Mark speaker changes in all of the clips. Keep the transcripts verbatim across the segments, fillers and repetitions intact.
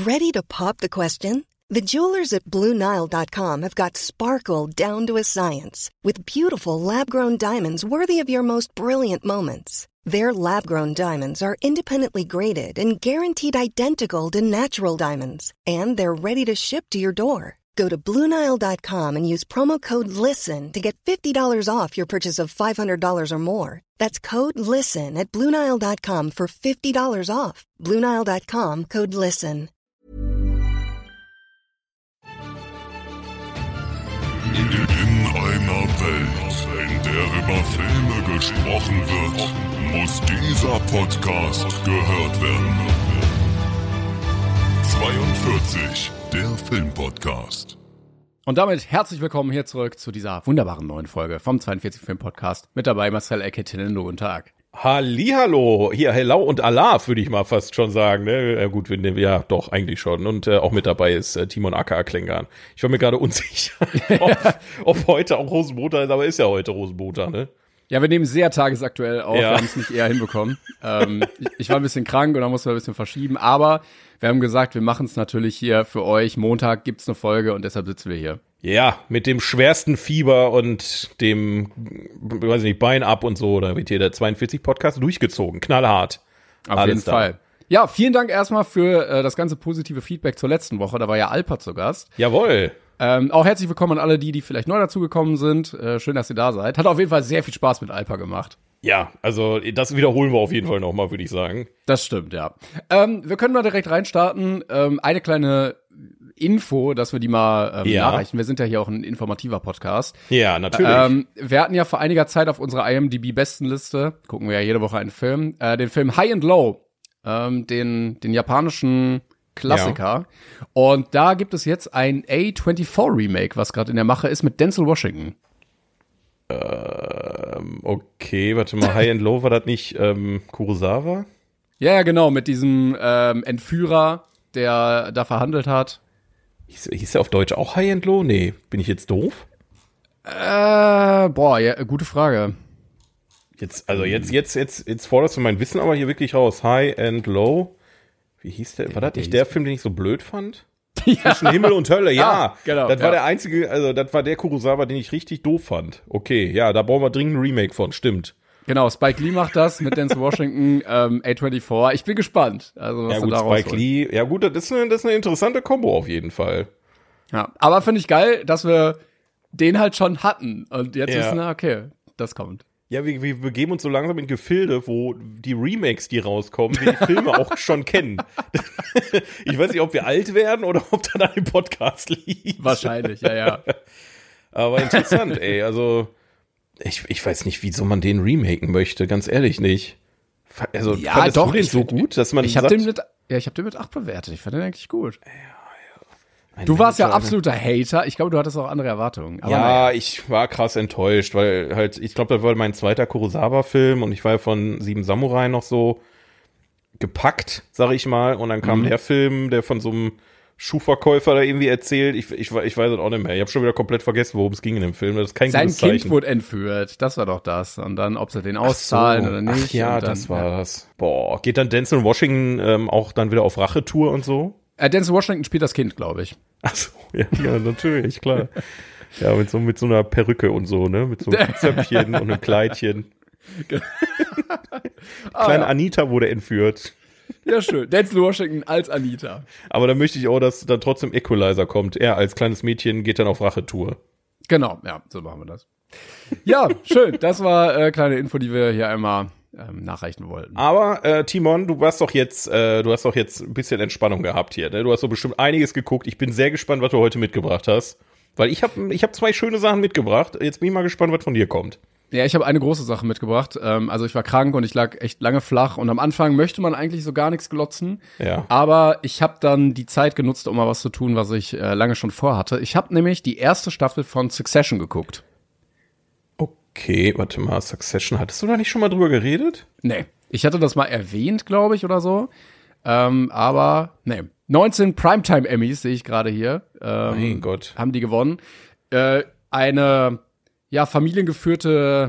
Speaker 1: Ready to pop the question? The jewelers at Blue Nile dot com have got sparkle down to a science with beautiful lab-grown diamonds worthy of your most brilliant moments. Their lab-grown diamonds are independently graded and guaranteed identical to natural diamonds, and they're ready to ship to your door. Go to Blue Nile dot com and use promo code LISTEN to get fifty dollars off your purchase of five hundred dollars or more. That's code LISTEN at Blue Nile dot com for fifty dollars off. Blue Nile dot com, code LISTEN.
Speaker 2: In einer Welt, in der über Filme gesprochen wird, muss dieser Podcast gehört werden. zweiundvierzig, der Filmpodcast.
Speaker 3: Und damit herzlich willkommen hier zurück zu dieser wunderbaren neuen Folge vom zweiundvierzig Film Podcast. Mit dabei Marcel Ecke-Tinendo, guten Tag.
Speaker 4: Hallihallo, hier Hello und Allah, würde ich mal fast schon sagen. Ne? Ja, gut, wir nehmen ja doch eigentlich schon. Und äh, auch mit dabei ist äh, Timon aka Klängern. Ich war mir gerade unsicher, ob, ob heute auch Rosenmontag ist, aber ist ja heute Rosenmontag, ne?
Speaker 3: Ja, wir nehmen sehr tagesaktuell auf,
Speaker 4: ja.
Speaker 3: Wir haben es nicht eher hinbekommen. ähm, ich, ich war ein bisschen krank und dann mussten wir ein bisschen verschieben, aber wir haben gesagt, wir machen es natürlich hier für euch. Montag gibt's eine Folge und deshalb sitzen wir hier.
Speaker 4: Ja, mit dem schwersten Fieber und dem, weiß ich nicht, Bein ab und so, da wird hier der zweiundvierzig Podcast durchgezogen, knallhart.
Speaker 3: Auf
Speaker 4: Alles
Speaker 3: jeden
Speaker 4: da.
Speaker 3: Fall. Ja, vielen Dank erstmal für äh, das ganze positive Feedback zur letzten Woche, da war ja Alper zu Gast.
Speaker 4: Jawohl.
Speaker 3: Ähm, auch herzlich willkommen an alle die, die vielleicht neu dazugekommen sind. Äh, schön, dass ihr da seid. Hat auf jeden Fall sehr viel Spaß mit Alper gemacht.
Speaker 4: Ja, also das wiederholen wir auf jeden Fall nochmal, würde ich sagen.
Speaker 3: Das stimmt, ja. Ähm, wir können mal direkt reinstarten. Ähm, eine kleine Info, dass wir die mal ähm,
Speaker 4: Ja.
Speaker 3: nachreichen. Wir sind ja hier auch ein informativer Podcast.
Speaker 4: Ja, natürlich.
Speaker 3: Ähm, wir hatten ja vor einiger Zeit auf unserer I M D B-Bestenliste, gucken wir ja jede Woche einen Film, äh, den Film High and Low, ähm, den, den japanischen Klassiker. Ja. Und da gibt es jetzt ein A vierundzwanzig Remake, was gerade in der Mache ist, mit Denzel Washington.
Speaker 4: Ähm, okay, warte mal, High and Low, war das nicht ähm, Kurosawa?
Speaker 3: Ja, genau, mit diesem ähm, Entführer, der da verhandelt hat.
Speaker 4: Hieß, hieß der auf Deutsch auch High and Low? Nee, bin ich jetzt doof?
Speaker 3: Äh, boah, ja, gute Frage.
Speaker 4: Jetzt, also jetzt, jetzt, jetzt, jetzt forderst du mein Wissen aber hier wirklich raus. High and Low. Wie hieß der? War das nicht der Film, den ich so blöd fand?
Speaker 3: Ja.
Speaker 4: Zwischen Himmel und Hölle, ja.
Speaker 3: Ah, genau,
Speaker 4: das war
Speaker 3: ja.
Speaker 4: der einzige, also das war der Kurosawa, den ich richtig doof fand. Okay, ja, da brauchen wir dringend ein Remake von, stimmt.
Speaker 3: Genau, Spike Lee macht das mit Denzel Washington, ähm, A vierundzwanzig. Ich bin gespannt. Also, was
Speaker 4: Ja
Speaker 3: er
Speaker 4: gut,
Speaker 3: da
Speaker 4: Spike
Speaker 3: rausholt.
Speaker 4: Lee, ja gut, das ist eine, das ist eine interessante Kombo auf jeden Fall.
Speaker 3: Ja, aber finde ich geil, dass wir den halt schon hatten. Und jetzt
Speaker 4: Ja.
Speaker 3: wissen wir, okay, das kommt.
Speaker 4: Ja, wir, wir begeben uns so langsam in Gefilde, wo die Remakes, die rauskommen, wir die Filme auch schon kennen. Ich weiß nicht, ob wir alt werden oder ob das an dem Podcast liegt.
Speaker 3: Wahrscheinlich, ja, ja.
Speaker 4: Aber interessant, ey. Also, ich, ich weiß nicht, wieso man den remaken möchte, ganz ehrlich nicht. Also,
Speaker 3: Ja,
Speaker 4: fandest
Speaker 3: doch,
Speaker 4: du den
Speaker 3: ich
Speaker 4: so
Speaker 3: find-
Speaker 4: gut, dass man
Speaker 3: Ich habe
Speaker 4: sagt,
Speaker 3: den mit, ja, ich habe den mit acht bewertet. Ich fand den eigentlich gut.
Speaker 4: ein
Speaker 3: Du warst ja
Speaker 4: Manager,
Speaker 3: absoluter Hater. Ich glaube, du hattest auch andere Erwartungen. Aber
Speaker 4: ja,
Speaker 3: naja.
Speaker 4: ich war krass enttäuscht, weil halt, ich glaube, das war mein zweiter Kurosawa-Film und ich war ja von Sieben Samurai noch so gepackt, sag ich mal. Und dann kam
Speaker 3: Mhm.
Speaker 4: der Film, der von so einem Schuhverkäufer da irgendwie erzählt. Ich, ich, ich weiß es auch nicht mehr. Ich habe schon wieder komplett vergessen, worum es ging in dem Film. Das ist kein
Speaker 3: Sein
Speaker 4: gutes Zeichen.
Speaker 3: Kind wurde entführt. Das war doch das. Und dann, ob sie den auszahlen
Speaker 4: Ach so.
Speaker 3: oder nicht.
Speaker 4: Ach ja,
Speaker 3: und dann,
Speaker 4: das war das. Boah, geht dann Denzel Washington ähm, auch dann wieder auf Rachetour und so?
Speaker 3: Äh, Denzel Washington spielt das Kind, glaube ich.
Speaker 4: Ach so, ja, ja, natürlich, klar. Ja, mit so, mit so einer Perücke und so, ne? Mit so einem Zöpfchen und einem Kleidchen.
Speaker 3: Ah,
Speaker 4: Kleine
Speaker 3: ja.
Speaker 4: Anita wurde entführt.
Speaker 3: Ja, schön. Denzel Washington als Anita.
Speaker 4: Aber da möchte ich auch, dass dann trotzdem Equalizer kommt. Er als kleines Mädchen geht dann auf Rachetour.
Speaker 3: Genau, ja, so machen wir das. Ja, schön. Das war äh, kleine Info, die wir hier einmal ähm, nachreichen wollten.
Speaker 4: Aber äh, Timon, du hast doch jetzt, äh, du hast doch jetzt ein bisschen Entspannung gehabt hier. Ne? Du hast doch bestimmt einiges geguckt. Ich bin sehr gespannt, was du heute mitgebracht hast. Weil ich habe ich hab zwei schöne Sachen mitgebracht. Jetzt bin ich mal gespannt, was von dir kommt.
Speaker 3: Ja, ich habe eine große Sache mitgebracht. Ähm, also ich war krank und ich lag echt lange flach. Und am Anfang möchte man eigentlich so gar nichts glotzen.
Speaker 4: Ja.
Speaker 3: Aber ich habe dann die Zeit genutzt, um mal was zu tun, was ich äh, lange schon vorhatte. Ich habe nämlich die erste Staffel von Succession geguckt.
Speaker 4: Okay, warte mal, Succession, hattest du da nicht schon mal drüber geredet?
Speaker 3: Nee, ich hatte das mal erwähnt, glaube ich, oder so. Ähm, aber nee. neunzehn Primetime-Emmys sehe ich gerade hier. Ähm,
Speaker 4: Mein Gott.
Speaker 3: Haben die gewonnen. Äh, eine, ja, familiengeführte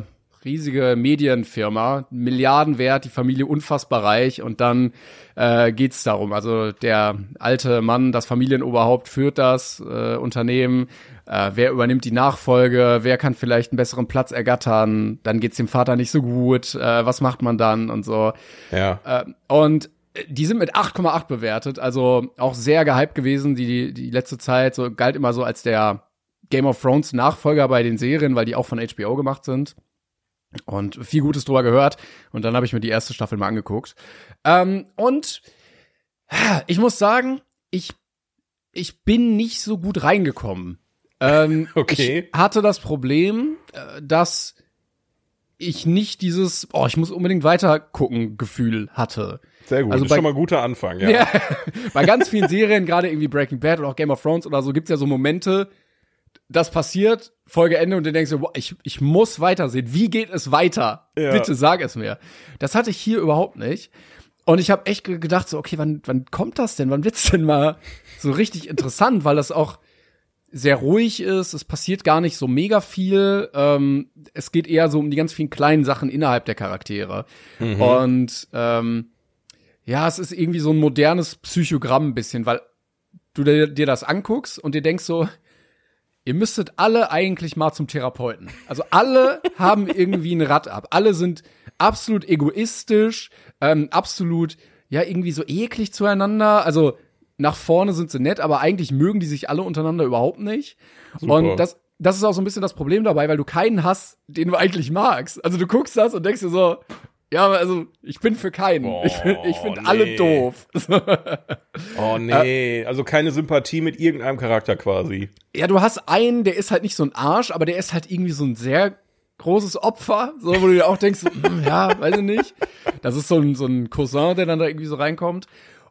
Speaker 3: riesige Medienfirma, Milliarden wert, die Familie unfassbar reich und dann äh, geht's darum. Also der alte Mann, das Familienoberhaupt, führt das äh, Unternehmen. Äh, wer übernimmt die Nachfolge? Wer kann vielleicht einen besseren Platz ergattern? Dann geht's dem Vater nicht so gut. Äh, was macht man dann und so?
Speaker 4: Ja.
Speaker 3: Äh, und die sind mit acht Komma acht bewertet, also auch sehr gehypt gewesen. Die die letzte Zeit so galt immer so als der Game of Thrones Nachfolger bei den Serien, weil die auch von H B O gemacht sind. Und viel Gutes drüber gehört. Und dann habe ich mir die erste Staffel mal angeguckt. Ähm, und ich muss sagen, ich, ich bin nicht so gut reingekommen. Ähm,
Speaker 4: okay.
Speaker 3: Ich hatte das Problem, dass ich nicht dieses, oh, ich muss unbedingt weiter gucken Gefühl hatte.
Speaker 4: Sehr gut,
Speaker 3: also
Speaker 4: das
Speaker 3: bei,
Speaker 4: ist schon mal ein guter Anfang, ja.
Speaker 3: ja. Bei ganz vielen Serien, gerade irgendwie Breaking Bad oder auch Game of Thrones oder so, gibt's ja so Momente, das passiert, Folge Ende und du denkst so, boah, ich, ich muss weitersehen. Wie geht es weiter?
Speaker 4: Ja.
Speaker 3: Bitte sag es mir. Das hatte ich hier überhaupt nicht. Und ich habe echt gedacht so, okay, wann, wann kommt das denn? Wann wird's denn mal so richtig interessant? Weil das auch sehr ruhig ist. Es passiert gar nicht so mega viel. Ähm, es geht eher so um die ganz vielen kleinen Sachen innerhalb der Charaktere. Mhm. Und ähm, ja, es ist irgendwie so ein modernes Psychogramm ein bisschen, weil du dir, dir das anguckst und dir denkst so, ihr müsstet alle eigentlich mal zum Therapeuten. Also alle haben irgendwie ein Rad ab. Alle sind absolut egoistisch, ähm, absolut, ja, irgendwie so eklig zueinander. Also nach vorne sind sie nett, aber eigentlich mögen die sich alle untereinander überhaupt nicht. Super. Und das, das ist auch so ein bisschen das Problem dabei, weil du keinen hast, den du eigentlich magst. Also du guckst das und denkst dir so, ja, also ich bin für keinen. Oh, ich finde ich find nee. alle doof.
Speaker 4: Oh nee, also keine Sympathie mit irgendeinem Charakter quasi.
Speaker 3: Ja, du hast einen, der ist halt nicht so ein Arsch, aber der ist halt irgendwie so ein sehr großes Opfer, so, wo du dir auch denkst, so, hm, ja, weiß ich nicht. Das ist so ein, so ein Cousin, der dann da irgendwie so reinkommt.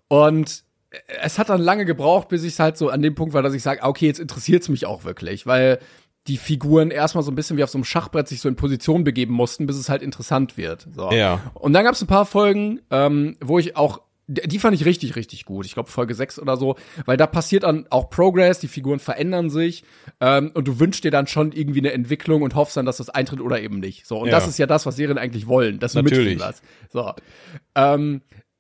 Speaker 3: Und es hat dann lange gebraucht, bis ich halt so an dem Punkt war, dass ich sage, okay, jetzt interessiert's mich auch wirklich, weil die Figuren erstmal so ein bisschen wie auf so einem Schachbrett sich so in Position begeben mussten, bis es halt interessant wird. So.
Speaker 4: Ja.
Speaker 3: Und dann gab's ein paar Folgen, ähm, wo ich auch, die fand ich richtig, richtig gut. Ich glaube Folge sechs oder so, weil da passiert dann auch Progress, die Figuren verändern sich ähm, und du wünschst dir dann schon irgendwie eine Entwicklung und hoffst dann, dass das eintritt oder eben nicht. So, und ja. das ist ja das, was Serien eigentlich wollen, dass du
Speaker 4: Natürlich.
Speaker 3: mitfieberst. So. Ähm,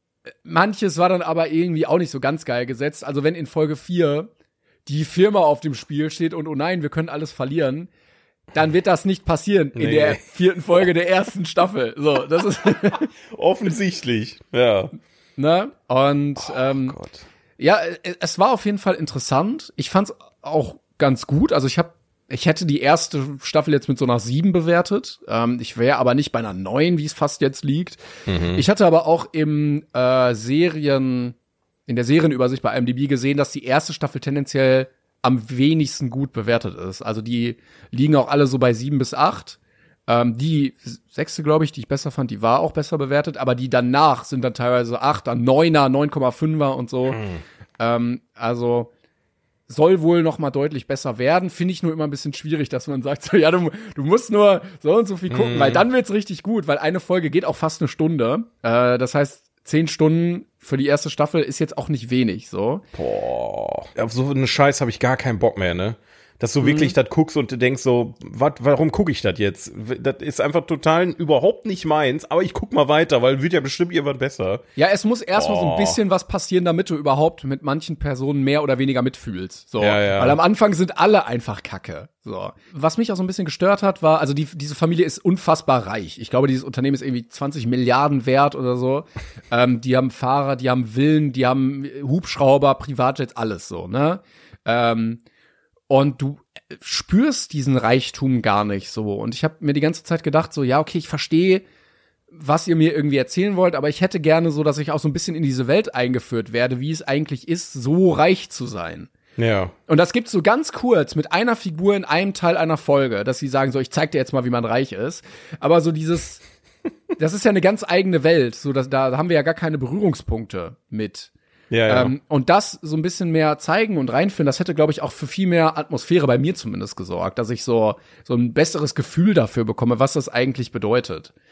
Speaker 3: manches war dann aber irgendwie auch nicht so ganz geil gesetzt. Also wenn in Folge vier die Firma auf dem Spiel steht und oh nein, wir können alles verlieren, dann wird das nicht passieren in nee. der vierten Folge der ersten Staffel. So, das ist
Speaker 4: offensichtlich, ja.
Speaker 3: Ne? Und
Speaker 4: oh,
Speaker 3: ähm,
Speaker 4: Gott.
Speaker 3: ja, es war auf jeden Fall interessant. Ich fand's auch ganz gut. Also ich habe, ich hätte die erste Staffel jetzt mit so einer sieben bewertet. Ähm, ich wäre aber nicht bei einer neun, wie es fast jetzt liegt. Mhm. Ich hatte aber auch im äh, Serien in der Serienübersicht bei I M D B gesehen, dass die erste Staffel tendenziell am wenigsten gut bewertet ist. Also die liegen auch alle so bei sieben bis acht. Ähm, die sechste, glaube ich, die ich besser fand, die war auch besser bewertet, aber die danach sind dann teilweise acht, dann neuner, neun Komma fünfer und so. Mhm. Ähm, also soll wohl noch mal deutlich besser werden. Finde ich nur immer ein bisschen schwierig, dass man sagt, so, ja, du, du musst nur so und so viel gucken, mhm. weil dann wird's richtig gut, weil eine Folge geht auch fast eine Stunde. Äh, das heißt, zehn Stunden für die erste Staffel ist jetzt auch nicht wenig, so.
Speaker 4: Boah. Auf so einen Scheiß habe ich gar keinen Bock mehr, ne? Dass du mhm. wirklich das guckst und du denkst so, wat, warum gucke ich das jetzt? Das ist einfach total überhaupt nicht meins, aber ich guck mal weiter, weil wird ja bestimmt irgendwann besser.
Speaker 3: Ja, es muss erstmal so ein bisschen was passieren, damit du überhaupt mit manchen Personen mehr oder weniger mitfühlst. So.
Speaker 4: Ja, ja.
Speaker 3: Weil am Anfang sind alle einfach Kacke. So. Was mich auch so ein bisschen gestört hat, war, also die, diese Familie ist unfassbar reich. Ich glaube, dieses Unternehmen ist irgendwie zwanzig Milliarden wert oder so. ähm, die haben Fahrer, die haben Villen, die haben Hubschrauber, Privatjets, alles so, ne? Ähm, Und du spürst diesen Reichtum gar nicht so. Und ich habe mir die ganze Zeit gedacht, so, ja, okay, ich verstehe, was ihr mir irgendwie erzählen wollt, aber ich hätte gerne so, dass ich auch so ein bisschen in diese Welt eingeführt werde, wie es eigentlich ist, so reich zu sein.
Speaker 4: Ja.
Speaker 3: Und das gibt's so ganz kurz mit einer Figur in einem Teil einer Folge, dass sie sagen, so, ich zeig dir jetzt mal, wie man reich ist. Aber so dieses, das ist ja eine ganz eigene Welt. So, dass, da haben wir ja gar keine Berührungspunkte mit.
Speaker 4: Ja, ja.
Speaker 3: Ähm, und das so ein bisschen mehr zeigen und reinführen, das hätte, glaube ich, auch für viel mehr Atmosphäre bei mir zumindest gesorgt, dass ich so so ein besseres Gefühl dafür bekomme, was das eigentlich bedeutet.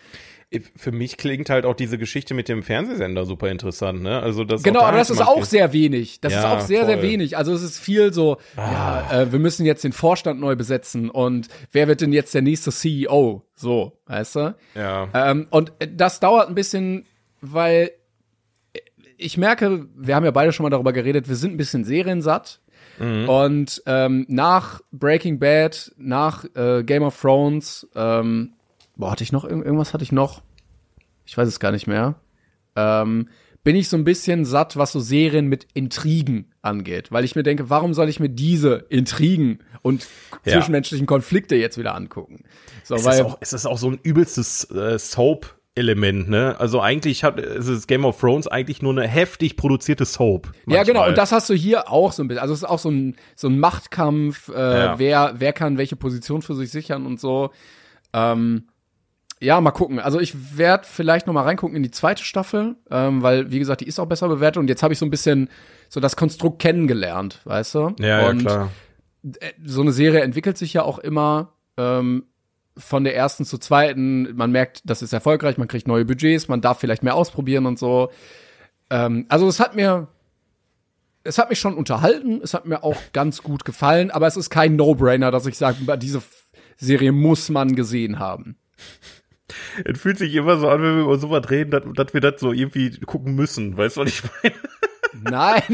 Speaker 4: Für mich klingt halt auch diese Geschichte mit dem Fernsehsender super interessant, ne? Also das
Speaker 3: genau,
Speaker 4: da
Speaker 3: aber das ist auch sehr wenig. Das
Speaker 4: ja,
Speaker 3: ist auch sehr,
Speaker 4: voll.
Speaker 3: sehr wenig. Also es ist viel so, ah. ja, äh, wir müssen jetzt den Vorstand neu besetzen und wer wird denn jetzt der nächste C E O? So, weißt du?
Speaker 4: Ja.
Speaker 3: Ähm, und das dauert ein bisschen, weil ich merke, wir haben ja beide schon mal darüber geredet, wir sind ein bisschen seriensatt. Mhm. Und ähm, nach Breaking Bad, nach äh, Game of Thrones, ähm, boah, hatte ich noch, irgendwas hatte ich noch? Ich weiß es gar nicht mehr. Ähm, bin ich so ein bisschen satt, was so Serien mit Intrigen angeht. Weil ich mir denke, warum soll ich mir diese Intrigen und
Speaker 4: ja.
Speaker 3: zwischenmenschlichen Konflikte jetzt wieder angucken? So,
Speaker 4: es,
Speaker 3: weil,
Speaker 4: ist auch, es ist auch so ein übelstes äh, Soap- Element, ne? Also eigentlich hat es ist Game of Thrones eigentlich nur eine heftig produzierte Soap. Manchmal.
Speaker 3: Ja, genau. Und das hast du hier auch so ein bisschen. Also es ist auch so ein so ein Machtkampf. Äh, ja. Wer wer kann welche Position für sich sichern und so. Ähm, ja, mal gucken. Also ich werde vielleicht noch mal reingucken in die zweite Staffel, ähm, weil wie gesagt, die ist auch besser bewertet. Und jetzt habe ich so ein bisschen so das Konstrukt kennengelernt, weißt du?
Speaker 4: Ja,
Speaker 3: und
Speaker 4: ja, klar.
Speaker 3: So eine Serie entwickelt sich ja auch immer. Ähm, von der ersten zur zweiten, man merkt, das ist erfolgreich, man kriegt neue Budgets, man darf vielleicht mehr ausprobieren und so. Ähm, also es hat mir, es hat mich schon unterhalten, es hat mir auch ganz gut gefallen, aber es ist kein No-Brainer, dass ich sage, diese Serie muss man gesehen haben.
Speaker 4: Es fühlt sich immer so an, wenn wir über sowas reden, dass, dass wir das so irgendwie gucken müssen, weißt du, was ich meine?
Speaker 3: Nein.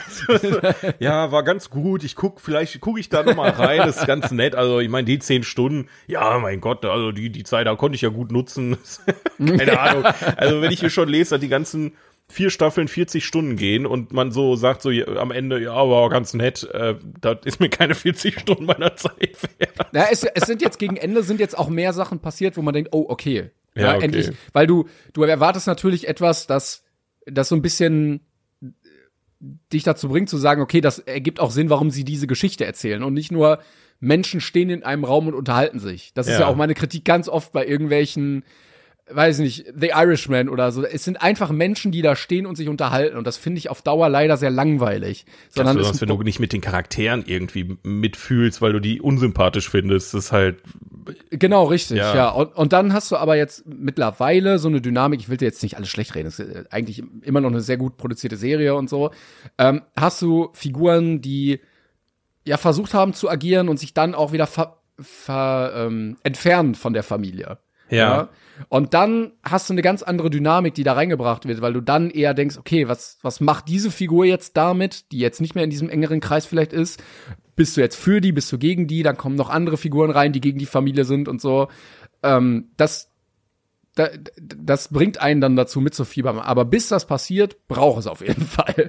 Speaker 4: Ja, war ganz gut. Ich guck, vielleicht gucke ich da noch mal rein. Das ist ganz nett. Also ich meine, die zehn Stunden, ja, mein Gott, also die die Zeit, da konnte ich ja gut nutzen. Keine Ahnung. Also wenn ich hier schon lese, dass die ganzen vier Staffeln vierzig Stunden gehen und man so sagt so ja, am Ende, ja, war ganz nett, äh, das ist mir keine vierzig Stunden meiner Zeit wert.
Speaker 3: Ja, es, es sind jetzt gegen Ende sind jetzt auch mehr Sachen passiert, wo man denkt, oh, okay. Ja,
Speaker 4: ja okay.
Speaker 3: endlich. Weil du, du erwartest natürlich etwas, das, das so ein bisschen dich dazu bringt zu sagen, okay, das ergibt auch Sinn, warum sie diese Geschichte erzählen und nicht nur Menschen stehen in einem Raum und unterhalten sich. Das ist ja, ja auch meine Kritik ganz oft bei irgendwelchen, weiß nicht, The Irishman oder so. Es sind einfach Menschen, die da stehen und sich unterhalten und das finde ich auf Dauer leider sehr langweilig. Sondern
Speaker 4: sonst, wenn du nicht mit den Charakteren irgendwie mitfühlst, weil du die unsympathisch findest, ist halt
Speaker 3: genau, richtig,
Speaker 4: ja.
Speaker 3: ja. Und, und dann hast du aber jetzt mittlerweile so eine Dynamik, ich will dir jetzt nicht alles schlecht reden, es ist eigentlich immer noch eine sehr gut produzierte Serie und so, ähm, hast du Figuren, die ja versucht haben zu agieren und sich dann auch wieder ver, ver, ähm, entfernen von der Familie.
Speaker 4: Ja.
Speaker 3: ja. Und dann hast du eine ganz andere Dynamik, die da reingebracht wird, weil du dann eher denkst, okay, was, was macht diese Figur jetzt damit, die jetzt nicht mehr in diesem engeren Kreis vielleicht ist? Bist du jetzt für die, bist du gegen die? Dann kommen noch andere Figuren rein, die gegen die Familie sind und so. Ähm, das, das, das bringt einen dann dazu mitzufiebern. Aber bis das passiert, braucht es auf jeden Fall.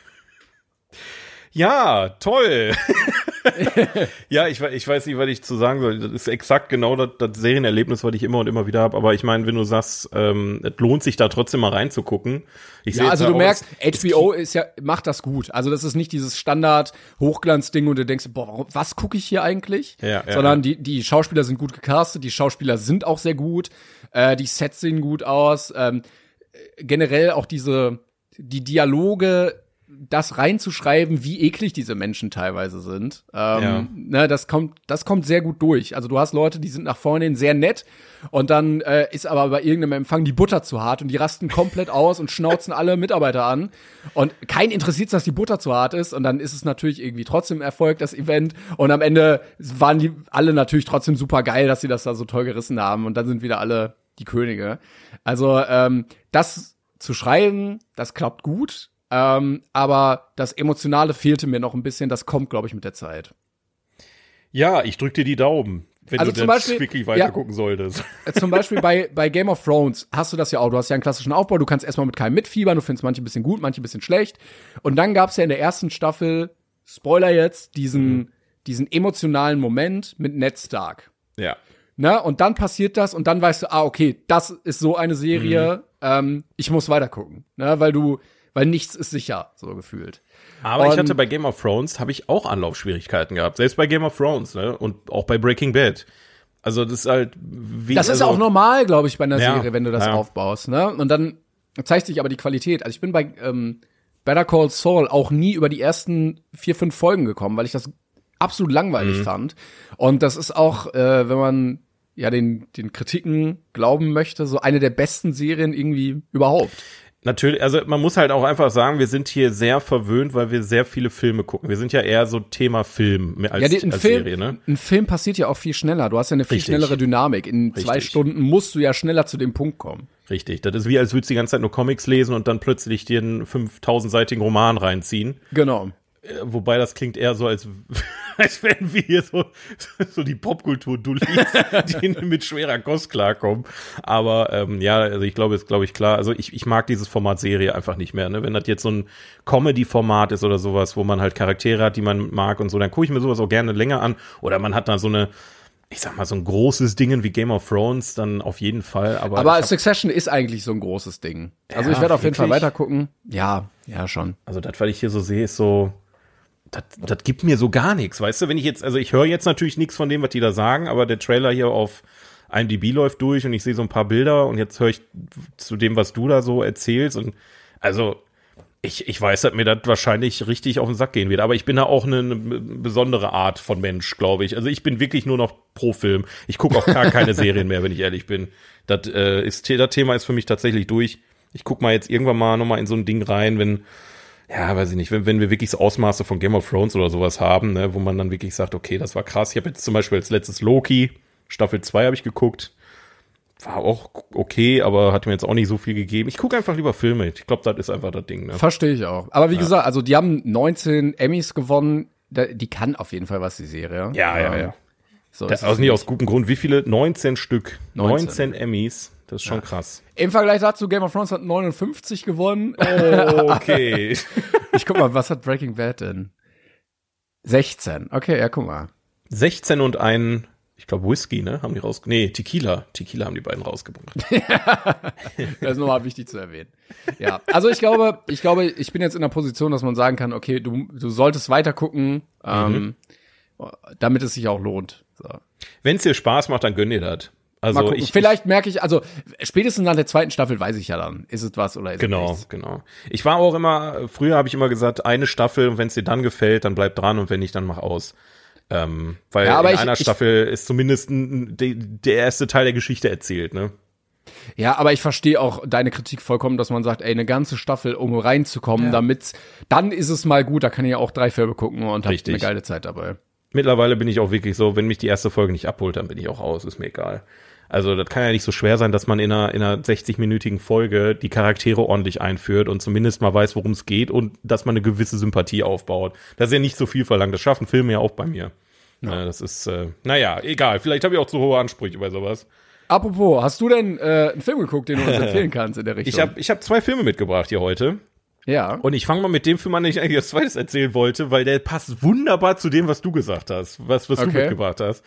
Speaker 4: Ja, toll. Ja, ich, ich weiß nicht, was ich zu sagen soll. Das ist exakt genau das, das Serienerlebnis, was ich immer und immer wieder habe. Aber ich meine, wenn du sagst, ähm, es lohnt sich da trotzdem mal reinzugucken. Ich
Speaker 3: ja, also du merkst, H B O ist ja, macht das gut. Also das ist nicht dieses Standard-Hochglanz-Ding und du denkst, boah, was gucke ich hier eigentlich?
Speaker 4: Ja, ja,
Speaker 3: Sondern
Speaker 4: ja.
Speaker 3: die, die Schauspieler sind gut gecastet, die Schauspieler sind auch sehr gut, äh, die Sets sehen gut aus. Ähm, generell auch diese, die Dialoge, das reinzuschreiben, wie eklig diese Menschen teilweise sind, ähm,
Speaker 4: ja.
Speaker 3: ne, das kommt, das kommt sehr gut durch. Also du hast Leute, die sind nach vorne hin sehr nett und dann äh, ist aber bei irgendeinem Empfang die Butter zu hart und die rasten komplett aus und schnauzen alle Mitarbeiter an und kein interessiert, dass die Butter zu hart ist und dann ist es natürlich irgendwie trotzdem Erfolg, das Event und am Ende waren die alle natürlich trotzdem super geil, dass sie das da so toll gerissen haben und dann sind wieder alle die Könige. Also ähm, das zu schreiben, das klappt gut. Ähm, aber das Emotionale fehlte mir noch ein bisschen, das kommt, glaube ich, mit der Zeit.
Speaker 4: Ja, ich drück dir die Daumen, wenn
Speaker 3: also
Speaker 4: du
Speaker 3: zum Beispiel,
Speaker 4: wirklich weiter ja, gucken solltest.
Speaker 3: Zum Beispiel bei, bei Game of Thrones hast du das ja auch, du hast ja einen klassischen Aufbau, du kannst erstmal mit keinem mitfiebern, du findest manche ein bisschen gut, manche ein bisschen schlecht. Und dann gab's ja in der ersten Staffel, Spoiler jetzt, diesen, mhm. diesen emotionalen Moment mit Ned Stark.
Speaker 4: Ja.
Speaker 3: Ne? Und dann passiert das und dann weißt du, ah, okay, das ist so eine Serie, mhm. ähm, ich muss weiter gucken. Ne? Weil du Weil nichts ist sicher, so gefühlt.
Speaker 4: Aber
Speaker 3: und
Speaker 4: ich hatte bei Game of Thrones, habe ich auch Anlaufschwierigkeiten gehabt. Selbst bei Game of Thrones, ne? Und auch bei Breaking Bad. Also das ist halt wie.
Speaker 3: Das ist
Speaker 4: also,
Speaker 3: auch normal, glaube ich, bei einer
Speaker 4: ja,
Speaker 3: Serie, wenn du das
Speaker 4: ja.
Speaker 3: aufbaust, ne? Und dann zeigt sich aber die Qualität. Also ich bin bei ähm, Better Call Saul auch nie über die ersten vier, fünf Folgen gekommen, weil ich das absolut langweilig mhm. fand. Und das ist auch, äh, wenn man ja den den Kritiken glauben möchte, so eine der besten Serien irgendwie überhaupt.
Speaker 4: Natürlich, also man muss halt auch einfach sagen, wir sind hier sehr verwöhnt, weil wir sehr viele Filme gucken. Wir sind ja eher so Thema Film als,
Speaker 3: ja, die, ein
Speaker 4: als
Speaker 3: Film,
Speaker 4: Serie, ne?
Speaker 3: Ein Film passiert ja auch viel schneller. Du hast ja eine viel
Speaker 4: Richtig.
Speaker 3: schnellere Dynamik. In
Speaker 4: Richtig.
Speaker 3: zwei Stunden musst du ja schneller zu dem Punkt kommen.
Speaker 4: Richtig, das ist wie, als würdest du die ganze Zeit nur Comics lesen und dann plötzlich dir einen fünftausendseitigen Roman reinziehen.
Speaker 3: Genau.
Speaker 4: Wobei das klingt eher so, als, als wären wir hier so, so die Popkultur-Dullis, die mit schwerer Kost klarkommen. Aber ähm, ja, also ich glaube, ist glaube ich klar. Also ich, ich mag dieses Format Serie einfach nicht mehr. Ne? Wenn das jetzt so ein Comedy-Format ist oder sowas, wo man halt Charaktere hat, die man mag und so, dann gucke ich mir sowas auch gerne länger an. Oder man hat da so eine, ich sag mal, so ein großes Ding wie Game of Thrones, dann auf jeden Fall. Aber,
Speaker 3: aber
Speaker 4: hab,
Speaker 3: Succession ist eigentlich so ein großes Ding. Also
Speaker 4: Ja,
Speaker 3: ich werde auf jeden Fall
Speaker 4: wirklich?
Speaker 3: weiter gucken. Ja, ja schon.
Speaker 4: Also das, was ich hier so sehe, ist so, das, das gibt mir so gar nichts, weißt du? Wenn ich jetzt, also ich höre jetzt natürlich nichts von dem, was die da sagen, aber der Trailer hier auf I M D B läuft durch und ich sehe so ein paar Bilder und jetzt höre ich zu dem, was du da so erzählst und also ich, ich weiß, dass mir das wahrscheinlich richtig auf den Sack gehen wird, aber ich bin da auch eine, eine besondere Art von Mensch, glaube ich. Also ich bin wirklich nur noch pro Film. Ich gucke auch gar keine Serien mehr, wenn ich ehrlich bin. Das, äh, ist, das Thema ist für mich tatsächlich durch. Ich guck mal jetzt irgendwann mal nochmal in so ein Ding rein, wenn ja, weiß ich nicht, wenn, wenn wir wirklich so Ausmaße von Game of Thrones oder sowas haben, ne, wo man dann wirklich sagt, okay, das war krass. Ich habe jetzt zum Beispiel als letztes Loki, Staffel zwei habe ich geguckt. War auch okay, aber hat mir jetzt auch nicht so viel gegeben. Ich gucke einfach lieber Filme. Ich glaube, das ist einfach das Ding. Ne?
Speaker 3: Verstehe ich auch. Aber wie
Speaker 4: Ja.
Speaker 3: gesagt, also die haben neunzehn Emmys gewonnen. Da, die kann auf jeden Fall was, die Serie.
Speaker 4: Ja, ja, ja.
Speaker 3: So
Speaker 4: Das
Speaker 3: ist es
Speaker 4: also nicht aus gutem Grund. Wie viele? neunzehn Stück.
Speaker 3: neunzehn.
Speaker 4: neunzehn Emmys. Das ist schon krass.
Speaker 3: Im Vergleich dazu, Game of Thrones hat neunundfünfzig gewonnen.
Speaker 4: Oh, okay.
Speaker 3: Ich guck mal, was hat Breaking Bad denn? sechzehn. Okay, ja, guck mal.
Speaker 4: sechzehn und ein, ich glaube Whisky, ne? Haben die raus. Nee, Tequila. Tequila haben die beiden rausgebracht.
Speaker 3: Das ist nochmal wichtig zu erwähnen. Ja, also ich glaube, ich glaube, ich bin jetzt in der Position, dass man sagen kann, okay, du, du solltest weiter gucken, ähm, damit es sich auch lohnt. So.
Speaker 4: Wenn es dir Spaß macht, dann gönn dir das.
Speaker 3: Mal
Speaker 4: Also
Speaker 3: gucken.
Speaker 4: ich,
Speaker 3: Vielleicht merke ich, also spätestens nach der zweiten Staffel weiß ich ja dann, ist es was oder ist
Speaker 4: Genau,
Speaker 3: es nichts.
Speaker 4: genau. Ich war auch immer, früher habe ich immer gesagt, eine Staffel und wenn es dir dann gefällt, dann bleib dran und wenn nicht, dann mach aus. Ähm, weil
Speaker 3: Ja, aber
Speaker 4: in
Speaker 3: ich-
Speaker 4: einer
Speaker 3: ich-
Speaker 4: Staffel ist zumindest ein, de, der erste Teil der Geschichte erzählt, ne?
Speaker 3: Ja, aber ich verstehe auch deine Kritik vollkommen, dass man sagt, ey, eine ganze Staffel, um reinzukommen,
Speaker 4: Ja.
Speaker 3: damit, dann ist es mal gut, da kann ich ja auch drei Filme gucken und hab
Speaker 4: Richtig.
Speaker 3: eine geile Zeit dabei.
Speaker 4: Mittlerweile bin ich auch wirklich so, wenn mich die erste Folge nicht abholt, dann bin ich auch aus, ist mir egal. Also das kann ja nicht so schwer sein, dass man in einer, in einer sechzig-minütigen Folge die Charaktere ordentlich einführt und zumindest mal weiß, worum es geht und dass man eine gewisse Sympathie aufbaut. Das ist ja nicht so viel verlangt, das schaffen Filme ja auch bei mir. Ja. Äh, das ist, äh, naja, egal, vielleicht habe ich auch zu hohe Ansprüche bei sowas.
Speaker 3: Apropos, hast du denn äh, einen Film geguckt, den du uns empfehlen kannst in der Richtung?
Speaker 4: Ich habe ich hab zwei Filme mitgebracht hier heute.
Speaker 3: ja.
Speaker 4: Und ich fange mal mit dem Film an, den ich eigentlich als zweites erzählen wollte, weil der passt wunderbar zu dem, was du gesagt hast, was, was du
Speaker 3: Okay.
Speaker 4: mitgebracht hast.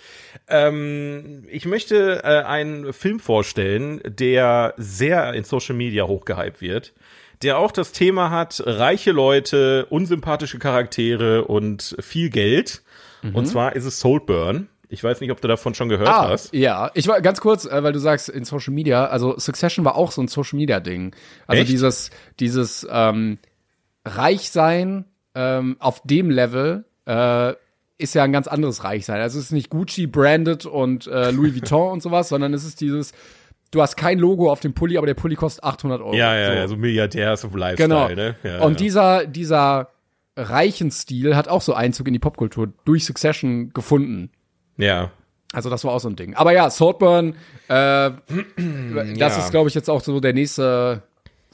Speaker 4: Ähm, ich möchte äh, einen Film vorstellen, der sehr in Social Media hochgehypt wird, der auch das Thema hat, reiche Leute, unsympathische Charaktere und viel Geld.
Speaker 3: Mhm.
Speaker 4: Und zwar ist es Saltburn. Ich weiß nicht, ob du davon schon gehört
Speaker 3: Ah,
Speaker 4: hast.
Speaker 3: ja. Ich war ganz kurz, äh, weil du sagst in Social Media, also Succession war auch so ein Social Media Ding. Also
Speaker 4: Echt?
Speaker 3: dieses, dieses ähm, Reichsein ähm, auf dem Level äh, ist ja ein ganz anderes Reichsein. Also es ist nicht Gucci branded und äh, Louis Vuitton und sowas, sondern es ist dieses, du hast kein Logo auf dem Pulli, aber der Pulli kostet achthundert Euro.
Speaker 4: Ja, ja,
Speaker 3: so.
Speaker 4: ja, so Milliardärs of Lifestyle,
Speaker 3: Genau.
Speaker 4: ne? Ja,
Speaker 3: und
Speaker 4: ja.
Speaker 3: dieser, dieser reichen Stil hat auch so Einzug in die Popkultur durch Succession gefunden.
Speaker 4: Ja.
Speaker 3: Also das war auch so ein Ding. Aber ja, Saltburn, äh, das
Speaker 4: Ja.
Speaker 3: ist, glaube ich, jetzt auch so der nächste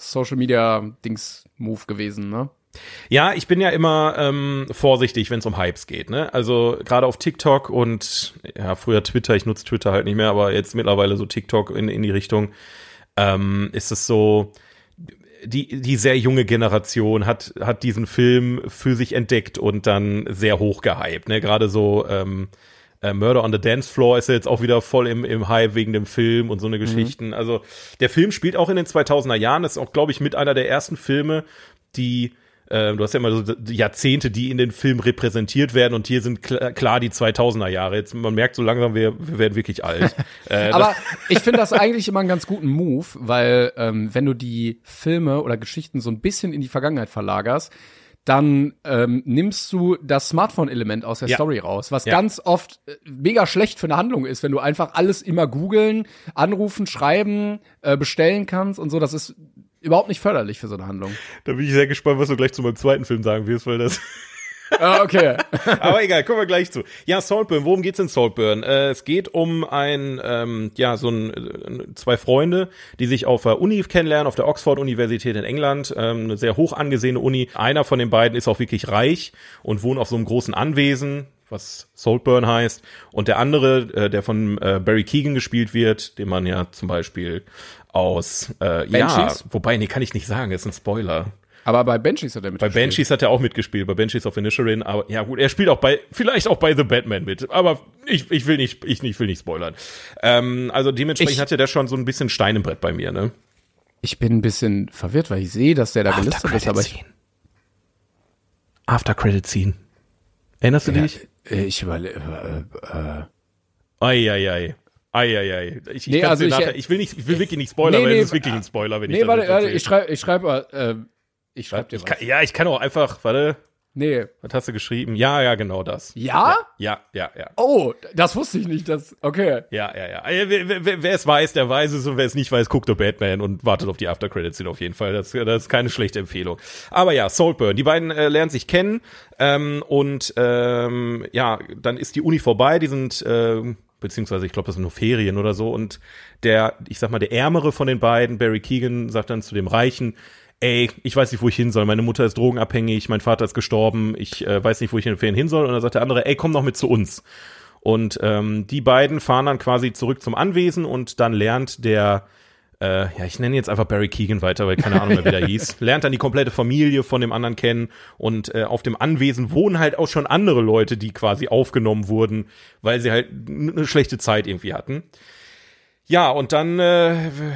Speaker 3: Social-Media-Dings-Move gewesen, ne?
Speaker 4: Ja, ich bin ja immer ähm, vorsichtig, wenn es um Hypes geht, ne? Also gerade auf TikTok und ja, früher Twitter, ich nutze Twitter halt nicht mehr, aber jetzt mittlerweile so TikTok in, in die Richtung, ähm, ist es so, die, die sehr junge Generation hat, hat diesen Film für sich entdeckt und dann sehr hoch gehypt, ne? Gerade so ähm, äh, Murder on the Dance Floor ist ja jetzt auch wieder voll im, im Hype wegen dem Film und so eine Geschichten. Also der Film spielt auch in den zweitausender Jahren, das ist auch, glaube ich, mit einer der ersten Filme, die du hast ja immer so Jahrzehnte, die in den Filmen repräsentiert werden und hier sind klar, klar die zweitausender Jahre. Jetzt, man merkt so langsam, wir, wir werden wirklich alt. äh,
Speaker 3: Aber ich finde das eigentlich immer einen ganz guten Move, weil ähm, wenn du die Filme oder Geschichten so ein bisschen in die Vergangenheit verlagerst, dann ähm, nimmst du das Smartphone-Element aus der
Speaker 4: Ja.
Speaker 3: Story raus, was
Speaker 4: Ja.
Speaker 3: ganz oft äh, mega schlecht für eine Handlung ist, wenn du einfach alles immer googeln, anrufen, schreiben, äh, bestellen kannst und so. Das ist überhaupt nicht förderlich für so eine Handlung.
Speaker 4: Da bin ich sehr gespannt, was du gleich zu meinem zweiten Film sagen wirst, weil das
Speaker 3: Ah, okay.
Speaker 4: Aber egal, kommen wir gleich zu. Ja, Saltburn, worum geht's in Saltburn? Äh, es geht um ein, ähm, ja, so ein, äh, zwei Freunde, die sich auf der Uni kennenlernen, auf der Oxford-Universität in England, ähm, eine sehr hoch angesehene Uni. Einer von den beiden ist auch wirklich reich und wohnt auf so einem großen Anwesen, was Saltburn heißt. Und der andere, äh, der von äh, Barry Keoghan gespielt wird, den man ja zum Beispiel aus, äh, ja,
Speaker 3: Banshees?
Speaker 4: wobei, nee, kann ich nicht sagen, ist ein Spoiler.
Speaker 3: Aber bei Banshees hat er
Speaker 4: Bei
Speaker 3: mitgespielt.
Speaker 4: Banshees hat er auch mitgespielt, bei Banshees of Inisherin, aber ja gut, er spielt auch bei, vielleicht auch bei The Batman mit, aber ich, ich will nicht, ich, ich will nicht spoilern. Ähm, also dementsprechend
Speaker 3: Ich-
Speaker 4: hatte der schon so ein bisschen Stein im Brett bei mir, ne?
Speaker 3: Ich bin ein bisschen verwirrt, weil ich sehe, dass der da gelistet ist, aber ich,
Speaker 4: After Credit Scene. Erinnerst du
Speaker 3: ja,
Speaker 4: dich?
Speaker 3: äh, ich überlege, äh, äh,
Speaker 4: Eieiei. Eieiei. Ich, ich,
Speaker 3: Nee,
Speaker 4: kann's
Speaker 3: also
Speaker 4: dir
Speaker 3: ich-
Speaker 4: nachher, ich will nicht, ich will wirklich nicht spoilern,
Speaker 3: Nee,
Speaker 4: weil
Speaker 3: nee,
Speaker 4: es ist wirklich ein Spoiler, wenn ich
Speaker 3: nee,
Speaker 4: das
Speaker 3: warte,
Speaker 4: jetzt
Speaker 3: warte,
Speaker 4: erzähle.
Speaker 3: ich schreibe, ich schreibe, äh, ich schreibe dir
Speaker 4: Ich
Speaker 3: was.
Speaker 4: kann, ja, ich kann auch einfach, warte,
Speaker 3: Nee.
Speaker 4: was hast du geschrieben? Ja, ja, genau das.
Speaker 3: Ja?
Speaker 4: Ja, ja, ja.
Speaker 3: Oh, das wusste ich nicht, das, okay.
Speaker 4: Ja, ja, ja. Also, Wer, wer, wer es weiß, der weiß es, und wer es nicht weiß, guckt The Batman und wartet auf die After-Credits-Szene auf jeden Fall. Das, das ist keine schlechte Empfehlung. Aber ja, Saltburn. Die beiden äh, lernen sich kennen ähm, und ähm, ja, dann ist die Uni vorbei. Die sind ähm, beziehungsweise ich glaube, das sind nur Ferien oder so. Und der, ich sag mal, der Ärmere von den beiden, Barry Keoghan, sagt dann zu dem Reichen: Ey, ich weiß nicht, wo ich hin soll. Meine Mutter ist drogenabhängig, mein Vater ist gestorben, ich äh, weiß nicht, wo ich in den Ferien hin soll. Und dann sagt der andere: Ey, komm doch mit zu uns. Und ähm, die beiden fahren dann quasi zurück zum Anwesen und dann lernt der, äh, ja, ich nenne jetzt einfach Barry Keoghan weiter, weil keine Ahnung mehr, wie der hieß, lernt dann die komplette Familie von dem anderen kennen und äh, auf dem Anwesen wohnen halt auch schon andere Leute, die quasi aufgenommen wurden, weil sie halt eine schlechte Zeit irgendwie hatten. Ja, und dann äh,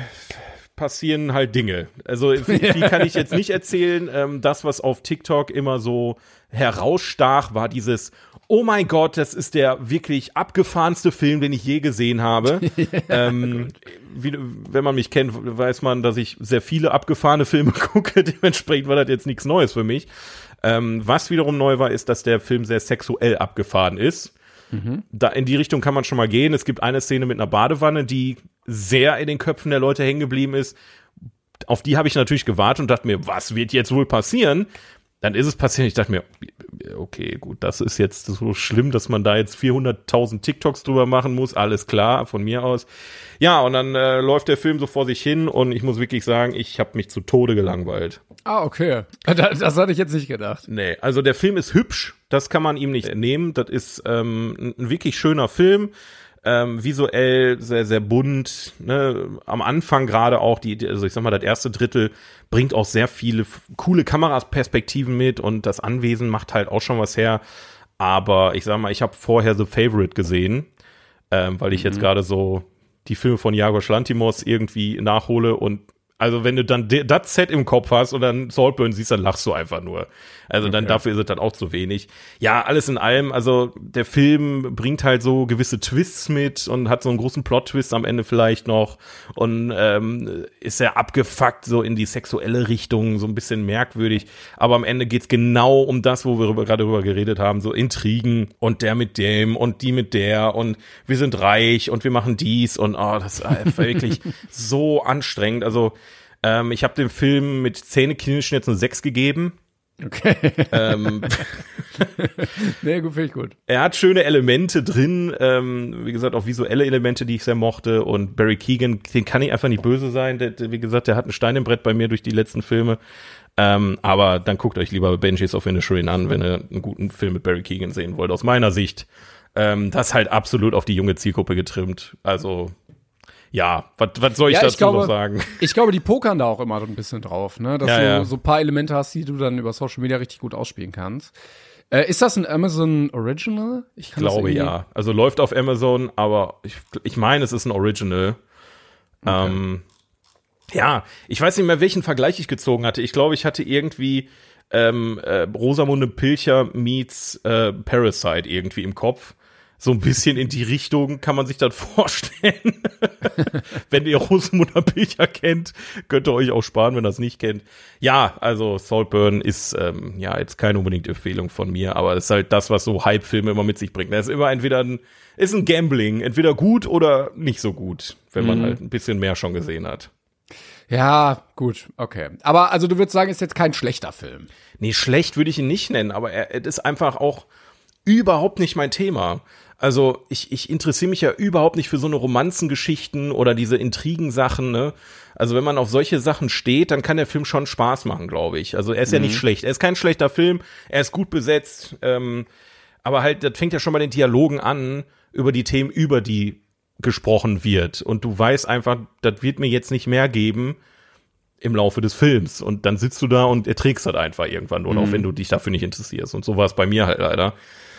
Speaker 4: passieren halt Dinge. Also viel, viel kann ich jetzt nicht erzählen. Ähm, das, was auf TikTok immer so herausstach, war dieses: Oh mein Gott, das ist der wirklich abgefahrenste Film, den ich je gesehen habe. ähm, wie, wenn man mich kennt, weiß man, dass ich sehr viele abgefahrene Filme gucke. Dementsprechend war das jetzt nichts Neues für mich. Ähm, was wiederum neu war, ist, dass der Film sehr sexuell abgefahren ist. Mhm. Da, in die Richtung kann man schon mal gehen. Es gibt eine Szene mit einer Badewanne, die sehr in den Köpfen der Leute hängen geblieben ist. Auf die habe ich natürlich gewartet und dachte mir, was wird jetzt wohl passieren? Dann ist es passiert. Ich dachte mir, okay, gut, das ist jetzt so schlimm, dass man da jetzt vierhunderttausend TikToks drüber machen muss. Alles klar, von mir aus. Ja, und dann äh, läuft der Film so vor sich hin und ich muss wirklich sagen, ich habe mich zu Tode gelangweilt.
Speaker 3: Ah, okay. Das, das hatte ich jetzt nicht gedacht.
Speaker 4: Nee, also der Film ist hübsch, das kann man ihm nicht nehmen. Das ist ähm, ein, ein wirklich schöner Film. Ähm, visuell sehr, sehr bunt, ne? Am Anfang gerade auch die, also ich sag mal, das erste Drittel bringt auch sehr viele f- coole Kameraperspektiven mit und das Anwesen macht halt auch schon was her. Aber ich sag mal, ich habe vorher The Favorite gesehen, ähm, weil ich mhm. jetzt gerade so die Filme von Yorgos Lanthimos irgendwie nachhole und also wenn du dann de- das Set im Kopf hast und dann Saltburn siehst, dann lachst du einfach nur. Also dann
Speaker 3: Okay.
Speaker 4: dafür ist es dann auch zu wenig. Ja, alles in allem, also der Film bringt halt so gewisse Twists mit und hat so einen großen Plot-Twist am Ende vielleicht noch und ähm, ist sehr abgefuckt so in die sexuelle Richtung, so ein bisschen merkwürdig. Aber am Ende geht's genau um das, wo wir rüber, gerade drüber geredet haben, so Intrigen und der mit dem und die mit der und wir sind reich und wir machen dies und oh, das ist einfach wirklich so anstrengend. Also ähm, ich habe dem Film mit Zähneknirschen jetzt eine sechs gegeben.
Speaker 3: Okay.
Speaker 4: ähm,
Speaker 3: Nee, gut, finde ich gut.
Speaker 4: er hat schöne Elemente drin, ähm, wie gesagt, auch visuelle Elemente, die ich sehr mochte. Und Barry Keoghan, den kann ich einfach nicht böse sein. Der, der, wie gesagt, der hat einen Stein im Brett bei mir durch die letzten Filme. Ähm, aber dann guckt euch lieber Banshees of Inisherin an, wenn ihr einen guten Film mit Barry Keoghan sehen wollt. Aus meiner Sicht, ähm, das halt absolut auf die junge Zielgruppe getrimmt. Also ja, was was soll ich
Speaker 3: Ja,
Speaker 4: dazu
Speaker 3: ich glaube,
Speaker 4: noch sagen?
Speaker 3: Ich glaube, die pokern da auch immer so ein bisschen drauf, ne? Dass
Speaker 4: Ja,
Speaker 3: du
Speaker 4: ja.
Speaker 3: so ein paar Elemente hast, die du dann über Social Media richtig gut ausspielen kannst. Äh, ist das ein Amazon Original? Ich kann das
Speaker 4: Glaube
Speaker 3: irgendwie-
Speaker 4: ja. Also läuft auf Amazon, aber ich, ich meine, es ist ein Original.
Speaker 3: Okay.
Speaker 4: Ähm, ja, ich weiß nicht mehr, welchen Vergleich ich gezogen hatte. Ich glaube, ich hatte irgendwie ähm, äh, Rosamunde Pilcher meets äh, Parasite irgendwie im Kopf. So ein bisschen in die Richtung kann man sich das vorstellen. Wenn ihr Rosenmutter Pilcher kennt, könnt ihr euch auch sparen, wenn ihr das nicht kennt. Ja, also Saltburn ist ähm, ja jetzt keine unbedingt Empfehlung von mir, aber es ist halt das, was so Hype-Filme immer mit sich bringt. Das ist immer entweder ein, ist ein Gambling, entweder gut oder nicht so gut, wenn man mhm. halt ein bisschen mehr schon gesehen hat.
Speaker 3: Ja, gut, okay. Aber also du würdest sagen, ist jetzt kein schlechter Film.
Speaker 4: Nee, schlecht würde ich ihn nicht nennen, aber er, er ist einfach auch überhaupt nicht mein Thema. Also ich, ich interessiere mich ja überhaupt nicht für so eine Romanzengeschichten oder diese Intrigensachen, ne? Also wenn man auf solche Sachen steht, dann kann der Film schon Spaß machen, glaube ich. Also er ist mhm. ja nicht schlecht. Er ist kein schlechter Film, er ist gut besetzt, ähm, aber halt, das fängt ja schon bei den Dialogen an, über die Themen, über die gesprochen wird. Und du weißt einfach, das wird mir jetzt nicht mehr geben im Laufe des Films. Und dann sitzt du da und erträgst das einfach irgendwann nur noch, mhm. wenn du dich dafür nicht interessierst. Und so war es bei mir halt leider.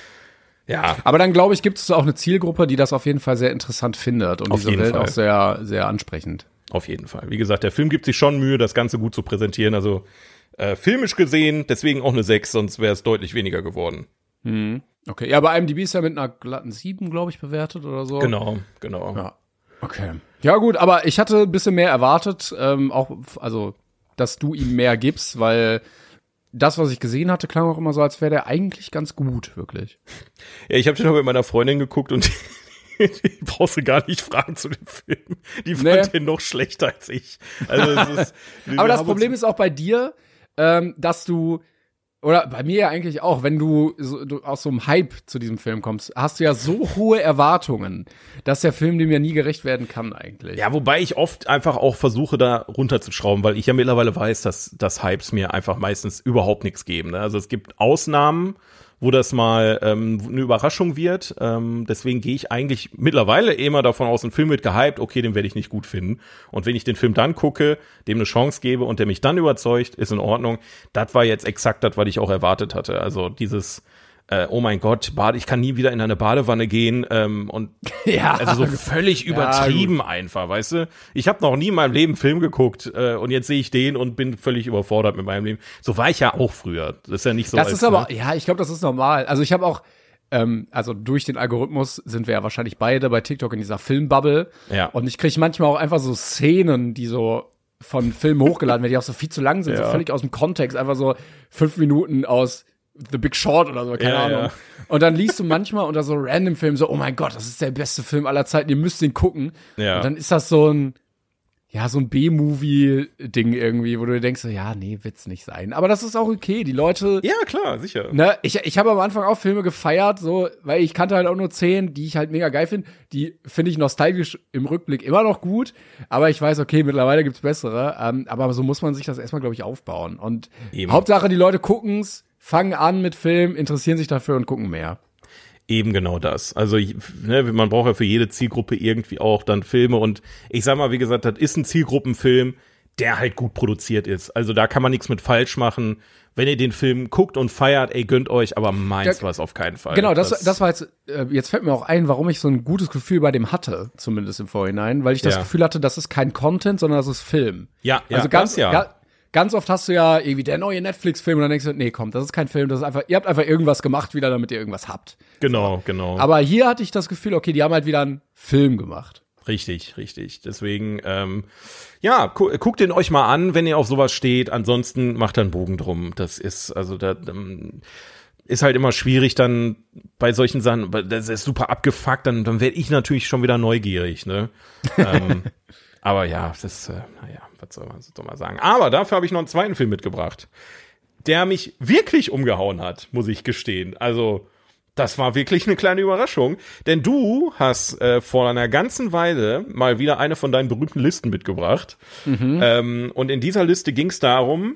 Speaker 4: Ja.
Speaker 3: Aber dann, glaube ich, gibt es auch eine Zielgruppe, die das auf jeden Fall sehr interessant findet und
Speaker 4: auf
Speaker 3: diese
Speaker 4: jeden
Speaker 3: Welt
Speaker 4: Fall.
Speaker 3: auch sehr, sehr ansprechend.
Speaker 4: Auf jeden Fall. Wie gesagt, der Film gibt sich schon Mühe, das Ganze gut zu präsentieren. Also äh, filmisch gesehen, deswegen auch eine sechs, sonst wäre es deutlich weniger geworden.
Speaker 3: Mhm. Okay, ja, bei I M D B ist er mit einer glatten sieben, glaube ich, bewertet oder so.
Speaker 4: Genau, genau.
Speaker 3: Ja, okay. Ja gut, aber ich hatte ein bisschen mehr erwartet, ähm, auch, also, dass du ihm mehr gibst, weil das, was ich gesehen hatte, klang auch immer so, als wäre der eigentlich ganz gut, wirklich.
Speaker 4: Ja, ich habe schon mal mit meiner Freundin geguckt und die, die brauchst du gar nicht fragen zu dem Film. Die fand nee. den noch schlechter als ich. Also es ist,
Speaker 3: aber das Problem ist auch bei dir, ähm, dass du oder bei mir ja eigentlich auch, wenn du, so, du aus so einem Hype zu diesem Film kommst, hast du ja so hohe Erwartungen, dass der Film dem ja nie gerecht werden kann eigentlich.
Speaker 4: Ja, wobei ich oft einfach auch versuche, da runterzuschrauben, weil ich ja mittlerweile weiß, dass, dass Hypes mir einfach meistens überhaupt nichts geben. Ne? Also es gibt Ausnahmen, wo das mal ähm, eine Überraschung wird. Ähm, deswegen gehe ich eigentlich mittlerweile immer davon aus, ein Film wird gehypt, okay, den werde ich nicht gut finden. Und wenn ich den Film dann gucke, dem eine Chance gebe und der mich dann überzeugt, ist in Ordnung. Das war jetzt exakt das, was ich auch erwartet hatte. Also dieses, äh, oh mein Gott, Bade, ich kann nie wieder in eine Badewanne gehen. Ähm, und
Speaker 3: ja,
Speaker 4: also so völlig übertrieben ja, einfach, weißt du? Ich habe noch nie in meinem Leben einen Film geguckt äh, und jetzt sehe ich den und bin völlig überfordert mit meinem Leben. So war ich ja auch früher. Das ist ja nicht so.
Speaker 3: Das
Speaker 4: als,
Speaker 3: ist aber,
Speaker 4: ne?
Speaker 3: ja, ich glaube, das ist normal. Also ich habe auch, ähm, also durch den Algorithmus sind wir ja wahrscheinlich beide bei TikTok in dieser Filmbubble.
Speaker 4: Ja.
Speaker 3: Und ich kriege manchmal auch einfach so Szenen, die so von Filmen hochgeladen werden, die auch so viel zu lang sind, ja. so völlig aus dem Kontext, einfach so fünf Minuten aus The Big Short oder so, keine
Speaker 4: ja,
Speaker 3: Ahnung.
Speaker 4: Ja.
Speaker 3: Und dann liest du manchmal unter so random Filmen so, oh mein Gott, das ist der beste Film aller Zeiten, ihr müsst den gucken.
Speaker 4: Ja.
Speaker 3: Und dann ist das so ein, ja, so ein B-Movie-Ding irgendwie, wo du dir denkst, so, ja, nee, wird's nicht sein. Aber das ist auch okay, die Leute.
Speaker 4: Ja, klar, sicher.
Speaker 3: Ne, ich, ich habe am Anfang auch Filme gefeiert, so, weil ich kannte halt auch nur zehn, die ich halt mega geil finde. Die finde ich nostalgisch im Rückblick immer noch gut. Aber ich weiß, okay, mittlerweile gibt's bessere. Ähm, aber so muss man sich das erstmal, glaube ich, aufbauen. Und Eben. Hauptsache, die Leute gucken's, fangen an mit Film, interessieren sich dafür und gucken mehr.
Speaker 4: Eben genau das. Also ne, man braucht ja für jede Zielgruppe irgendwie auch dann Filme und ich sag mal, wie gesagt, das ist ein Zielgruppenfilm, der halt gut produziert ist. Also da kann man nichts mit falsch machen. Wenn ihr den Film guckt und feiert, ey, gönnt euch, aber meins ja, war es auf keinen Fall.
Speaker 3: Genau, das, das, das war jetzt, äh, jetzt fällt mir auch ein, warum ich so ein gutes Gefühl bei dem hatte, zumindest im Vorhinein, weil ich das
Speaker 4: ja.
Speaker 3: Gefühl hatte, das ist kein Content, sondern das ist Film.
Speaker 4: Ja, ja,
Speaker 3: also ganz,
Speaker 4: das ja.
Speaker 3: ja Ganz oft hast du ja irgendwie der neue Netflix-Film und dann denkst du, nee, komm, das ist kein Film, das ist einfach, ihr habt einfach irgendwas gemacht wieder, damit ihr irgendwas habt.
Speaker 4: Genau,
Speaker 3: so.
Speaker 4: genau.
Speaker 3: Aber hier hatte ich das Gefühl, okay, die haben halt wieder einen Film gemacht.
Speaker 4: Richtig, richtig. Deswegen, ähm, ja, gu guckt den euch mal an, wenn ihr auf sowas steht. Ansonsten macht einen Bogen drum. Das ist, also da ähm, ist halt immer schwierig dann bei solchen Sachen, das ist super abgefuckt, dann, dann werde ich natürlich schon wieder neugierig, ne? ähm, aber ja, das, äh, naja, was soll man, was soll man sagen. Aber dafür habe ich noch einen zweiten Film mitgebracht, der mich wirklich umgehauen hat, muss ich gestehen. Also, das war wirklich eine kleine Überraschung, denn du hast äh, vor einer ganzen Weile mal wieder eine von deinen berühmten Listen mitgebracht. Mhm. Ähm, und in dieser Liste ging es darum,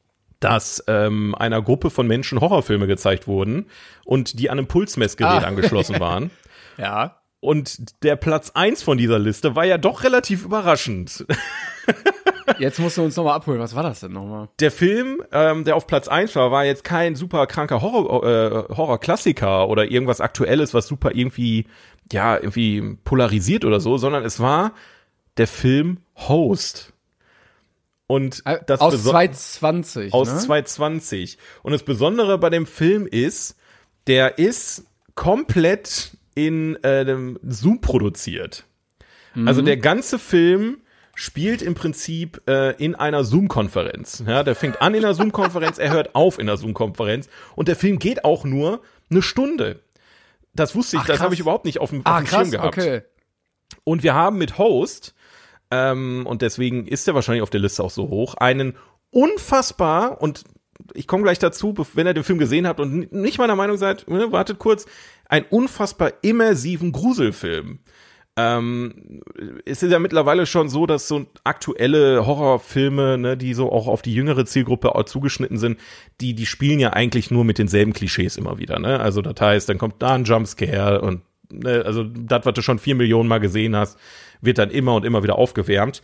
Speaker 4: dass ähm, einer Gruppe von Menschen Horrorfilme gezeigt wurden und die an einem Pulsmessgerät ah. angeschlossen waren.
Speaker 3: Ja.
Speaker 4: Und der Platz eins von dieser Liste war ja doch relativ überraschend.
Speaker 3: Jetzt musst du uns nochmal abholen. Was war das denn nochmal?
Speaker 4: Der Film, ähm, der auf Platz eins war, war jetzt kein super kranker Horror, äh, Horror-Klassiker oder irgendwas Aktuelles, was super irgendwie, ja, irgendwie polarisiert oder so, sondern es war der Film Host. Und das
Speaker 3: aus zwanzig zwanzig.
Speaker 4: Aus
Speaker 3: ne?
Speaker 4: zwanzig zwanzig. Und das Besondere bei dem Film ist, der ist komplett in äh, Zoom produziert. Mhm. Also der ganze Film spielt im Prinzip äh, in einer Zoom-Konferenz. Ja, der fängt an in einer Zoom-Konferenz, er hört auf in einer Zoom-Konferenz und der Film geht auch nur eine Stunde. Das wusste ich, Ach, das habe ich überhaupt nicht auf dem,
Speaker 3: ah,
Speaker 4: auf dem
Speaker 3: krass,
Speaker 4: Schirm gehabt.
Speaker 3: Okay.
Speaker 4: Und wir haben mit Host, ähm, und deswegen ist er wahrscheinlich auf der Liste auch so hoch, einen unfassbar, und ich komme gleich dazu, wenn ihr den Film gesehen habt und nicht meiner Meinung seid, ne, wartet kurz, einen unfassbar immersiven Gruselfilm. Ähm, es ist ja mittlerweile schon so, dass so aktuelle Horrorfilme, ne, die so auch auf die jüngere Zielgruppe auch zugeschnitten sind, die die spielen ja eigentlich nur mit denselben Klischees immer wieder, ne? Also das heißt, dann kommt da ein Jumpscare und ne, also das, was du schon vier Millionen Mal gesehen hast, wird dann immer und immer wieder aufgewärmt.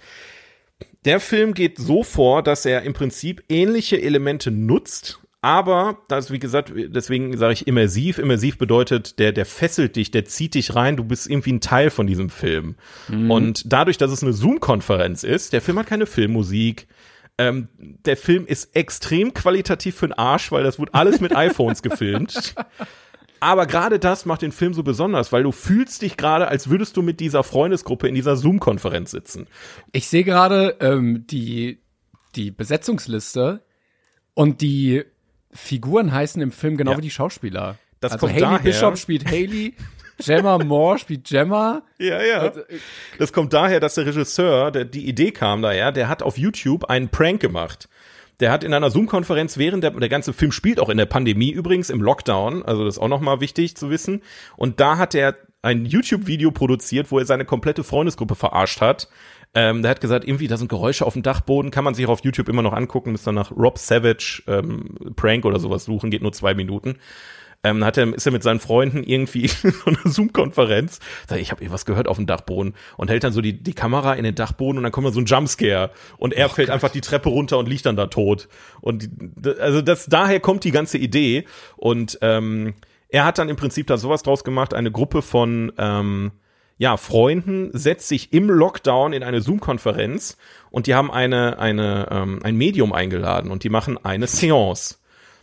Speaker 4: Der Film geht so vor, dass er im Prinzip ähnliche Elemente nutzt, aber, das wie gesagt, deswegen sage ich immersiv. Immersiv bedeutet, der, der fesselt dich, der zieht dich rein, du bist irgendwie ein Teil von diesem Film. Mhm. Und dadurch, dass es eine Zoom-Konferenz ist, der Film hat keine Filmmusik, ähm, der Film ist extrem qualitativ für den Arsch, weil das wurde alles mit iPhones gefilmt. Aber gerade das macht den Film so besonders, weil du fühlst dich gerade, als würdest du mit dieser Freundesgruppe in dieser Zoom-Konferenz sitzen.
Speaker 3: Ich sehe gerade ähm, die, die Besetzungsliste und die Figuren heißen im Film genau
Speaker 4: ja.
Speaker 3: wie die Schauspieler.
Speaker 4: Das
Speaker 3: also
Speaker 4: kommt
Speaker 3: Hailey
Speaker 4: daher.
Speaker 3: Bishop spielt Hailey, Gemma Moore spielt Gemma.
Speaker 4: Ja, ja. Das kommt daher, dass der Regisseur, der, die Idee kam daher, der hat auf YouTube einen Prank gemacht. Der hat in einer Zoom-Konferenz während der, der ganze Film spielt auch in der Pandemie übrigens, im Lockdown, also das ist auch nochmal wichtig zu wissen. Und da hat er ein YouTube-Video produziert, wo er seine komplette Freundesgruppe verarscht hat. Ähm, der hat gesagt, irgendwie, da sind Geräusche auf dem Dachboden, kann man sich auch auf YouTube immer noch angucken, müsst dann nach Rob Savage ähm, Prank oder sowas suchen, geht nur zwei Minuten. Ähm, hat er, ist er mit seinen Freunden irgendwie in so einer Zoom-Konferenz, sagt, ich habe irgendwas gehört auf dem Dachboden und hält dann so die, die Kamera in den Dachboden und dann kommt dann so ein Jumpscare und er oh, fällt Gott. einfach die Treppe runter und liegt dann da tot. Und die, also das, daher kommt die ganze Idee und ähm, er hat dann im Prinzip da sowas draus gemacht, eine Gruppe von ähm, ja, Freunden setzt sich im Lockdown in eine Zoom-Konferenz und die haben eine, eine, ähm, ein Medium eingeladen und die machen eine Seance.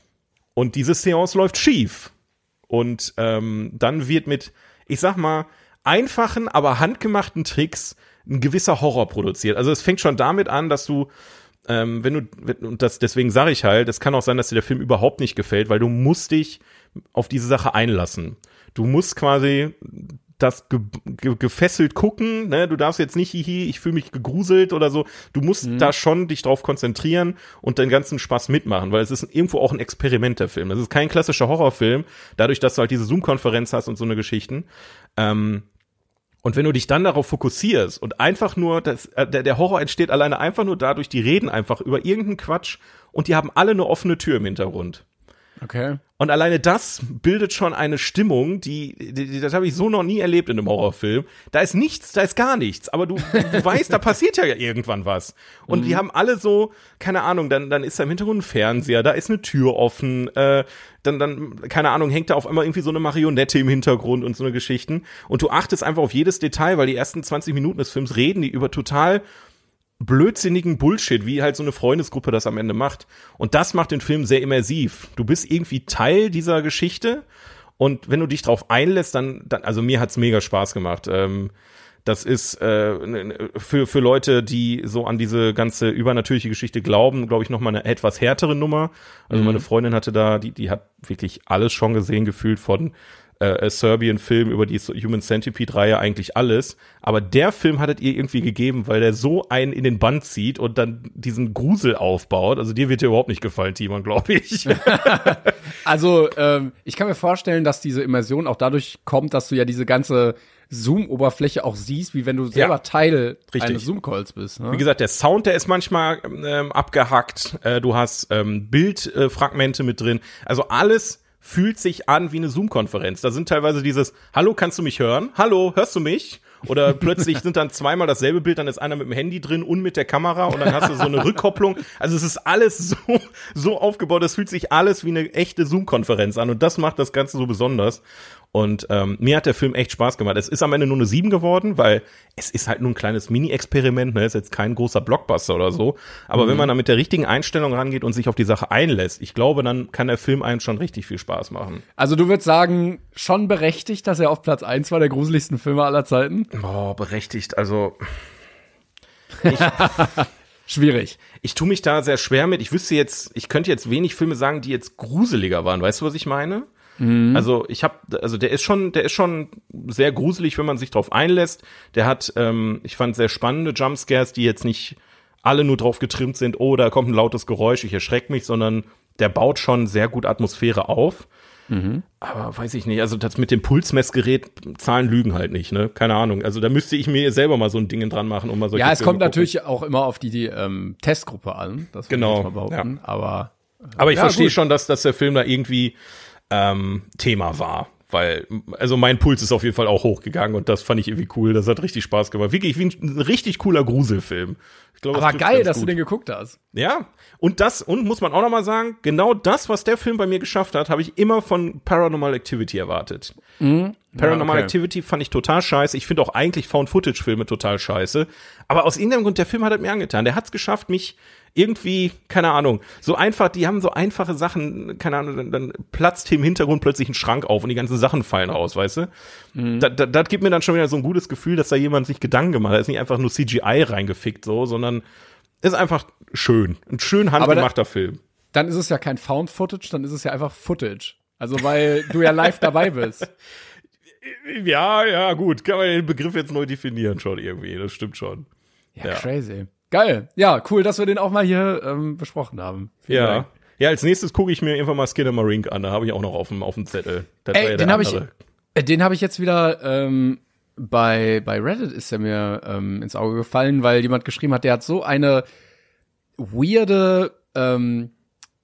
Speaker 4: Und diese Seance läuft schief. Und ähm, dann wird mit, ich sag mal, einfachen, aber handgemachten Tricks ein gewisser Horror produziert. Also es fängt schon damit an, dass du, ähm, wenn du, und das, deswegen sage ich halt, es kann auch sein, dass dir der Film überhaupt nicht gefällt, weil du musst dich auf diese Sache einlassen. Du musst quasi das ge- ge- gefesselt gucken, ne? Du darfst jetzt nicht, hihi, ich fühle mich gegruselt oder so. Du musst mhm. da schon dich drauf konzentrieren und den ganzen Spaß mitmachen, weil es ist irgendwo auch ein Experiment, der Film. Das ist kein klassischer Horrorfilm, dadurch, dass du halt diese Zoom-Konferenz hast und so eine Geschichten. Ähm, und wenn du dich dann darauf fokussierst und einfach nur, das, äh, der, der Horror entsteht alleine einfach nur dadurch, die reden einfach über irgendeinen Quatsch und die haben alle eine offene Tür im Hintergrund.
Speaker 3: Okay.
Speaker 4: Und alleine das bildet schon eine Stimmung, die, die, die das habe ich so noch nie erlebt in einem Horrorfilm. Da ist nichts, da ist gar nichts, aber du, du weißt, da passiert ja irgendwann was. Und mhm. die haben alle so, keine Ahnung, dann, dann ist da im Hintergrund ein Fernseher, da ist eine Tür offen, äh, dann, dann, keine Ahnung, hängt da auf einmal irgendwie so eine Marionette im Hintergrund und so eine Geschichten. Und du achtest einfach auf jedes Detail, weil die ersten zwanzig Minuten des Films reden die über total blödsinnigen Bullshit, wie halt so eine Freundesgruppe das am Ende macht. Und das macht den Film sehr immersiv. Du bist irgendwie Teil dieser Geschichte und wenn du dich drauf einlässt, dann, dann also mir hat's mega Spaß gemacht. Ähm, das ist äh, für für Leute, die so an diese ganze übernatürliche Geschichte glauben, glaube ich, noch mal eine etwas härtere Nummer. Also mhm. meine Freundin hatte da, die die hat wirklich alles schon gesehen, gefühlt von äh, Serbian-Film über die Human Centipede-Reihe, eigentlich alles. Aber der Film hattet ihr irgendwie gegeben, weil der so einen in den Bann zieht und dann diesen Grusel aufbaut. Also dir wird dir überhaupt nicht gefallen, Timon, glaube ich.
Speaker 3: Also ähm, ich kann mir vorstellen, dass diese Immersion auch dadurch kommt, dass du ja diese ganze Zoom-Oberfläche auch siehst, wie wenn du selber ja, Teil richtig. eines Zoom-Calls bist. Ne?
Speaker 4: Wie gesagt, der Sound, der ist manchmal ähm, abgehackt. Äh, du hast ähm, Bildfragmente äh, mit drin. Also alles fühlt sich an wie eine Zoom-Konferenz. Da sind teilweise dieses, hallo, kannst du mich hören? Hallo, hörst du mich? Oder plötzlich sind dann zweimal dasselbe Bild, dann ist einer mit dem Handy drin und mit der Kamera und dann hast du so eine Rückkopplung. Also es ist alles so, so aufgebaut, es fühlt sich alles wie eine echte Zoom-Konferenz an und das macht das Ganze so besonders. Und ähm, mir hat der Film echt Spaß gemacht. Es ist am Ende nur eine sieben geworden, weil es ist halt nur ein kleines Mini-Experiment, ne? Ist jetzt kein großer Blockbuster oder so. Aber mhm. wenn man da mit der richtigen Einstellung rangeht und sich auf die Sache einlässt, ich glaube, dann kann der Film einem schon richtig viel Spaß machen.
Speaker 3: Also du würdest sagen, schon berechtigt, dass er auf Platz eins war der gruseligsten Filme aller Zeiten?
Speaker 4: Oh, berechtigt, also ich,
Speaker 3: schwierig.
Speaker 4: Ich tue mich da sehr schwer mit. Ich wüsste jetzt, ich könnte jetzt wenig Filme sagen, die jetzt gruseliger waren. Weißt du, was ich meine? Mhm. Also ich habe, also der ist schon, der ist schon sehr gruselig, wenn man sich drauf einlässt. Der hat, ähm, ich fand sehr spannende Jumpscares, die jetzt nicht alle nur drauf getrimmt sind, oh, da kommt ein lautes Geräusch, ich erschrecke mich, sondern der baut schon sehr gut Atmosphäre auf. Mhm. Aber weiß ich nicht, also das mit dem Pulsmessgerät, Zahlen lügen halt nicht, ne? Keine Ahnung. Also da müsste ich mir selber mal so ein Ding dran machen, um mal solche
Speaker 3: Ja, es
Speaker 4: Filme
Speaker 3: kommt
Speaker 4: gucken.
Speaker 3: Natürlich auch immer auf die, die ähm, Testgruppe an, das will
Speaker 4: genau,
Speaker 3: ich mal behaupten. Ja. Aber, äh,
Speaker 4: Aber ich
Speaker 3: ja,
Speaker 4: verstehe
Speaker 3: gut.
Speaker 4: schon, dass, dass der Film da irgendwie ähm, Thema war. Weil, also mein Puls ist auf jeden Fall auch hochgegangen und das fand ich irgendwie cool. Das hat richtig Spaß gemacht. Wirklich wie ein, ein richtig cooler Gruselfilm. Ich glaub,
Speaker 3: Aber
Speaker 4: das
Speaker 3: geil, dass
Speaker 4: gut.
Speaker 3: du den geguckt hast.
Speaker 4: Ja, und das, und muss man auch noch mal sagen, genau das, was der Film bei mir geschafft hat, habe ich immer von Paranormal Activity erwartet. Mhm. Paranormal ja, okay. Activity fand ich total scheiße. Ich finde auch eigentlich Found-Footage-Filme total scheiße. Aber aus irgendeinem Grund, der Film hat es mir angetan. Der hat es geschafft, mich irgendwie, keine Ahnung, so einfach, die haben so einfache Sachen, keine Ahnung, dann, dann platzt im Hintergrund plötzlich ein Schrank auf und die ganzen Sachen fallen raus, weißt du? Mhm. Das da, da gibt mir dann schon wieder so ein gutes Gefühl, dass da jemand sich Gedanken gemacht hat. Da ist nicht einfach nur C G I reingefickt, so, sondern ist einfach schön. Ein schön handgemachter Film.
Speaker 3: Dann ist es ja kein Found-Footage, dann ist es ja einfach Footage. Also, weil du ja live dabei bist.
Speaker 4: Ja, ja, gut. Kann man den Begriff jetzt neu definieren schon irgendwie. Das stimmt schon.
Speaker 3: Ja, ja. Crazy. Geil. Ja, cool, dass wir den auch mal hier ähm, besprochen haben. Vielen
Speaker 4: ja.
Speaker 3: Dank.
Speaker 4: Ja, als nächstes gucke ich mir irgendwann mal Skinamarink an. Da habe ich auch noch auf dem, auf dem Zettel. Das
Speaker 3: Ey,
Speaker 4: war ja
Speaker 3: den habe ich,
Speaker 4: äh,
Speaker 3: den habe ich jetzt wieder ähm, bei, bei Reddit ist er mir ähm, ins Auge gefallen, weil jemand geschrieben hat, der hat so eine weirde ähm,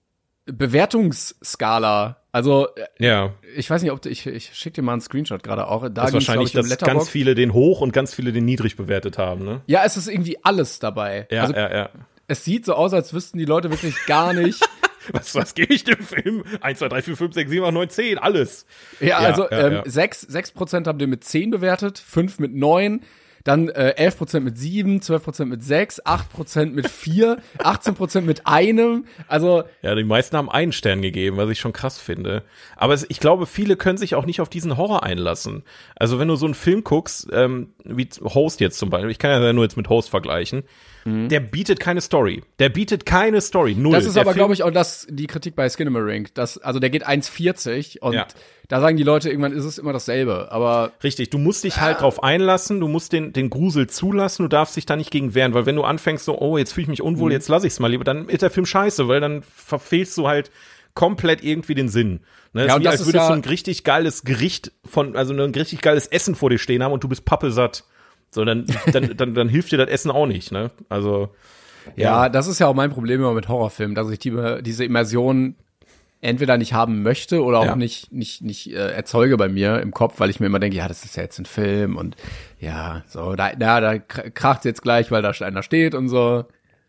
Speaker 3: Bewertungsskala. Also,
Speaker 4: ja.
Speaker 3: ich weiß nicht, ob du, ich, ich schick dir mal einen Screenshot gerade auch. Da
Speaker 4: das ist wahrscheinlich,
Speaker 3: ich, um
Speaker 4: dass ganz viele den hoch und ganz viele den niedrig bewertet haben, ne?
Speaker 3: Ja, es ist irgendwie alles dabei.
Speaker 4: Ja,
Speaker 3: also,
Speaker 4: ja, ja.
Speaker 3: Es sieht so aus, als wüssten die Leute wirklich gar nicht.
Speaker 4: was, was gebe ich dem Film? eins, zwei, drei, vier, fünf, sechs, sieben, acht, neun, zehn, alles.
Speaker 3: Ja,
Speaker 4: ja
Speaker 3: also
Speaker 4: ja,
Speaker 3: ähm,
Speaker 4: ja.
Speaker 3: sechs Prozent haben den mit zehn bewertet, fünf mit neun, dann äh, elf Prozent mit sieben, zwölf Prozent mit sechs, acht Prozent mit vier, achtzehn Prozent mit einem. Also
Speaker 4: ja, die meisten haben einen Stern gegeben, was ich schon krass finde. Aber es, ich glaube, viele können sich auch nicht auf diesen Horror einlassen. Also wenn du so einen Film guckst, ähm, wie Host jetzt zum Beispiel, ich kann ja nur jetzt mit Host vergleichen, mhm. der bietet keine Story. Der bietet keine Story, null.
Speaker 3: Das ist
Speaker 4: der
Speaker 3: aber,
Speaker 4: Film-
Speaker 3: glaube ich, auch das die Kritik bei Skinamarink. Das, also der geht eins vierzig und
Speaker 4: Ja.
Speaker 3: da sagen die Leute, irgendwann ist es immer dasselbe. Aber
Speaker 4: Richtig, du musst dich halt drauf einlassen, du musst den, den Grusel zulassen, du darfst dich da nicht gegen wehren, weil wenn du anfängst so, oh, jetzt fühle ich mich unwohl,
Speaker 3: Mhm.
Speaker 4: jetzt lass ich's mal lieber, dann ist der Film scheiße, weil dann verfehlst du halt komplett irgendwie den Sinn. Ne?
Speaker 3: Ja,
Speaker 4: ist
Speaker 3: und
Speaker 4: wie,
Speaker 3: das
Speaker 4: als
Speaker 3: ist
Speaker 4: würdest
Speaker 3: ja-
Speaker 4: du ein richtig geiles Gericht von, also ein richtig geiles Essen vor dir stehen haben und du bist pappesatt. So, dann, dann, dann, dann hilft dir das Essen auch nicht, ne? Also,
Speaker 3: ja, das ist ja auch mein Problem immer mit Horrorfilmen, dass ich die, diese Immersion entweder nicht haben möchte oder auch
Speaker 4: Ja.
Speaker 3: nicht nicht nicht äh, erzeuge bei mir im Kopf, weil ich mir immer denke, ja, das ist ja jetzt ein Film und ja, so da na, da kracht's jetzt gleich, weil da einer steht und so.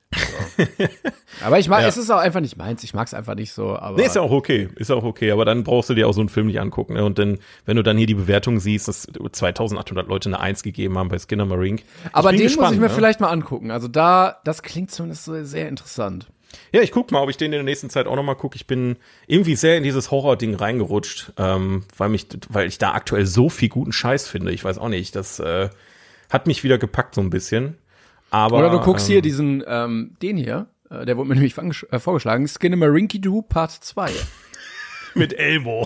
Speaker 3: so. Aber ich mag,
Speaker 4: Ja.
Speaker 3: es ist auch einfach nicht meins. Ich mag's einfach nicht so. Aber
Speaker 4: Nee, ist ja auch okay, ist auch okay, aber dann brauchst du dir auch so einen Film nicht angucken, ne? Und dann, wenn du dann hier die Bewertung siehst, dass zweitausendachthundert Leute eine Eins gegeben haben bei Skinamarink.
Speaker 3: aber
Speaker 4: bin
Speaker 3: den muss
Speaker 4: gespannt,
Speaker 3: ich mir
Speaker 4: ne?
Speaker 3: vielleicht mal angucken. Also da, das klingt zumindest so sehr interessant.
Speaker 4: Ja, ich guck mal, ob ich den in der nächsten Zeit auch noch mal gucke. Ich bin irgendwie sehr in dieses Horror-Ding reingerutscht, ähm, weil mich, weil ich da aktuell so viel guten Scheiß finde. Ich weiß auch nicht, das äh, hat mich wieder gepackt so ein bisschen. Aber
Speaker 3: Oder du guckst
Speaker 4: ähm,
Speaker 3: hier diesen, ähm, den hier, äh, der wurde mir nämlich fangesch- äh, vorgeschlagen, Skinamarink-Doo Part zwei.
Speaker 4: mit Elmo.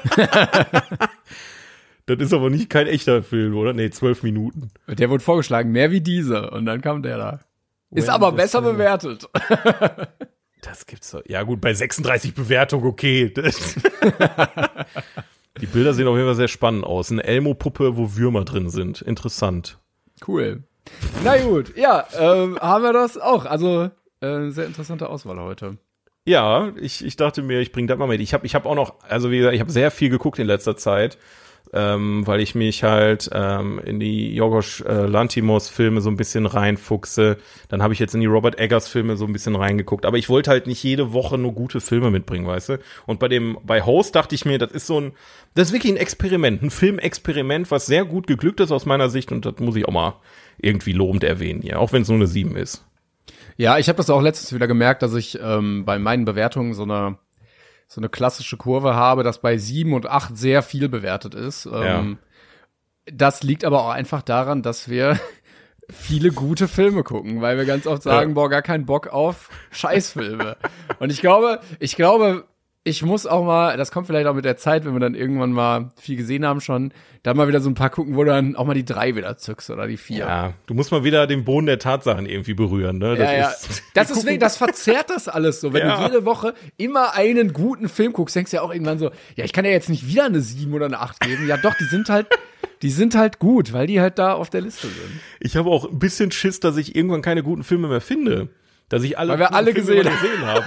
Speaker 4: Das ist aber nicht kein echter Film, oder? Nee, zwölf Minuten.
Speaker 3: Der wurde vorgeschlagen, mehr wie diese. Und dann kam der da. Ist
Speaker 4: When
Speaker 3: aber
Speaker 4: the
Speaker 3: besser
Speaker 4: cinema-
Speaker 3: bewertet.
Speaker 4: Das gibt's doch. Ja gut, bei sechsunddreißig Bewertungen, okay. Das die Bilder sehen auf jeden Fall sehr spannend aus. Eine Elmo-Puppe, wo Würmer drin sind. Interessant.
Speaker 3: Cool. Na gut, ja, ähm, haben wir das auch. Also, äh, sehr interessante Auswahl heute.
Speaker 4: Ja, ich, ich dachte mir, ich bringe das mal mit. Ich habe ich hab auch noch, also wie gesagt, ich habe sehr viel geguckt in letzter Zeit. ähm, weil ich mich halt ähm, in die Yorgos äh, Lanthimos-Filme so ein bisschen reinfuchse. Dann habe ich jetzt in die Robert Eggers-Filme so ein bisschen reingeguckt. Aber ich wollte halt nicht jede Woche nur gute Filme mitbringen, weißt du? Und bei dem, bei Host dachte ich mir, das ist so ein, das ist wirklich ein Experiment, ein Filmexperiment, was sehr gut geglückt ist aus meiner Sicht. Und das muss ich auch mal irgendwie lobend erwähnen hier, auch wenn es nur eine sieben ist.
Speaker 3: Ja, ich habe das auch letztens wieder gemerkt, dass ich ähm, bei meinen Bewertungen so eine so eine klassische Kurve habe, dass bei sieben und acht sehr viel bewertet ist. Ähm, ja. Das liegt aber auch einfach daran, dass wir viele gute Filme gucken, weil wir ganz oft sagen, ja. boah, gar keinen Bock auf Scheißfilme. Und ich glaube, ich glaube, ich muss auch mal, das kommt vielleicht auch mit der Zeit, wenn wir dann irgendwann mal viel gesehen haben schon, da mal wieder so ein paar gucken, wo du dann auch mal die drei wieder zückst oder die vier.
Speaker 4: Ja, du musst mal wieder den Boden der Tatsachen irgendwie berühren, ne? Das
Speaker 3: ja, ja.
Speaker 4: ist,
Speaker 3: das ist wegen, das verzerrt das alles so. Wenn ja. du jede Woche immer einen guten Film guckst, denkst du ja auch irgendwann so, ja, ich kann ja jetzt nicht wieder eine sieben oder eine acht geben. Ja doch, die sind halt, die sind halt gut, weil die halt da auf der Liste sind.
Speaker 4: Ich habe auch ein bisschen Schiss, dass ich irgendwann keine guten Filme mehr finde. Dass ich alle,
Speaker 3: weil wir alle
Speaker 4: Filme
Speaker 3: gesehen,
Speaker 4: gesehen habe.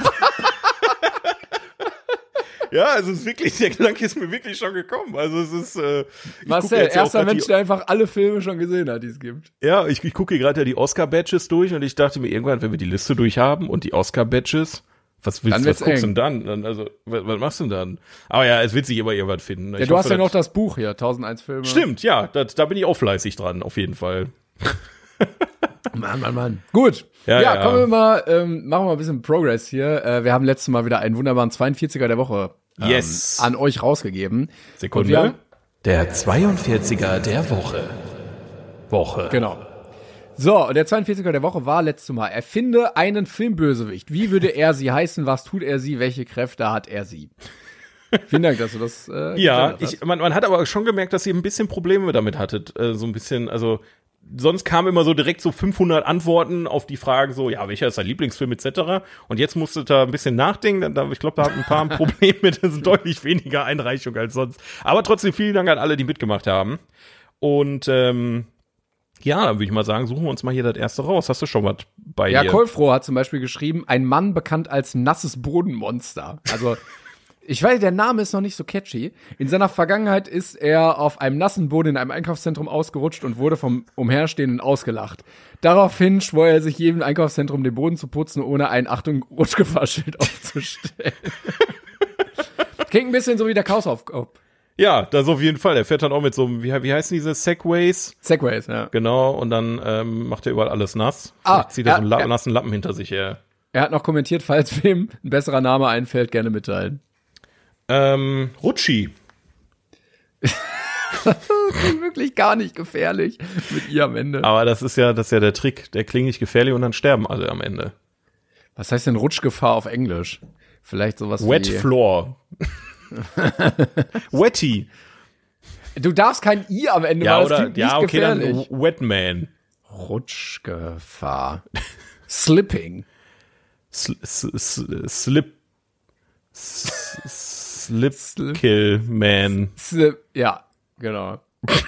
Speaker 4: Ja, also es ist wirklich, der Gedanke ist mir wirklich schon gekommen. Also es ist äh,
Speaker 3: Marcel, erster Mensch, die, der einfach alle Filme schon gesehen hat, die es gibt.
Speaker 4: Ja, ich, ich gucke hier gerade ja die Oscar-Badges durch und ich dachte mir irgendwann, wenn wir die Liste durchhaben und die Oscar-Badges, was willst du, was guckst du denn dann? dann? Also, was, was machst du denn dann? Aber ja, es wird sich immer irgendwas finden.
Speaker 3: Ja,
Speaker 4: ich
Speaker 3: du
Speaker 4: hoffe,
Speaker 3: hast ja noch das Buch hier, tausendeins Filme.
Speaker 4: Stimmt, ja, das, da bin ich auch fleißig dran, auf jeden Fall.
Speaker 3: Mann, Mann, Mann. Gut.
Speaker 4: Ja,
Speaker 3: ja,
Speaker 4: ja,
Speaker 3: kommen wir mal, ähm, machen wir mal ein bisschen Progress hier. Äh, wir haben letztes Mal wieder einen wunderbaren zweiundvierziger der Woche ähm,
Speaker 4: yes.
Speaker 3: an euch rausgegeben.
Speaker 4: Sekunde.
Speaker 3: Wir haben,
Speaker 4: der zweiundvierziger der Woche. Woche.
Speaker 3: Genau. So, und der zweiundvierziger der Woche war letztes Mal. Erfinde einen Filmbösewicht. Wie würde er sie heißen? Was tut er sie? Welche Kräfte hat er sie? Vielen Dank, dass du das äh,
Speaker 4: Ja, ich, man, man hat aber schon gemerkt, dass ihr ein bisschen Probleme damit hattet. Äh, so ein bisschen, also sonst kamen immer so direkt so fünfhundert Antworten auf die Fragen so, ja, welcher ist dein Lieblingsfilm et cetera. Und jetzt musstet ihr ein bisschen nachdenken. Da, ich glaube, da hatten ein paar ein Problem mit. Das sind deutlich weniger Einreichungen als sonst. Aber trotzdem vielen Dank an alle, die mitgemacht haben. Und ähm, ja, dann würde ich mal sagen, suchen wir uns mal hier das erste raus. Hast du schon was bei
Speaker 3: ja,
Speaker 4: dir? Ja,
Speaker 3: Kolfroh hat zum Beispiel geschrieben, ein Mann bekannt als nasses Bodenmonster. Also ich weiß, der Name ist noch nicht so catchy. In seiner Vergangenheit ist er auf einem nassen Boden in einem Einkaufszentrum ausgerutscht und wurde vom Umherstehenden ausgelacht. Daraufhin schwor er sich jedem Einkaufszentrum den Boden zu putzen, ohne ein Achtung Rutschgefahrschild aufzustellen. Klingt ein bisschen so wie der Chaosaufkopf.
Speaker 4: Ja, das auf jeden Fall. Er fährt dann auch mit so einem, wie, wie heißen diese Segways?
Speaker 3: Segways, ja.
Speaker 4: Genau, und dann ähm, macht er überall alles nass.
Speaker 3: Ah,
Speaker 4: zieht er
Speaker 3: ja,
Speaker 4: so einen La-
Speaker 3: ja.
Speaker 4: nassen Lappen hinter sich her.
Speaker 3: Er hat noch kommentiert, falls wem ein besserer Name einfällt, gerne mitteilen.
Speaker 4: Ähm, Rutschi.
Speaker 3: Klingt wirklich gar nicht gefährlich mit ihr am Ende.
Speaker 4: Aber das ist ja, das ist ja der Trick. Der klingt nicht gefährlich und dann sterben alle am Ende.
Speaker 3: Was heißt denn Rutschgefahr auf Englisch? Vielleicht sowas
Speaker 4: Wet
Speaker 3: wie
Speaker 4: Floor. Wetty.
Speaker 3: Du darfst kein I am Ende,
Speaker 4: Ja,
Speaker 3: weil das
Speaker 4: oder,
Speaker 3: klingt nicht
Speaker 4: ja, okay,
Speaker 3: gefährlich.
Speaker 4: dann Wetman.
Speaker 3: Rutschgefahr. Slipping.
Speaker 4: Sl- s- s- Slip. s- Slip Kill Man.
Speaker 3: Slip, ja, genau.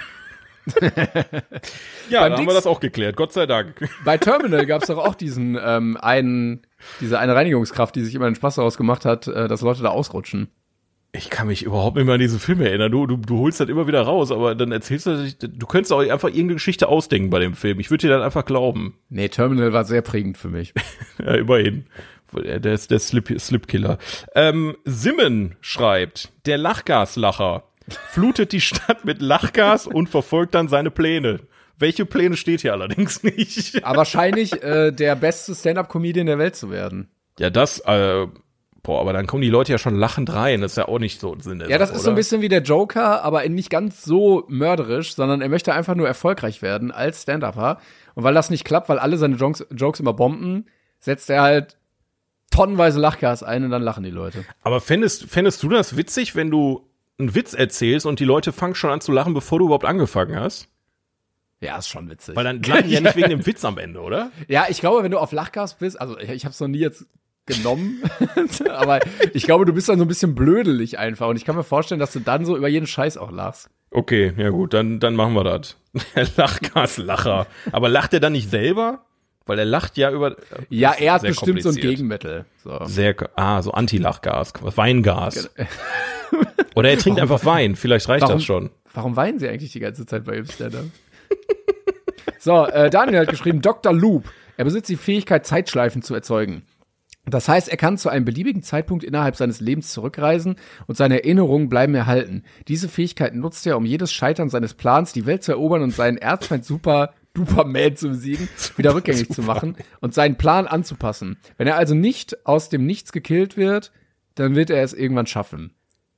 Speaker 4: Ja, dann haben
Speaker 3: Dings-
Speaker 4: wir das auch geklärt. Gott sei Dank.
Speaker 3: Bei Terminal gab es doch auch diesen ähm, einen, diese eine Reinigungskraft, die sich immer den Spaß daraus gemacht hat, äh, dass Leute da ausrutschen.
Speaker 4: Ich kann mich überhaupt nicht mehr an diese Filme erinnern. Du, du, du holst das immer wieder raus, aber dann erzählst du, du könntest auch einfach irgendeine Geschichte ausdenken bei dem Film. Ich würde dir dann einfach glauben.
Speaker 3: Nee, Terminal war sehr prägend für mich.
Speaker 4: Ja, immerhin. Der ist der Slip, Slipkiller. Ähm, Simmen schreibt, der Lachgaslacher flutet die Stadt mit Lachgas und verfolgt dann seine Pläne. Welche Pläne steht hier allerdings nicht.
Speaker 3: Aber wahrscheinlich äh, der beste Stand-Up-Comedian der Welt zu werden.
Speaker 4: Ja, das, äh, boah, aber dann kommen die Leute ja schon lachend rein. Das ist ja auch nicht so Sinn der
Speaker 3: Ja, das
Speaker 4: Sache,
Speaker 3: ist so ein
Speaker 4: oder?
Speaker 3: bisschen wie der Joker, aber nicht ganz so mörderisch, sondern er möchte einfach nur erfolgreich werden als Stand-Upper. Und weil das nicht klappt, weil alle seine Jokes, Jokes immer bomben, setzt er halt tonnenweise Lachgas ein und dann lachen die Leute.
Speaker 4: Aber fändest, fändest du das witzig, wenn du einen Witz erzählst und die Leute fangen schon an zu lachen, bevor du überhaupt angefangen hast?
Speaker 3: Ja, ist schon witzig.
Speaker 4: Weil dann lachen die ja nicht wegen dem Witz am Ende, oder?
Speaker 3: Ja, ich glaube, wenn du auf Lachgas bist, also ich, ich habe es noch nie jetzt genommen, aber ich glaube, du bist dann so ein bisschen blödelig einfach und ich kann mir vorstellen, dass du dann so über jeden Scheiß auch lachst.
Speaker 4: Okay, ja gut, dann, dann machen wir das. Der Lachgaslacher. Aber lacht er dann nicht selber? Weil er lacht ja über...
Speaker 3: Ja, er hat
Speaker 4: sehr
Speaker 3: bestimmt so ein
Speaker 4: kompliziert.
Speaker 3: Gegenmittel. So.
Speaker 4: Sehr, ah, so Anti-Lachgas, Weingas. Oder er trinkt
Speaker 3: Warum-
Speaker 4: einfach Wein, vielleicht reicht
Speaker 3: Warum,
Speaker 4: das schon.
Speaker 3: Warum weinen sie eigentlich die ganze Zeit bei ihm Stand-up? So, äh, Daniel hat geschrieben, Doktor Loop. Er besitzt die Fähigkeit, Zeitschleifen zu erzeugen. Das heißt, er kann zu einem beliebigen Zeitpunkt innerhalb seines Lebens zurückreisen und seine Erinnerungen bleiben erhalten. Diese Fähigkeit nutzt er, um jedes Scheitern seines Plans, die Welt zu erobern und seinen Erzfeind Super Duperman zu besiegen, wieder rückgängig zu machen und seinen Plan anzupassen. Wenn er also nicht aus dem Nichts gekillt wird, dann wird er es irgendwann schaffen.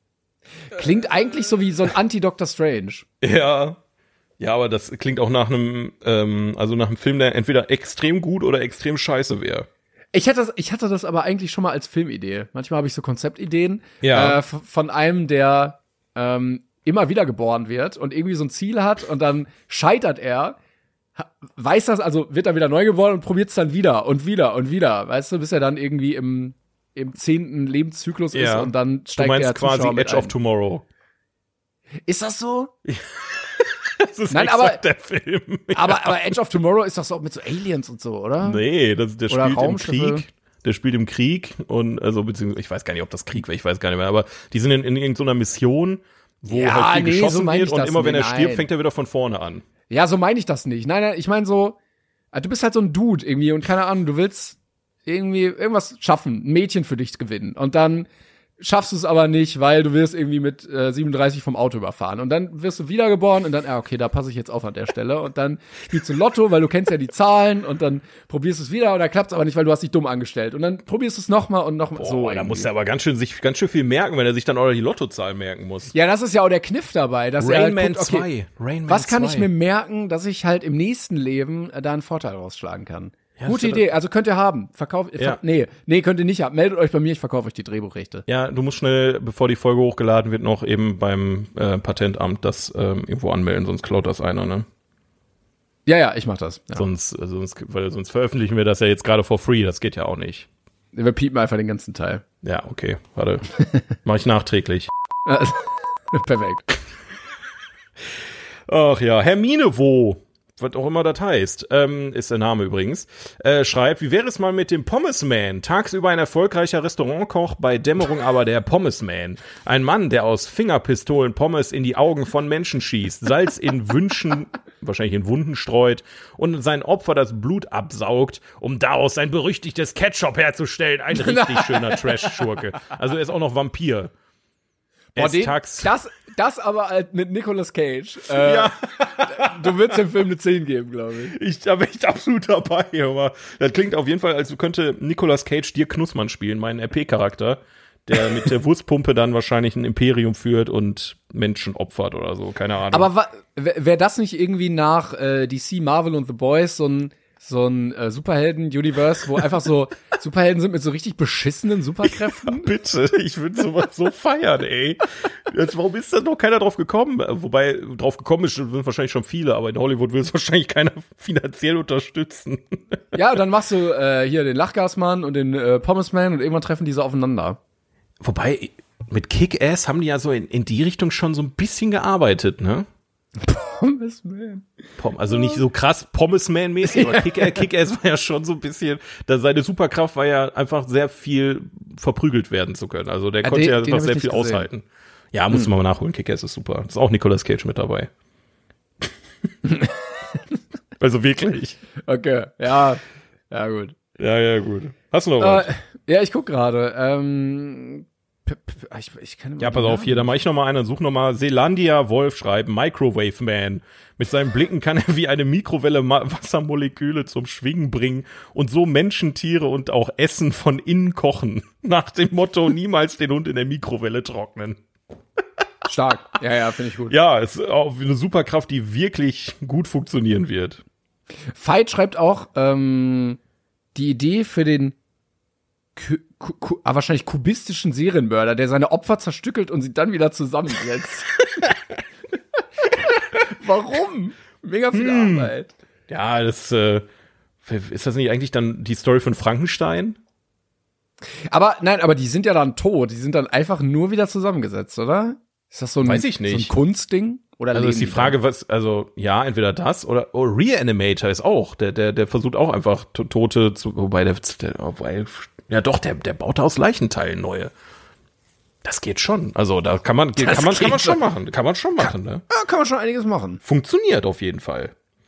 Speaker 3: Klingt eigentlich so wie so ein Anti-Doctor Strange.
Speaker 4: Ja. Ja, aber das klingt auch nach einem, ähm, also nach einem Film, der entweder extrem gut oder extrem scheiße wäre.
Speaker 3: Ich hatte das, ich hatte das aber eigentlich schon mal als Filmidee. Manchmal habe ich so Konzeptideen
Speaker 4: ja.
Speaker 3: äh, f- von einem, der ähm, immer wieder geboren wird und irgendwie so ein Ziel hat und dann scheitert er, ha- weiß das, also wird er wieder neu geboren und probiert es dann wieder und wieder und wieder, weißt du, bis er dann irgendwie im im zehnten Lebenszyklus
Speaker 4: ja.
Speaker 3: ist und dann steigt
Speaker 4: du meinst
Speaker 3: der
Speaker 4: quasi
Speaker 3: Zuschauer mit
Speaker 4: Edge of
Speaker 3: ein.
Speaker 4: Tomorrow.
Speaker 3: Ist das so?
Speaker 4: Das ist
Speaker 3: Nein,
Speaker 4: exakt
Speaker 3: aber-
Speaker 4: der Film.
Speaker 3: Aber, aber Edge of Tomorrow ist doch so mit so Aliens und so, oder?
Speaker 4: Nee, das, der
Speaker 3: Oder
Speaker 4: spielt im
Speaker 3: Raumschiffe.
Speaker 4: Krieg. Der spielt im Krieg und also beziehungsweise ich weiß gar nicht, ob das Krieg war, ich weiß gar nicht mehr, aber die sind in, in irgendeiner Mission, wo
Speaker 3: Ja,
Speaker 4: halt viel
Speaker 3: nee,
Speaker 4: geschossen
Speaker 3: so meine
Speaker 4: wird
Speaker 3: ich
Speaker 4: und
Speaker 3: das
Speaker 4: immer wenn er
Speaker 3: nicht,
Speaker 4: stirbt,
Speaker 3: nein.
Speaker 4: fängt er wieder von vorne an.
Speaker 3: Ja, so meine ich das nicht. Nein, nein, ich meine so, du bist halt so ein Dude irgendwie und keine Ahnung, du willst irgendwie irgendwas schaffen, ein Mädchen für dich gewinnen und dann schaffst du es aber nicht, weil du wirst irgendwie mit äh, siebenunddreißig vom Auto überfahren und dann wirst du wiedergeboren und dann, ah, okay, da passe ich jetzt auf an der Stelle und dann spielst du Lotto, weil du kennst ja die Zahlen und dann probierst du es wieder und dann klappt es aber nicht, weil du hast dich dumm angestellt und dann probierst du es nochmal und nochmal so.
Speaker 4: Boah, da muss er aber ganz schön sich ganz schön viel merken, wenn er sich dann auch noch die Lottozahl merken muss.
Speaker 3: Ja, das ist ja auch der Kniff dabei, dass
Speaker 4: Rain
Speaker 3: er halt
Speaker 4: Man
Speaker 3: guckt, okay,
Speaker 4: zwei. Rain Man
Speaker 3: was kann
Speaker 4: zwei.
Speaker 3: ich mir merken, dass ich halt im nächsten Leben äh, da einen Vorteil rausschlagen kann?
Speaker 4: Ja,
Speaker 3: Gute
Speaker 4: das-
Speaker 3: Idee, also könnt ihr haben. Verkauf,
Speaker 4: Ja.
Speaker 3: ver- nee, nee, könnt ihr nicht haben. Meldet euch bei mir, ich verkaufe euch die Drehbuchrechte.
Speaker 4: Ja, du musst schnell, bevor die Folge hochgeladen wird, noch eben beim äh, Patentamt das ähm, irgendwo anmelden, sonst klaut das einer, ne?
Speaker 3: Ja, ja, ich mach das. Ja.
Speaker 4: Sonst, äh, sonst, weil sonst veröffentlichen wir das ja jetzt gerade for free, das geht ja auch nicht.
Speaker 3: Wir piepen einfach den ganzen Teil.
Speaker 4: Ja, okay, warte. Mach ich nachträglich.
Speaker 3: Perfekt.
Speaker 4: Ach ja, Hermine Wo, was auch immer das heißt, ähm, ist der Name übrigens, äh, schreibt, wie wäre es mal mit dem Pommesman? Tagsüber ein erfolgreicher Restaurantkoch, bei Dämmerung aber der Pommesman. Ein Mann, der aus Fingerpistolen Pommes in die Augen von Menschen schießt, Salz in Wünschen, wahrscheinlich in Wunden streut und sein Opfer das Blut absaugt, um daraus sein berüchtigtes Ketchup herzustellen. Ein richtig schöner Trash-Schurke. Also er ist auch noch Vampir.
Speaker 3: Boah, den,
Speaker 4: Tax.
Speaker 3: das, das aber halt mit Nicolas Cage. Äh,
Speaker 4: Ja.
Speaker 3: Du würdest dem Film eine zehn geben, glaube ich.
Speaker 4: Ich da bin ich absolut dabei, aber das klingt auf jeden Fall, als könnte Nicolas Cage Dirk Knussmann spielen, meinen R P-Charakter, der mit der Wurstpumpe dann wahrscheinlich ein Imperium führt und Menschen opfert oder so, keine Ahnung.
Speaker 3: Aber wa- wäre wär das nicht irgendwie nach äh, D C, Marvel und The Boys so ein so ein äh, Superhelden-Universe, wo einfach so Superhelden sind mit so richtig beschissenen Superkräften?
Speaker 4: bitte, ich würde sowas so feiern, ey. Jetzt, warum ist da noch keiner drauf gekommen? Wobei, drauf gekommen ist, sind wahrscheinlich schon viele, aber in Hollywood will es wahrscheinlich keiner finanziell unterstützen.
Speaker 3: Ja, und dann machst du äh, hier den Lachgasmann und den äh, Pommesman und irgendwann treffen diese aufeinander.
Speaker 4: Wobei, mit Kick-Ass haben die ja so in, in die Richtung schon so ein bisschen gearbeitet, ne?
Speaker 3: Pommesman.
Speaker 4: Pom also nicht so krass Pommesman-mäßig, aber Kick-Ass, Kick-Ass war ja schon so ein bisschen, da seine Superkraft war ja einfach sehr viel verprügelt werden zu können. Also der
Speaker 3: Ja,
Speaker 4: konnte
Speaker 3: den-
Speaker 4: ja
Speaker 3: den
Speaker 4: einfach
Speaker 3: hab ich
Speaker 4: sehr
Speaker 3: nicht
Speaker 4: viel
Speaker 3: gesehen.
Speaker 4: aushalten. Ja, musst du mal nachholen, Kick-Ass ist super. Ist auch Nicolas Cage mit dabei. Also wirklich.
Speaker 3: Okay, ja, ja gut.
Speaker 4: Ja, ja, gut. Hast du noch was?
Speaker 3: Äh, ja, ich guck gerade. Ähm, p- p- ich, ich kann
Speaker 4: Ja, pass auf, hier, da mach ich noch mal einen, such noch mal Selandia Wolf schreiben, Microwave Man. Mit seinen Blicken kann er wie eine Mikrowelle Ma- Wassermoleküle zum Schwingen bringen und so Menschen, Tiere und auch Essen von innen kochen. Nach dem Motto, niemals den Hund in der Mikrowelle trocknen.
Speaker 3: Stark. Ja, ja, finde ich gut.
Speaker 4: Ja, es ist auch eine Superkraft, die wirklich gut funktionieren wird.
Speaker 3: Veit schreibt auch, ähm, die Idee für den Ku Ku Ku ah, wahrscheinlich kubistischen Serienmörder, der seine Opfer zerstückelt und sie dann wieder zusammensetzt. Warum? Mega viel
Speaker 4: Hm.
Speaker 3: Arbeit.
Speaker 4: Ja, das, äh, ist das nicht eigentlich dann die Story von Frankenstein?
Speaker 3: Aber nein, aber die sind ja dann tot. Die sind dann einfach nur wieder zusammengesetzt, oder? Ist das so ein,
Speaker 4: Weiß ich nicht.
Speaker 3: So ein Kunstding? Oder
Speaker 4: Also ist die
Speaker 3: leben
Speaker 4: Frage, was, also ja, entweder das oder oh, Reanimator ist auch, der, der, der versucht auch einfach to- Tote zu, wobei der, der wobei, ja doch, der, der baut aus Leichenteilen neue. Das geht schon. Also da kann man, kann man, kann man schon machen. Kann man schon machen, ne?
Speaker 3: Ja, kann man schon einiges machen.
Speaker 4: Funktioniert auf jeden Fall.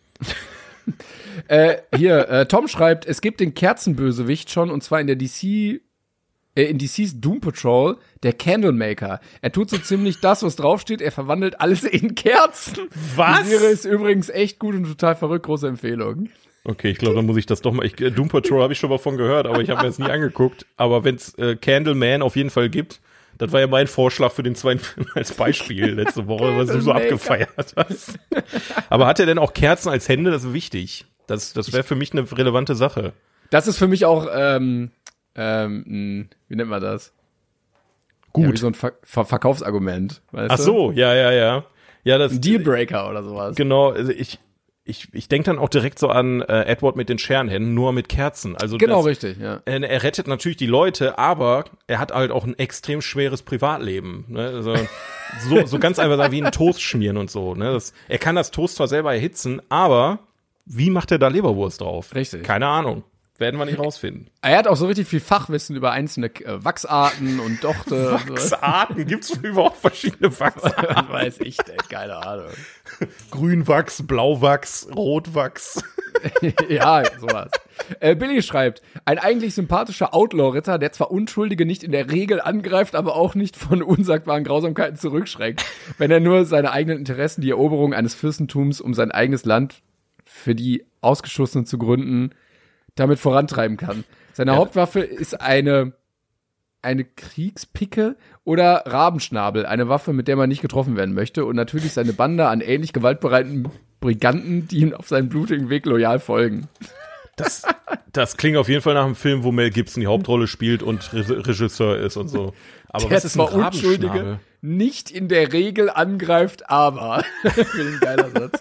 Speaker 3: äh, hier, äh, Tom schreibt, es gibt den Kerzenbösewicht schon, und zwar in der D C, äh, in D C's Doom Patrol, der Candlemaker. Er tut so ziemlich das, was draufsteht, er verwandelt alles in Kerzen.
Speaker 4: Was?
Speaker 3: Die Serie ist übrigens echt gut und total verrückt, große Empfehlung.
Speaker 4: Okay, ich glaube, dann muss ich das doch mal, ich, Doom Patrol habe ich schon mal von gehört, aber ich habe mir das nie angeguckt. Aber wenn es äh, Candleman auf jeden Fall gibt, das war ja mein Vorschlag für den zweiten Film als Beispiel letzte Woche, was du so abgefeiert hast. Aber hat er denn auch Kerzen als Hände? Das ist wichtig. Das, das wäre für mich eine relevante Sache.
Speaker 3: Das ist für mich auch, ähm, ähm, wie nennt man das?
Speaker 4: Gut.
Speaker 3: Ja, wie so ein Ver- Ver- Verkaufsargument, weißt
Speaker 4: Ach
Speaker 3: du?
Speaker 4: so, ja, ja, ja. Ja, das
Speaker 3: Ein Dealbreaker oder sowas.
Speaker 4: Genau, also ich ich ich denke dann auch direkt so an äh, Edward mit den Scherenhänden, nur mit Kerzen. Also
Speaker 3: Genau,
Speaker 4: das,
Speaker 3: richtig, ja.
Speaker 4: Er, er rettet natürlich die Leute, aber er hat halt auch ein extrem schweres Privatleben. Ne? Also so, so ganz einfach wie ein Toast schmieren und so. Ne? Das, er kann das Toast zwar selber erhitzen, aber wie macht er da Leberwurst drauf?
Speaker 3: Richtig.
Speaker 4: Keine Ahnung. Werden wir nicht rausfinden.
Speaker 3: Er hat auch so richtig viel Fachwissen über einzelne äh, Wachsarten und Dochte.
Speaker 4: Wachsarten? Gibt's überhaupt verschiedene Wachsarten?
Speaker 3: Weiß ich denn, keine Ahnung.
Speaker 4: Grünwachs, Blauwachs, Rotwachs.
Speaker 3: Ja, sowas. Äh, Billy schreibt, ein eigentlich sympathischer Outlaw-Ritter, der zwar Unschuldige nicht in der Regel angreift, aber auch nicht von unsagbaren Grausamkeiten zurückschreckt, wenn er nur seine eigenen Interessen, die Eroberung eines Fürstentums, um sein eigenes Land für die Ausgeschossenen zu gründen, damit vorantreiben kann. Seine ja. Hauptwaffe ist eine eine Kriegspicke oder Rabenschnabel, eine Waffe, mit der man nicht getroffen werden möchte, und natürlich seine Bande an ähnlich gewaltbereiten Briganten, die ihm auf seinen blutigen Weg loyal folgen.
Speaker 4: Das, das klingt auf jeden Fall nach einem Film, wo Mel Gibson die Hauptrolle spielt und Re- Regisseur ist und so. Aber
Speaker 3: der
Speaker 4: was ist ein Rabenschnabel?
Speaker 3: Nicht in der Regel angreift, aber. Ein geiler Satz.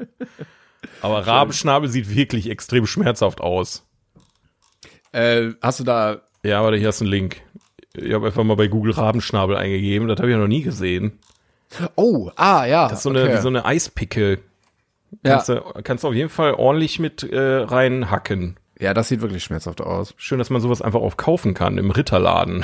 Speaker 4: Aber Rabenschnabel sieht wirklich extrem schmerzhaft aus.
Speaker 3: Äh, hast du da...
Speaker 4: Ja, warte, hier hast du einen Link. Ich habe einfach mal bei Google Rabenschnabel eingegeben. Das habe ich ja noch nie gesehen.
Speaker 3: Oh, ah, ja.
Speaker 4: Das ist so eine,
Speaker 3: okay.
Speaker 4: wie so eine Eispicke.
Speaker 3: Ja.
Speaker 4: Kannst du kannst du auf jeden Fall ordentlich mit äh, reinhacken.
Speaker 3: Ja, das sieht wirklich schmerzhaft aus.
Speaker 4: Schön, dass man sowas einfach auch kaufen kann im Ritterladen.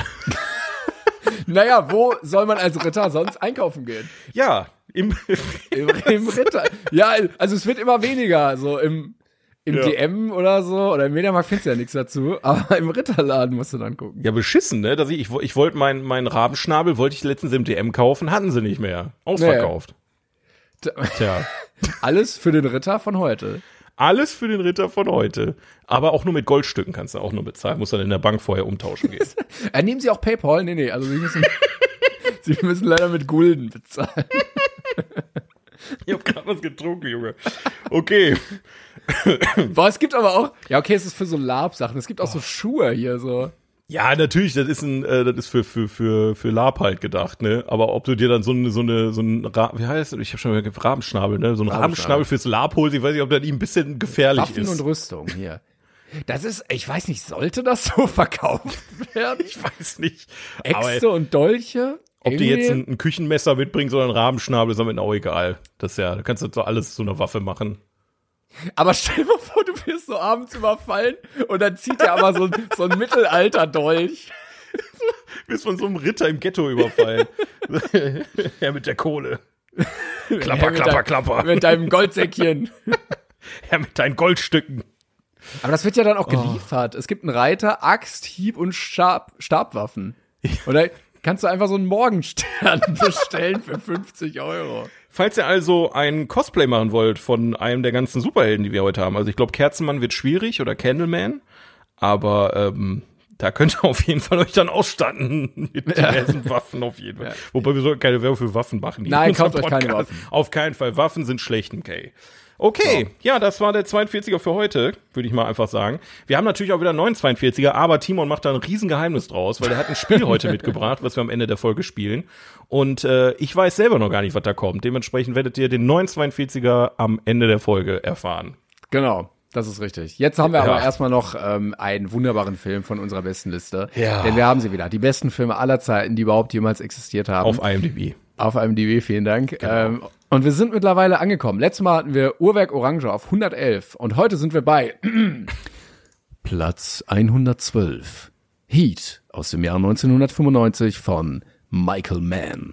Speaker 3: Naja, wo soll man als Ritter sonst einkaufen gehen?
Speaker 4: Ja, im,
Speaker 3: Im, im Ritter. Ja, also es wird immer weniger, so im, im
Speaker 4: Ja.
Speaker 3: D M oder so, oder im Mediamarkt findest du ja nichts dazu, aber im Ritterladen musst du dann gucken.
Speaker 4: Ja, beschissen, ne? Dass ich ich, ich wollte meinen mein Rabenschnabel wollte ich letztens im D M kaufen, hatten sie nicht mehr. Ausverkauft. Tja.
Speaker 3: Alles für den Ritter von heute.
Speaker 4: Alles für den Ritter von heute. Aber auch nur mit Goldstücken kannst du auch nur bezahlen. Musst dann in der Bank vorher umtauschen gehen.
Speaker 3: Äh, nehmen Sie auch PayPal? Nee, nee, also Sie müssen, Sie müssen leider mit Gulden bezahlen.
Speaker 4: Ich hab grad was getrunken, Junge. Okay.
Speaker 3: Boah, es gibt aber auch, ja okay, es ist für so Lab-Sachen, es gibt auch so Schuhe hier so.
Speaker 4: Ja, natürlich, das ist ein, äh, das ist für für für für Lab halt gedacht, ne? Aber ob du dir dann so eine so eine so ein Ra- wie heißt das? Ich habe schon mal gesagt, Rabenschnabel, ne? So ein Rabenschnabel fürs Lab holst, ich weiß nicht, ob das ihm ein bisschen gefährlich
Speaker 3: Waffen
Speaker 4: ist.
Speaker 3: und Rüstung hier. Das ist, ich weiß nicht, sollte das so verkauft werden?
Speaker 4: Ich weiß nicht.
Speaker 3: Äxte und Dolche?
Speaker 4: Ob die
Speaker 3: Irgendwie?
Speaker 4: jetzt ein, ein Küchenmesser mitbringen oder ein Rabenschnabel, ist damit auch egal. Das ist ja, da kannst du so alles zu einer Waffe machen.
Speaker 3: Aber stell dir mal vor, du wirst so abends überfallen und dann zieht er aber so ein, so ein Mittelalter-Dolch.
Speaker 4: Du wirst von so einem Ritter im Ghetto überfallen. Ja, mit der Kohle. Klapper,
Speaker 3: Ja, mit
Speaker 4: klapper,
Speaker 3: dein-
Speaker 4: klapper.
Speaker 3: Mit deinem Goldsäckchen.
Speaker 4: Ja, mit deinen Goldstücken.
Speaker 3: Aber das wird ja dann auch geliefert. Es gibt einen Reiter, Axt, Hieb und Stab, Stabwaffen. Oder kannst du einfach so einen Morgenstern bestellen für fünfzig Euro.
Speaker 4: Falls ihr also ein Cosplay machen wollt von einem der ganzen Superhelden, die wir heute haben, also ich glaube, Kerzenmann wird schwierig oder Candleman, aber ähm, da könnt ihr auf jeden Fall euch dann ausstatten mit diversen Waffen auf jeden Fall.
Speaker 3: Ja.
Speaker 4: Wobei wir sollten keine Werbung für Waffen machen. hier
Speaker 3: Nein,
Speaker 4: in unserem
Speaker 3: kauft euch keine
Speaker 4: Podcast.
Speaker 3: Waffen.
Speaker 4: Auf keinen Fall. Waffen sind schlecht, okay. Okay, so. Ja, das war der zweiundvierziger für heute, würde ich mal einfach sagen. Wir haben natürlich auch wieder einen neuen zweiundvierziger, aber Timon macht da ein Riesengeheimnis draus, weil er hat ein Spiel heute mitgebracht, was wir am Ende der Folge spielen. Und äh, ich weiß selber noch gar nicht, was da kommt. Dementsprechend werdet ihr den neuen zweiundvierziger am Ende der Folge erfahren.
Speaker 3: Genau, das ist richtig. Jetzt haben wir
Speaker 4: Ja.
Speaker 3: aber erstmal noch ähm, einen wunderbaren Film von unserer besten Liste.
Speaker 4: Ja.
Speaker 3: Denn wir haben sie wieder. Die besten Filme aller Zeiten, die überhaupt jemals existiert haben.
Speaker 4: Auf I M D B.
Speaker 3: Auf I M D B, vielen Dank. Ähm, und wir sind mittlerweile angekommen. Letztes Mal hatten wir Uhrwerk Orange auf hundertelf und heute sind wir bei Platz hundertzwölf. Heat aus dem Jahr neunzehnhundertfünfundneunzig von Michael Mann?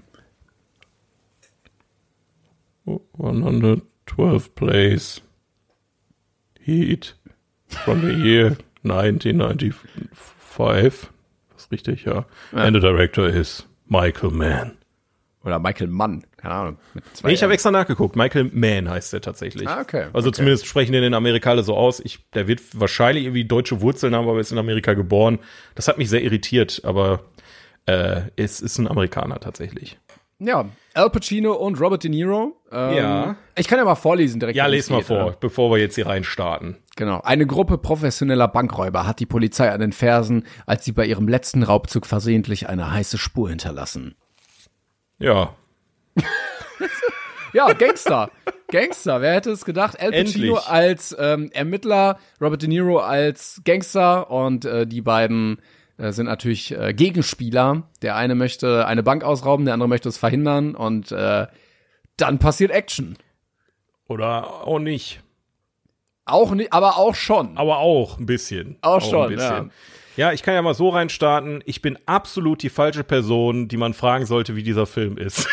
Speaker 4: hundertzwölf Plays. Heat. From the year nineteen ninety-five. Das ist richtig, ja. ja. And the director is Michael Mann.
Speaker 3: Oder Michael Mann, keine Ahnung. Mit zwei
Speaker 4: nee, ich habe extra nachgeguckt. Michael Mann heißt der tatsächlich.
Speaker 3: Ah, okay.
Speaker 4: Also
Speaker 3: okay.
Speaker 4: zumindest sprechen den in Amerika alle so aus. Ich, der wird wahrscheinlich irgendwie deutsche Wurzeln haben, aber ist in Amerika geboren. Das hat mich sehr irritiert, aber äh, es ist ein Amerikaner tatsächlich.
Speaker 3: Ja, Al Pacino und Robert De Niro. Ähm,
Speaker 4: ja.
Speaker 3: Ich kann ja mal vorlesen direkt.
Speaker 4: Ja, les mal
Speaker 3: geht,
Speaker 4: vor,
Speaker 3: ne?
Speaker 4: bevor wir jetzt hier reinstarten.
Speaker 3: Genau. Eine Gruppe professioneller Bankräuber hat die Polizei an den Fersen, als sie bei ihrem letzten Raubzug versehentlich eine heiße Spur hinterlassen.
Speaker 4: Ja.
Speaker 3: Ja, Gangster. Gangster, wer hätte es gedacht? Al Pacino
Speaker 4: Endlich.
Speaker 3: als ähm, Ermittler, Robert De Niro als Gangster und äh, die beiden äh, sind natürlich äh, Gegenspieler. Der eine möchte eine Bank ausrauben, der andere möchte es verhindern und äh, dann passiert Action.
Speaker 4: Oder auch nicht.
Speaker 3: Auch nicht, aber auch schon.
Speaker 4: Aber auch ein bisschen.
Speaker 3: Auch schon,
Speaker 4: ein bisschen. Ja. Ja, ich kann ja mal so reinstarten. Ich bin absolut die falsche Person, die man fragen sollte, wie dieser Film ist.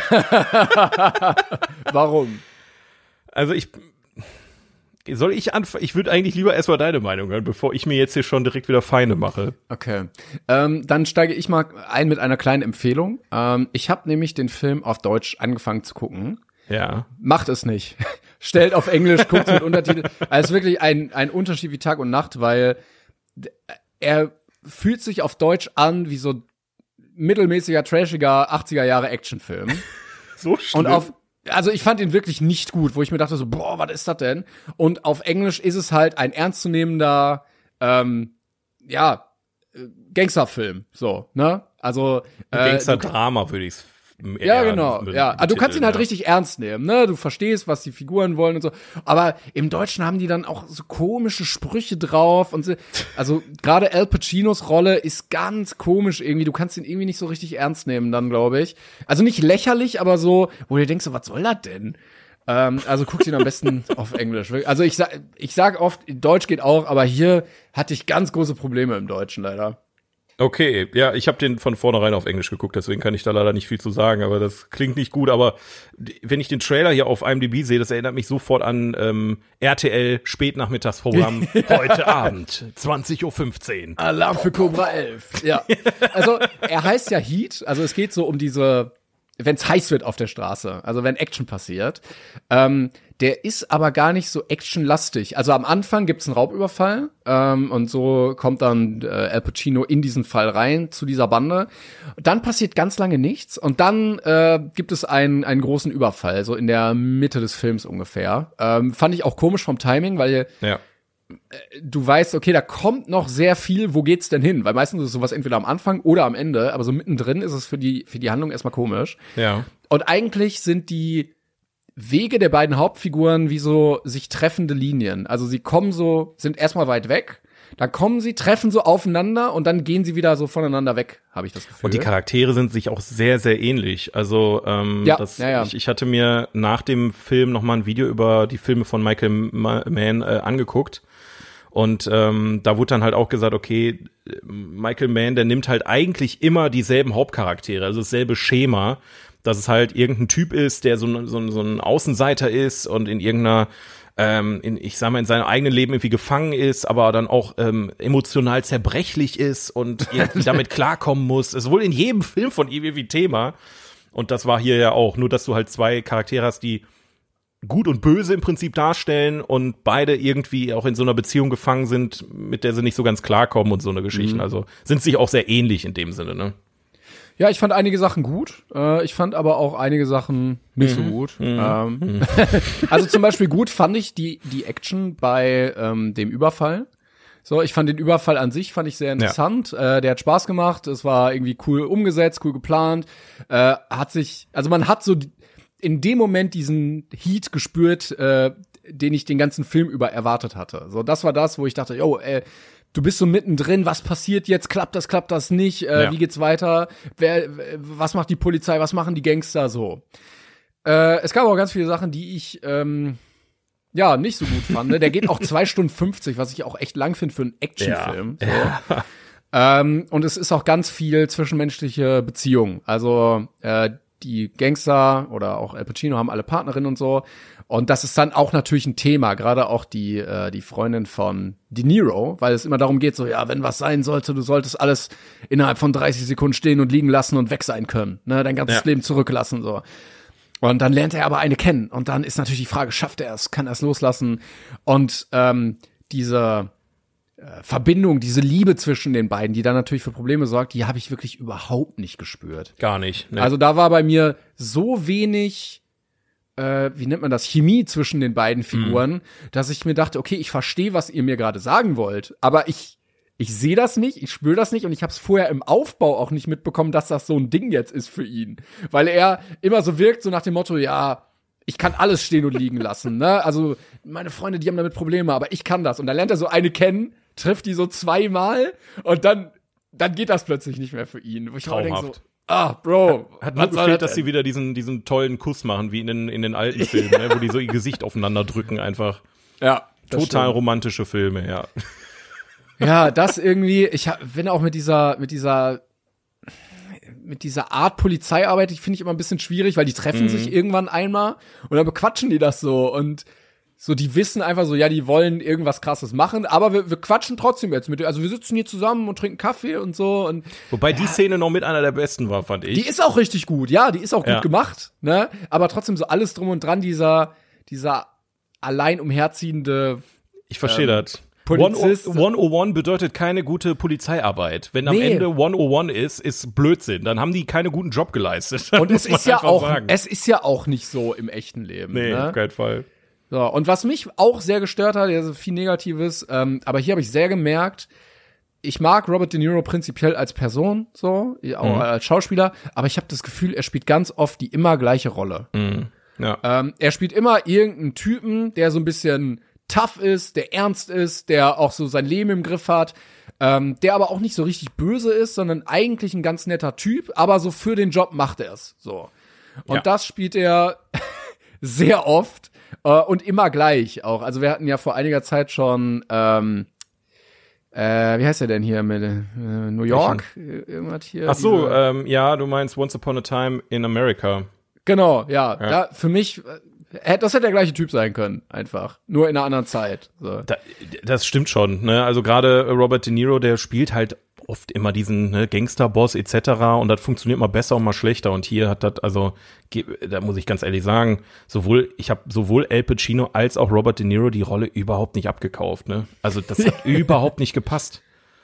Speaker 3: Warum?
Speaker 4: Also ich, soll ich anfangen? Ich würde eigentlich lieber erstmal deine Meinung hören, bevor ich mir jetzt hier schon direkt wieder Feinde mache.
Speaker 3: Okay, ähm, dann steige ich mal ein mit einer kleinen Empfehlung. Ähm, ich habe nämlich den Film auf Deutsch angefangen zu gucken.
Speaker 4: Ja.
Speaker 3: Macht es nicht. Stellt auf Englisch, guckt mit Untertitel. Also es ist wirklich ein, ein Unterschied wie Tag und Nacht, weil er fühlt sich auf Deutsch an wie so mittelmäßiger, trashiger achtziger Jahre Actionfilm.
Speaker 4: So schlimm.
Speaker 3: Und auf, also ich fand ihn wirklich nicht gut, wo ich mir dachte so, boah, was ist das denn? Und auf Englisch ist es halt ein ernstzunehmender, ähm, ja, Gangsterfilm, so, ne? Also äh,
Speaker 4: Gangster-Drama würde ich's
Speaker 3: ja, genau. Ja, also du kannst ihn halt
Speaker 4: ja.
Speaker 3: richtig ernst nehmen, ne? Du verstehst, was die Figuren wollen und so. Aber im Deutschen haben die dann auch so komische Sprüche drauf und so. Also gerade Al Pacinos Rolle ist ganz komisch irgendwie. Du kannst ihn irgendwie nicht so richtig ernst nehmen dann, glaube ich. Also nicht lächerlich, aber so, wo du denkst, so, was soll das denn? Ähm, also guckst ihn am besten auf Englisch. Also ich sag, ich sag oft, Deutsch geht auch, aber hier hatte ich ganz große Probleme im Deutschen leider.
Speaker 4: Okay, ja, ich habe den von vornherein auf Englisch geguckt, deswegen kann ich da leider nicht viel zu sagen, aber das klingt nicht gut. Aber wenn ich den Trailer hier auf I M D B sehe, das erinnert mich sofort an ähm, R T L Spätnachmittagsprogramm heute Abend, zwanzig Uhr fünfzehn.
Speaker 3: Alarm für Cobra elf. Ja, also er heißt ja Heat, also es geht so um diese, wenn es heiß wird auf der Straße, also wenn Action passiert. Ähm, der ist aber gar nicht so actionlastig. Also am Anfang gibt's einen Raubüberfall ähm, und so kommt dann äh, Al Pacino in diesen Fall rein zu dieser Bande. Dann passiert ganz lange nichts und dann äh, gibt es einen einen großen Überfall, so in der Mitte des Films ungefähr. Ähm, fand ich auch komisch vom Timing, weil
Speaker 4: ja.
Speaker 3: du weißt, okay, da kommt noch sehr viel, wo geht's denn hin? Weil meistens ist sowas entweder am Anfang oder am Ende, aber so mittendrin ist es für die für die Handlung erstmal komisch.
Speaker 4: Ja.
Speaker 3: Und eigentlich sind die Wege der beiden Hauptfiguren wie so sich treffende Linien. Also sie kommen so, sind erstmal weit weg, dann kommen sie, treffen so aufeinander und dann gehen sie wieder so voneinander weg, habe ich das Gefühl.
Speaker 4: Und die Charaktere sind sich auch sehr, sehr ähnlich. Also ähm,
Speaker 3: ja,
Speaker 4: das,
Speaker 3: ja, ja.
Speaker 4: Ich, ich hatte mir nach dem Film noch mal ein Video über die Filme von Michael Mann äh, angeguckt. Und ähm, da wurde dann halt auch gesagt, okay, Michael Mann, der nimmt halt eigentlich immer dieselben Hauptcharaktere, also dasselbe Schema, dass es halt irgendein Typ ist, der so, so, so ein Außenseiter ist und in irgendeiner, ähm, in, ich sag mal, in seinem eigenen Leben irgendwie gefangen ist, aber dann auch ähm, emotional zerbrechlich ist und irgendwie damit klarkommen muss. Das ist wohl in jedem Film von ihm irgendwie Thema. Und das war hier ja auch, nur dass du halt zwei Charaktere hast, die gut und böse im Prinzip darstellen und beide irgendwie auch in so einer Beziehung gefangen sind, mit der sie nicht so ganz klarkommen und so eine Geschichte. Mhm. Also sind sich auch sehr ähnlich in dem Sinne, ne?
Speaker 3: Ja, ich fand einige Sachen gut. Äh, ich fand aber auch einige Sachen nicht mhm. so gut. Mhm. Ähm, mhm. Also zum Beispiel gut fand ich die die Action bei ähm, dem Überfall. So, ich fand den Überfall an sich fand ich sehr interessant. Ja. Äh, der hat Spaß gemacht. Es war irgendwie cool umgesetzt, cool geplant. Äh, hat sich, also man hat so in dem Moment diesen Heat gespürt, äh, den ich den ganzen Film über erwartet hatte. So, das war das, wo ich dachte, yo, ey, du bist so mittendrin, was passiert jetzt? Klappt das, klappt das nicht? Äh, ja. Wie geht's weiter? Wer, was macht die Polizei? Was machen die Gangster? So. Äh, es gab auch ganz viele Sachen, die ich ähm, ja nicht so gut fand. Der geht auch zwei Stunden fünfzig, was ich auch echt lang finde für einen Actionfilm.
Speaker 4: Ja.
Speaker 3: So.
Speaker 4: Ja.
Speaker 3: Ähm, und es ist auch ganz viel zwischenmenschliche Beziehung. Also äh, die Gangster oder auch Al Pacino haben alle Partnerinnen und so. Und das ist dann auch natürlich ein Thema, gerade auch die äh, die Freundin von De Niro, weil es immer darum geht, so, ja, wenn was sein sollte, du solltest alles innerhalb von dreißig Sekunden stehen und liegen lassen und weg sein können, ne, dein ganzes ja. Leben zurücklassen, so. Und dann lernt er aber eine kennen. Und dann ist natürlich die Frage, schafft er es, kann er es loslassen? Und ähm, diese äh, Verbindung, diese Liebe zwischen den beiden, die dann natürlich für Probleme sorgt, die habe ich wirklich überhaupt nicht gespürt.
Speaker 4: Gar nicht. Ne.
Speaker 3: Also da war bei mir so wenig Äh, wie nennt man das, Chemie zwischen den beiden Figuren, mhm. dass ich mir dachte, okay, ich verstehe, was ihr mir gerade sagen wollt, aber ich ich sehe das nicht, ich spüre das nicht und ich habe es vorher im Aufbau auch nicht mitbekommen, dass das so ein Ding jetzt ist für ihn, weil er immer so wirkt, so nach dem Motto, ja, ich kann alles stehen und liegen lassen, ne? Also meine Freunde, die haben damit Probleme, aber ich kann das. Und dann lernt er so eine kennen, trifft die so zweimal und dann dann geht das plötzlich nicht mehr für ihn. Wo ich auch denke so, ah, Bro.
Speaker 4: Hat, hat nur gefehlt, dass sie wieder diesen, diesen tollen Kuss machen, wie in den, in den alten Filmen, ne, wo die so ihr Gesicht aufeinander drücken einfach.
Speaker 3: Ja.
Speaker 4: Total
Speaker 3: stimmt.
Speaker 4: romantische Filme, ja.
Speaker 3: Ja, das irgendwie, ich hab, wenn auch mit dieser, mit dieser, mit dieser Art Polizeiarbeit, ich finde ich immer ein bisschen schwierig, weil die treffen mhm. sich irgendwann einmal und dann bequatschen die das so und so, die wissen einfach so, ja, die wollen irgendwas Krasses machen, aber wir, wir quatschen trotzdem jetzt mit, also wir sitzen hier zusammen und trinken Kaffee und so und
Speaker 4: wobei
Speaker 3: ja,
Speaker 4: die Szene noch mit einer der besten war, fand ich.
Speaker 3: Die ist auch richtig gut, ja, die ist auch
Speaker 4: ja.
Speaker 3: gut gemacht, ne, aber trotzdem so alles drum und dran, dieser, dieser allein umherziehende
Speaker 4: Ich verstehe ähm, das.
Speaker 3: Polizist.
Speaker 4: hundertundeins bedeutet keine gute Polizeiarbeit. Wenn am
Speaker 3: nee.
Speaker 4: Ende hundertundeins ist, ist Blödsinn. Dann haben die keinen guten Job geleistet.
Speaker 3: Und es ist ja auch, sagen. es ist ja auch nicht so im echten Leben.
Speaker 4: Nee,
Speaker 3: ne?
Speaker 4: auf keinen Fall.
Speaker 3: So, und was mich auch sehr gestört hat, also viel Negatives, ähm, aber hier habe ich sehr gemerkt, ich mag Robert De Niro prinzipiell als Person, so, auch mhm. als Schauspieler, aber ich habe das Gefühl, er spielt ganz oft die immer gleiche Rolle.
Speaker 4: Mhm. Ja.
Speaker 3: Ähm, er spielt immer irgendeinen Typen, der so ein bisschen tough ist, der ernst ist, der auch so sein Leben im Griff hat, ähm, der aber auch nicht so richtig böse ist, sondern eigentlich ein ganz netter Typ, aber so für den Job macht er es, so. Und
Speaker 4: ja.
Speaker 3: das spielt er sehr oft. Uh, und immer gleich auch. Also wir hatten ja vor einiger Zeit schon, ähm, äh, wie heißt der denn hier mit äh, New York? Irgendwas hier.
Speaker 4: Ach so, ähm, ja, du meinst Once Upon a Time in America.
Speaker 3: Genau, ja.
Speaker 4: ja.
Speaker 3: Da, für mich, äh, das hätte der gleiche Typ sein können, einfach. Nur in einer anderen Zeit. So.
Speaker 4: Da, das stimmt schon, ne? Also gerade Robert De Niro, der spielt halt oft immer diesen ne, Gangsterboss et cetera und das funktioniert mal besser und mal schlechter und hier hat das, also da muss ich ganz ehrlich sagen, sowohl ich habe sowohl Al Pacino als auch Robert De Niro die Rolle überhaupt nicht abgekauft, ne? Also das hat überhaupt nicht gepasst.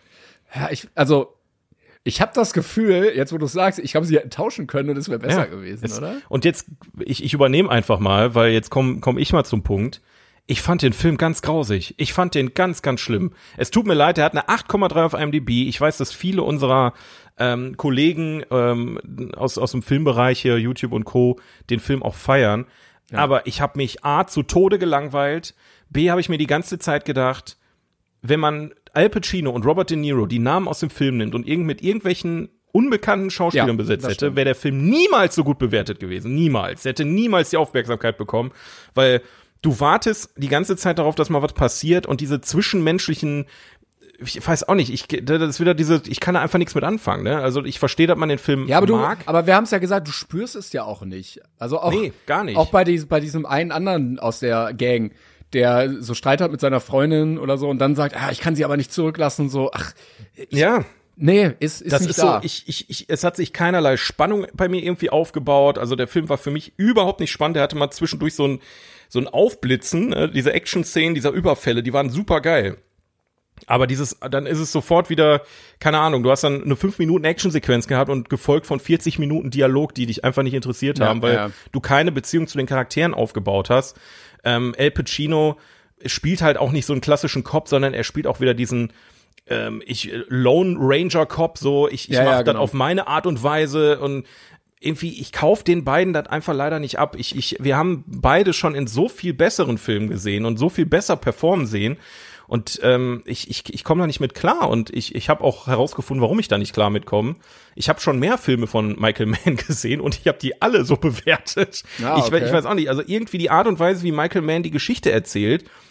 Speaker 3: Ja, ich, also ich habe das Gefühl, jetzt wo du sagst, ich glaube, sie hätten tauschen können und es wäre besser
Speaker 4: ja,
Speaker 3: gewesen,
Speaker 4: es,
Speaker 3: oder?
Speaker 4: Und jetzt, ich, ich übernehme einfach mal, weil jetzt komme komm ich mal zum Punkt. Ich fand den Film ganz grausig. Ich fand den ganz, ganz schlimm. Es tut mir leid, er hat eine acht Komma drei auf I M D B. Ich weiß, dass viele unserer ähm, Kollegen ähm, aus, aus dem Filmbereich hier, YouTube und Co., den Film auch feiern. Ja. Aber ich habe mich A, zu Tode gelangweilt. B, habe ich mir die ganze Zeit gedacht, wenn man Al Pacino und Robert De Niro die Namen aus dem Film nimmt und irgend mit irgendwelchen unbekannten Schauspielern ja, besetzt hätte, wäre der Film niemals so gut bewertet gewesen. Niemals. Er hätte niemals die Aufmerksamkeit bekommen, weil du wartest die ganze Zeit darauf, dass mal was passiert und diese zwischenmenschlichen, ich weiß auch nicht, ich, das ist wieder diese, ich kann da einfach nichts mit anfangen, ne? Also ich verstehe, dass man den Film
Speaker 3: ja, aber
Speaker 4: mag.
Speaker 3: Du, aber wir haben es ja gesagt, du spürst es ja auch nicht. Also auch,
Speaker 4: nee, gar nicht.
Speaker 3: Auch bei, dies, bei diesem einen anderen aus der Gang, der so Streit hat mit seiner Freundin oder so und dann sagt, ah, ich kann sie aber nicht zurücklassen, so, ach. Ich,
Speaker 4: ja.
Speaker 3: Nee, ist, ist
Speaker 4: das
Speaker 3: nicht
Speaker 4: ist
Speaker 3: da.
Speaker 4: so, ich, ich, ich, es hat sich keinerlei Spannung bei mir irgendwie aufgebaut. Also der Film war für mich überhaupt nicht spannend. Der hatte mal zwischendurch so ein so ein Aufblitzen, äh, diese Action-Szenen, dieser Überfälle, die waren super geil. Aber dieses, dann ist es sofort wieder, keine Ahnung, du hast dann eine fünf Minuten Action-Sequenz gehabt und gefolgt von vierzig Minuten Dialog, die dich einfach nicht interessiert
Speaker 3: ja,
Speaker 4: haben, weil
Speaker 3: ja.
Speaker 4: du keine Beziehung zu den Charakteren aufgebaut hast. Ähm, Al Pacino spielt halt auch nicht so einen klassischen Cop, sondern er spielt auch wieder diesen ähm, ich Lone Ranger Cop, so ich, ich
Speaker 3: ja,
Speaker 4: mache
Speaker 3: ja,
Speaker 4: das
Speaker 3: genau.
Speaker 4: auf meine Art und Weise und irgendwie, ich kauf den beiden das einfach leider nicht ab. Ich, ich, wir haben beide schon in so viel besseren Filmen gesehen und so viel besser performen sehen. Und ähm, ich, ich, ich komme da nicht mit klar. Und ich, ich habe auch herausgefunden, warum ich da nicht klar mitkomme. Ich habe schon mehr Filme von Michael Mann gesehen und ich habe die alle so bewertet.
Speaker 3: Ah, okay.
Speaker 4: ich, ich weiß auch nicht, also irgendwie die Art und Weise, wie Michael Mann die Geschichte erzählt,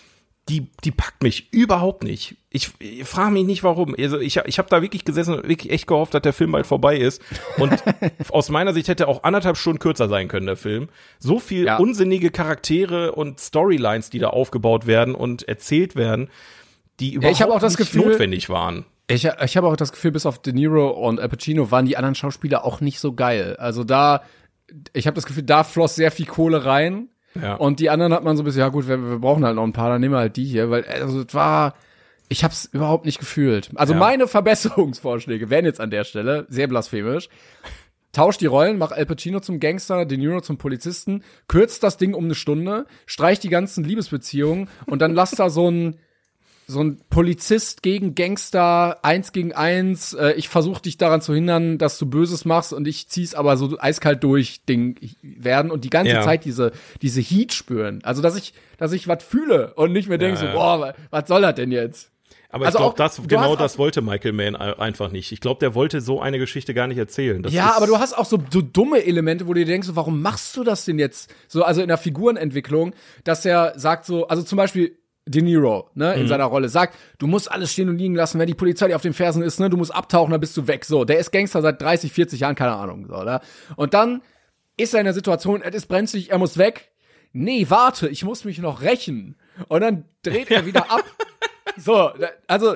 Speaker 4: die, die packt mich überhaupt nicht. Ich, ich frage mich nicht, warum. Also ich, ich habe da wirklich gesessen und wirklich echt gehofft, dass der Film bald vorbei ist. Und aus meiner Sicht hätte auch anderthalb Stunden kürzer sein können, der Film. So viel
Speaker 3: ja.
Speaker 4: unsinnige Charaktere und Storylines, die da aufgebaut werden und erzählt werden, die überhaupt
Speaker 3: ja, ich hab auch das
Speaker 4: nicht
Speaker 3: Gefühl,
Speaker 4: notwendig waren.
Speaker 3: Ich, ich habe auch das Gefühl, bis auf De Niro und Al Pacino waren die anderen Schauspieler auch nicht so geil. Also da, ich habe das Gefühl, da floss sehr viel Kohle rein. Ja. Und die anderen hat man so ein bisschen, ja gut, wir, wir brauchen halt noch ein paar, dann nehmen wir halt die hier, weil also es war, ich hab's überhaupt nicht gefühlt. Also ja. meine Verbesserungsvorschläge wären jetzt an der Stelle sehr blasphemisch. Tausch die Rollen, mach Al Pacino zum Gangster, De Niro zum Polizisten, kürzt das Ding um eine Stunde, streich die ganzen Liebesbeziehungen und dann lass da so ein so ein Polizist gegen Gangster, eins gegen eins, äh, ich versuche dich daran zu hindern, dass du Böses machst und ich zieh's aber so eiskalt durch Ding werden und die ganze ja. Zeit diese diese Heat spüren. Also, dass ich dass ich was fühle und nicht mehr denke ja, so, boah, was soll das denn jetzt?
Speaker 4: Aber
Speaker 3: also
Speaker 4: ich glaube,
Speaker 3: das
Speaker 4: genau das wollte Michael Mann einfach nicht. Ich glaube, der wollte so eine Geschichte gar nicht erzählen. Das
Speaker 3: ja, aber du hast auch so, so dumme Elemente, wo du dir denkst, so, warum machst du das denn jetzt? So, also in der Figurenentwicklung, dass er sagt so, also zum Beispiel De Niro, ne, in mhm. seiner Rolle, sagt, du musst alles stehen und liegen lassen, wenn die Polizei dir auf den Fersen ist, ne, du musst abtauchen, dann bist du weg, so. Der ist Gangster seit dreißig, vierzig Jahren, keine Ahnung, so, oder? Und dann ist er in der Situation, es ist brenzlig, er muss weg. Nee, warte, ich muss mich noch rächen. Und dann dreht er wieder ab. So, also,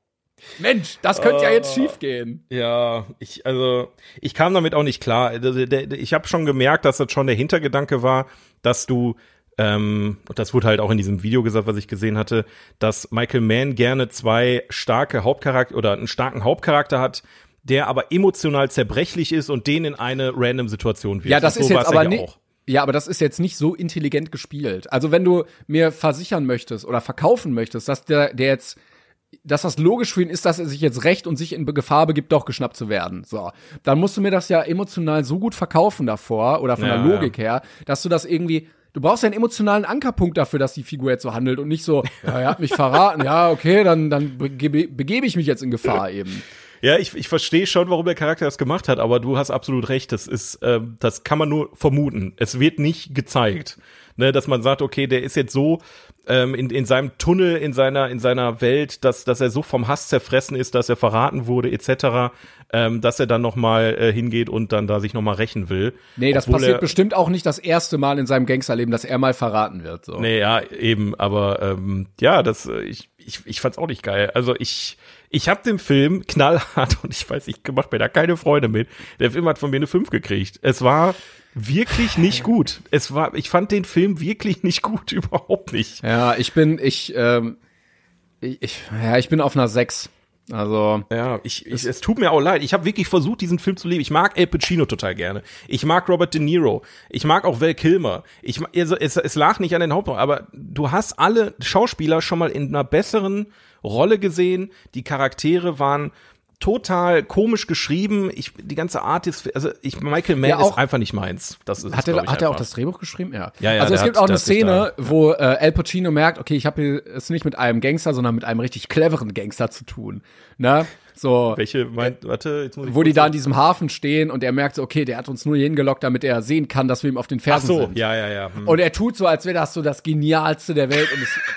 Speaker 3: Mensch, das könnte uh, ja jetzt schief gehen.
Speaker 4: Ja, ich, also, ich kam damit auch nicht klar. Ich habe schon gemerkt, dass das schon der Hintergedanke war, dass du Ähm, und das wurde halt auch in diesem Video gesagt, was ich gesehen hatte, dass Michael Mann gerne zwei starke Hauptcharakter oder einen starken Hauptcharakter hat, der aber emotional zerbrechlich ist und den in eine random Situation wirft.
Speaker 3: Ja, das
Speaker 4: so
Speaker 3: ist jetzt aber nicht.
Speaker 4: Auch.
Speaker 3: Ja, aber das ist jetzt nicht so intelligent gespielt. Also wenn du mir versichern möchtest oder verkaufen möchtest, dass der, der jetzt, dass das logisch für ihn ist, dass er sich jetzt rächt und sich in Gefahr begibt, doch geschnappt zu werden. So, dann musst du mir das ja emotional so gut verkaufen davor oder von ja, der Logik ja. her, dass du das irgendwie Du brauchst ja einen emotionalen Ankerpunkt dafür, dass die Figur jetzt so handelt und nicht so, ja, er hat mich verraten, ja, okay, dann, dann begebe, begebe ich mich jetzt in Gefahr eben.
Speaker 4: Ja, ich, ich verstehe schon, warum der Charakter das gemacht hat, aber du hast absolut recht, das ist, äh, das kann man nur vermuten. Es wird nicht gezeigt, ne, dass man sagt, okay, der ist jetzt so ähm, in, in seinem Tunnel, in seiner, in seiner Welt, dass, dass er so vom Hass zerfressen ist, dass er verraten wurde, et cetera, ähm, dass er dann noch mal äh, hingeht und dann da sich noch mal rächen will.
Speaker 3: Nee, das passiert er, bestimmt auch nicht das erste Mal in seinem Gangsterleben, dass er mal verraten wird. So.
Speaker 4: Nee, ja, eben, aber ähm, ja, das, ich, ich, ich fand's auch nicht geil. Also ich Ich habe den Film knallhart und ich weiß, ich mache mir da keine Freude mit. Der Film hat von mir eine fünf gekriegt. Es war wirklich nicht gut. Es war, ich fand den Film wirklich nicht gut, überhaupt nicht.
Speaker 3: Ja, ich bin, ich, ähm, ich, ja, ich bin auf einer sechs. Also
Speaker 4: ja, ich, ich es tut mir auch leid. Ich habe wirklich versucht, diesen Film zu lieben. Ich mag Al Pacino total gerne. Ich mag Robert De Niro. Ich mag auch Val Kilmer. Ich, also, es, es lag nicht an den Hauptrollen, aber du hast alle Schauspieler schon mal in einer besseren Rolle gesehen. Die Charaktere waren total komisch geschrieben. Ich, die ganze Art ist, also ich, Michael Mann ja, ist einfach nicht meins. Das ist,
Speaker 3: hat er, hat er auch das Drehbuch geschrieben? Ja.
Speaker 4: ja, ja
Speaker 3: also es gibt
Speaker 4: hat,
Speaker 3: auch eine Szene, wo äh, Al Pacino merkt, okay, ich habe es nicht mit einem Gangster, sondern mit einem richtig cleveren Gangster zu tun. Ne? So.
Speaker 4: Welche meint, warte, jetzt muss ich
Speaker 3: wo die da in diesem Hafen stehen und er merkt so, okay, der hat uns nur hier hingelockt, damit er sehen kann, dass wir ihm auf den Fersen
Speaker 4: Ach so,
Speaker 3: sind.
Speaker 4: ja, ja, ja. Hm.
Speaker 3: Und er tut so, als wäre das so das Genialste der Welt und es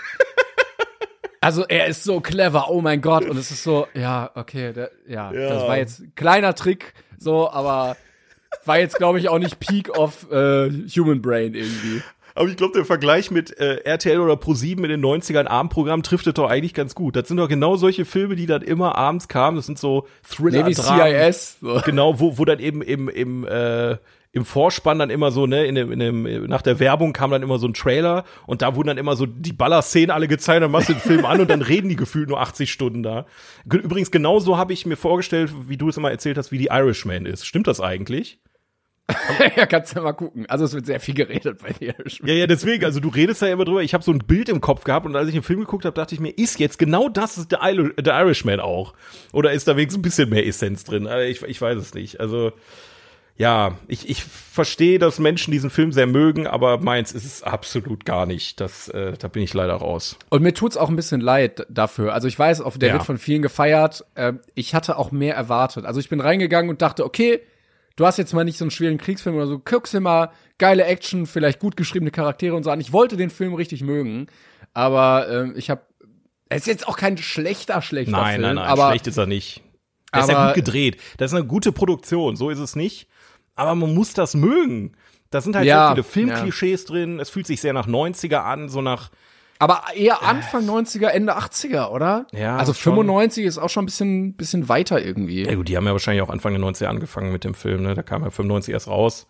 Speaker 3: Also er ist so clever, oh mein Gott, und es ist so, ja, okay, der, ja, ja, das war jetzt ein kleiner Trick, so, aber war jetzt, glaube ich, auch nicht Peak of äh, Human Brain irgendwie.
Speaker 4: Aber ich glaube, der Vergleich mit äh, R T L oder ProSieben in den neunzigern Abendprogramm trifft es doch eigentlich ganz gut. Das sind doch genau solche Filme, die dann immer abends kamen, das sind so Thriller,
Speaker 3: nee, wie C I S. So.
Speaker 4: Genau, wo, wo dann eben im, im, äh, im Vorspann dann immer so, ne, in dem, in dem, nach der Werbung kam dann immer so ein Trailer und da wurden dann immer so die Ballerszenen alle gezeigt, dann machst du den Film an und dann reden die gefühlt nur achtzig Stunden da. Übrigens, genauso habe ich mir vorgestellt, wie du es immer erzählt hast, wie die Irishman ist. Stimmt das eigentlich?
Speaker 3: Ja, kannst du ja mal gucken. Also es wird sehr viel geredet bei The Irishman.
Speaker 4: Ja, ja, deswegen, also du redest da ja immer drüber. Ich habe so ein Bild im Kopf gehabt und als ich den Film geguckt habe, dachte ich mir, ist jetzt genau das ist der Irishman auch? Oder ist da wenigstens ein bisschen mehr Essenz drin? Ich, ich weiß es nicht. Also ja, ich, ich verstehe, dass Menschen diesen Film sehr mögen, aber meins ist es absolut gar nicht. Das, äh, da bin ich leider raus.
Speaker 3: Und mir tut's auch ein bisschen leid dafür. Also ich weiß, auf der
Speaker 4: ja.
Speaker 3: wird von vielen gefeiert. Äh, ich hatte auch mehr erwartet. Also ich bin reingegangen und dachte, okay, du hast jetzt mal nicht so einen schweren Kriegsfilm oder so, guckst dir mal geile Action, vielleicht gut geschriebene Charaktere und so an. Ich wollte den Film richtig mögen. aber ähm, ich habe, es ist jetzt auch kein schlechter, schlechter
Speaker 4: nein,
Speaker 3: Film.
Speaker 4: Nein, nein, nein,
Speaker 3: aber,
Speaker 4: schlecht ist er nicht. Der ist ja gut gedreht. Das ist eine gute Produktion, so ist es nicht. Aber man muss das mögen. Da sind halt
Speaker 3: ja,
Speaker 4: sehr viele Filmklischees
Speaker 3: ja.
Speaker 4: drin. Es fühlt sich sehr nach neunziger an, so nach.
Speaker 3: Aber eher Anfang neunziger, Ende achtziger, oder?
Speaker 4: Ja.
Speaker 3: Also
Speaker 4: schon.
Speaker 3: fünfundneunzig ist auch schon ein bisschen, bisschen weiter irgendwie.
Speaker 4: Ja gut, die haben ja wahrscheinlich auch Anfang der neunziger angefangen mit dem Film, ne? Da kam ja fünfundneunzig erst raus.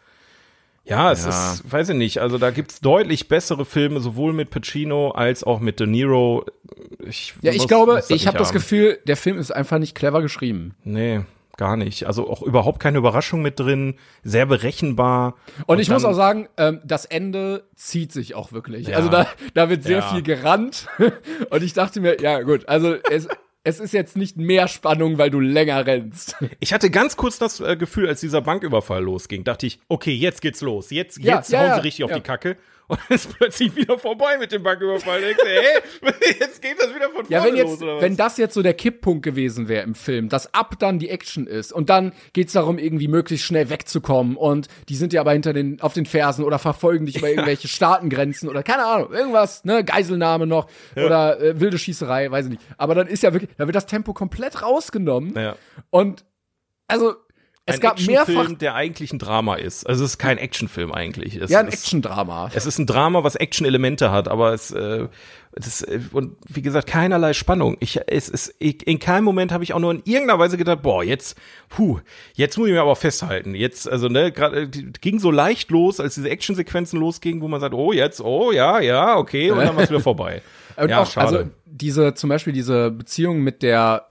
Speaker 4: Ja, es ja. ist, weiß ich nicht, also da gibt's deutlich bessere Filme, sowohl mit Pacino als auch mit De Niro. Ich
Speaker 3: ja, ich
Speaker 4: muss,
Speaker 3: glaube,
Speaker 4: muss
Speaker 3: ich habe das
Speaker 4: haben.
Speaker 3: Gefühl, der Film ist einfach nicht clever geschrieben.
Speaker 4: Nee, gar nicht. Also auch überhaupt keine Überraschung mit drin, sehr berechenbar.
Speaker 3: Und,
Speaker 4: Und
Speaker 3: ich
Speaker 4: dann,
Speaker 3: muss auch sagen, ähm, das Ende zieht sich auch wirklich.
Speaker 4: Ja.
Speaker 3: Also da, da wird sehr
Speaker 4: Ja.
Speaker 3: viel gerannt. Und ich dachte mir, ja gut, also es, es ist jetzt nicht mehr Spannung, weil du länger rennst.
Speaker 4: Ich hatte ganz kurz das äh, Gefühl, als dieser Banküberfall losging, dachte ich, okay, jetzt geht's los. Jetzt,
Speaker 3: Ja,
Speaker 4: jetzt
Speaker 3: ja,
Speaker 4: hauen
Speaker 3: ja,
Speaker 4: sie richtig auf
Speaker 3: ja.
Speaker 4: die Kacke. Und es ist plötzlich wieder vorbei mit dem Banküberfall. Da denkst du, hey, jetzt geht das wieder von vorne
Speaker 3: Ja, wenn jetzt,
Speaker 4: los, oder was?
Speaker 3: wenn das jetzt so der Kipppunkt gewesen wäre im Film, dass ab dann die Action ist und dann geht's darum, irgendwie möglichst schnell wegzukommen und die sind ja aber hinter den, auf den Fersen oder verfolgen dich über irgendwelche Staatengrenzen oder keine Ahnung, irgendwas, ne, Geiselnahme noch
Speaker 4: Ja.
Speaker 3: oder äh, wilde Schießerei, weiß ich nicht. Aber dann ist ja wirklich, da wird das Tempo komplett rausgenommen
Speaker 4: Ja.
Speaker 3: und, also, es
Speaker 4: ein
Speaker 3: gab
Speaker 4: Actionfilm,
Speaker 3: mehrfach,
Speaker 4: der eigentlich ein Drama ist. Also es ist kein Actionfilm eigentlich. Es
Speaker 3: ja, ein
Speaker 4: ist,
Speaker 3: Action-Drama.
Speaker 4: Es ist ein Drama, was Action-Elemente hat, aber es, äh, das, äh, und wie gesagt, keinerlei Spannung. Ich, es ist, ich, in keinem Moment habe ich auch nur in irgendeiner Weise gedacht, boah, jetzt, puh, jetzt muss ich mir aber festhalten. Jetzt, also, ne, gerade, ging so leicht los, als diese Actionsequenzen losgingen, wo man sagt, oh, jetzt, oh, ja, ja, okay, und dann war es wieder vorbei.
Speaker 3: Und
Speaker 4: ja,
Speaker 3: auch,
Speaker 4: schade.
Speaker 3: also, diese, zum Beispiel diese Beziehung mit der,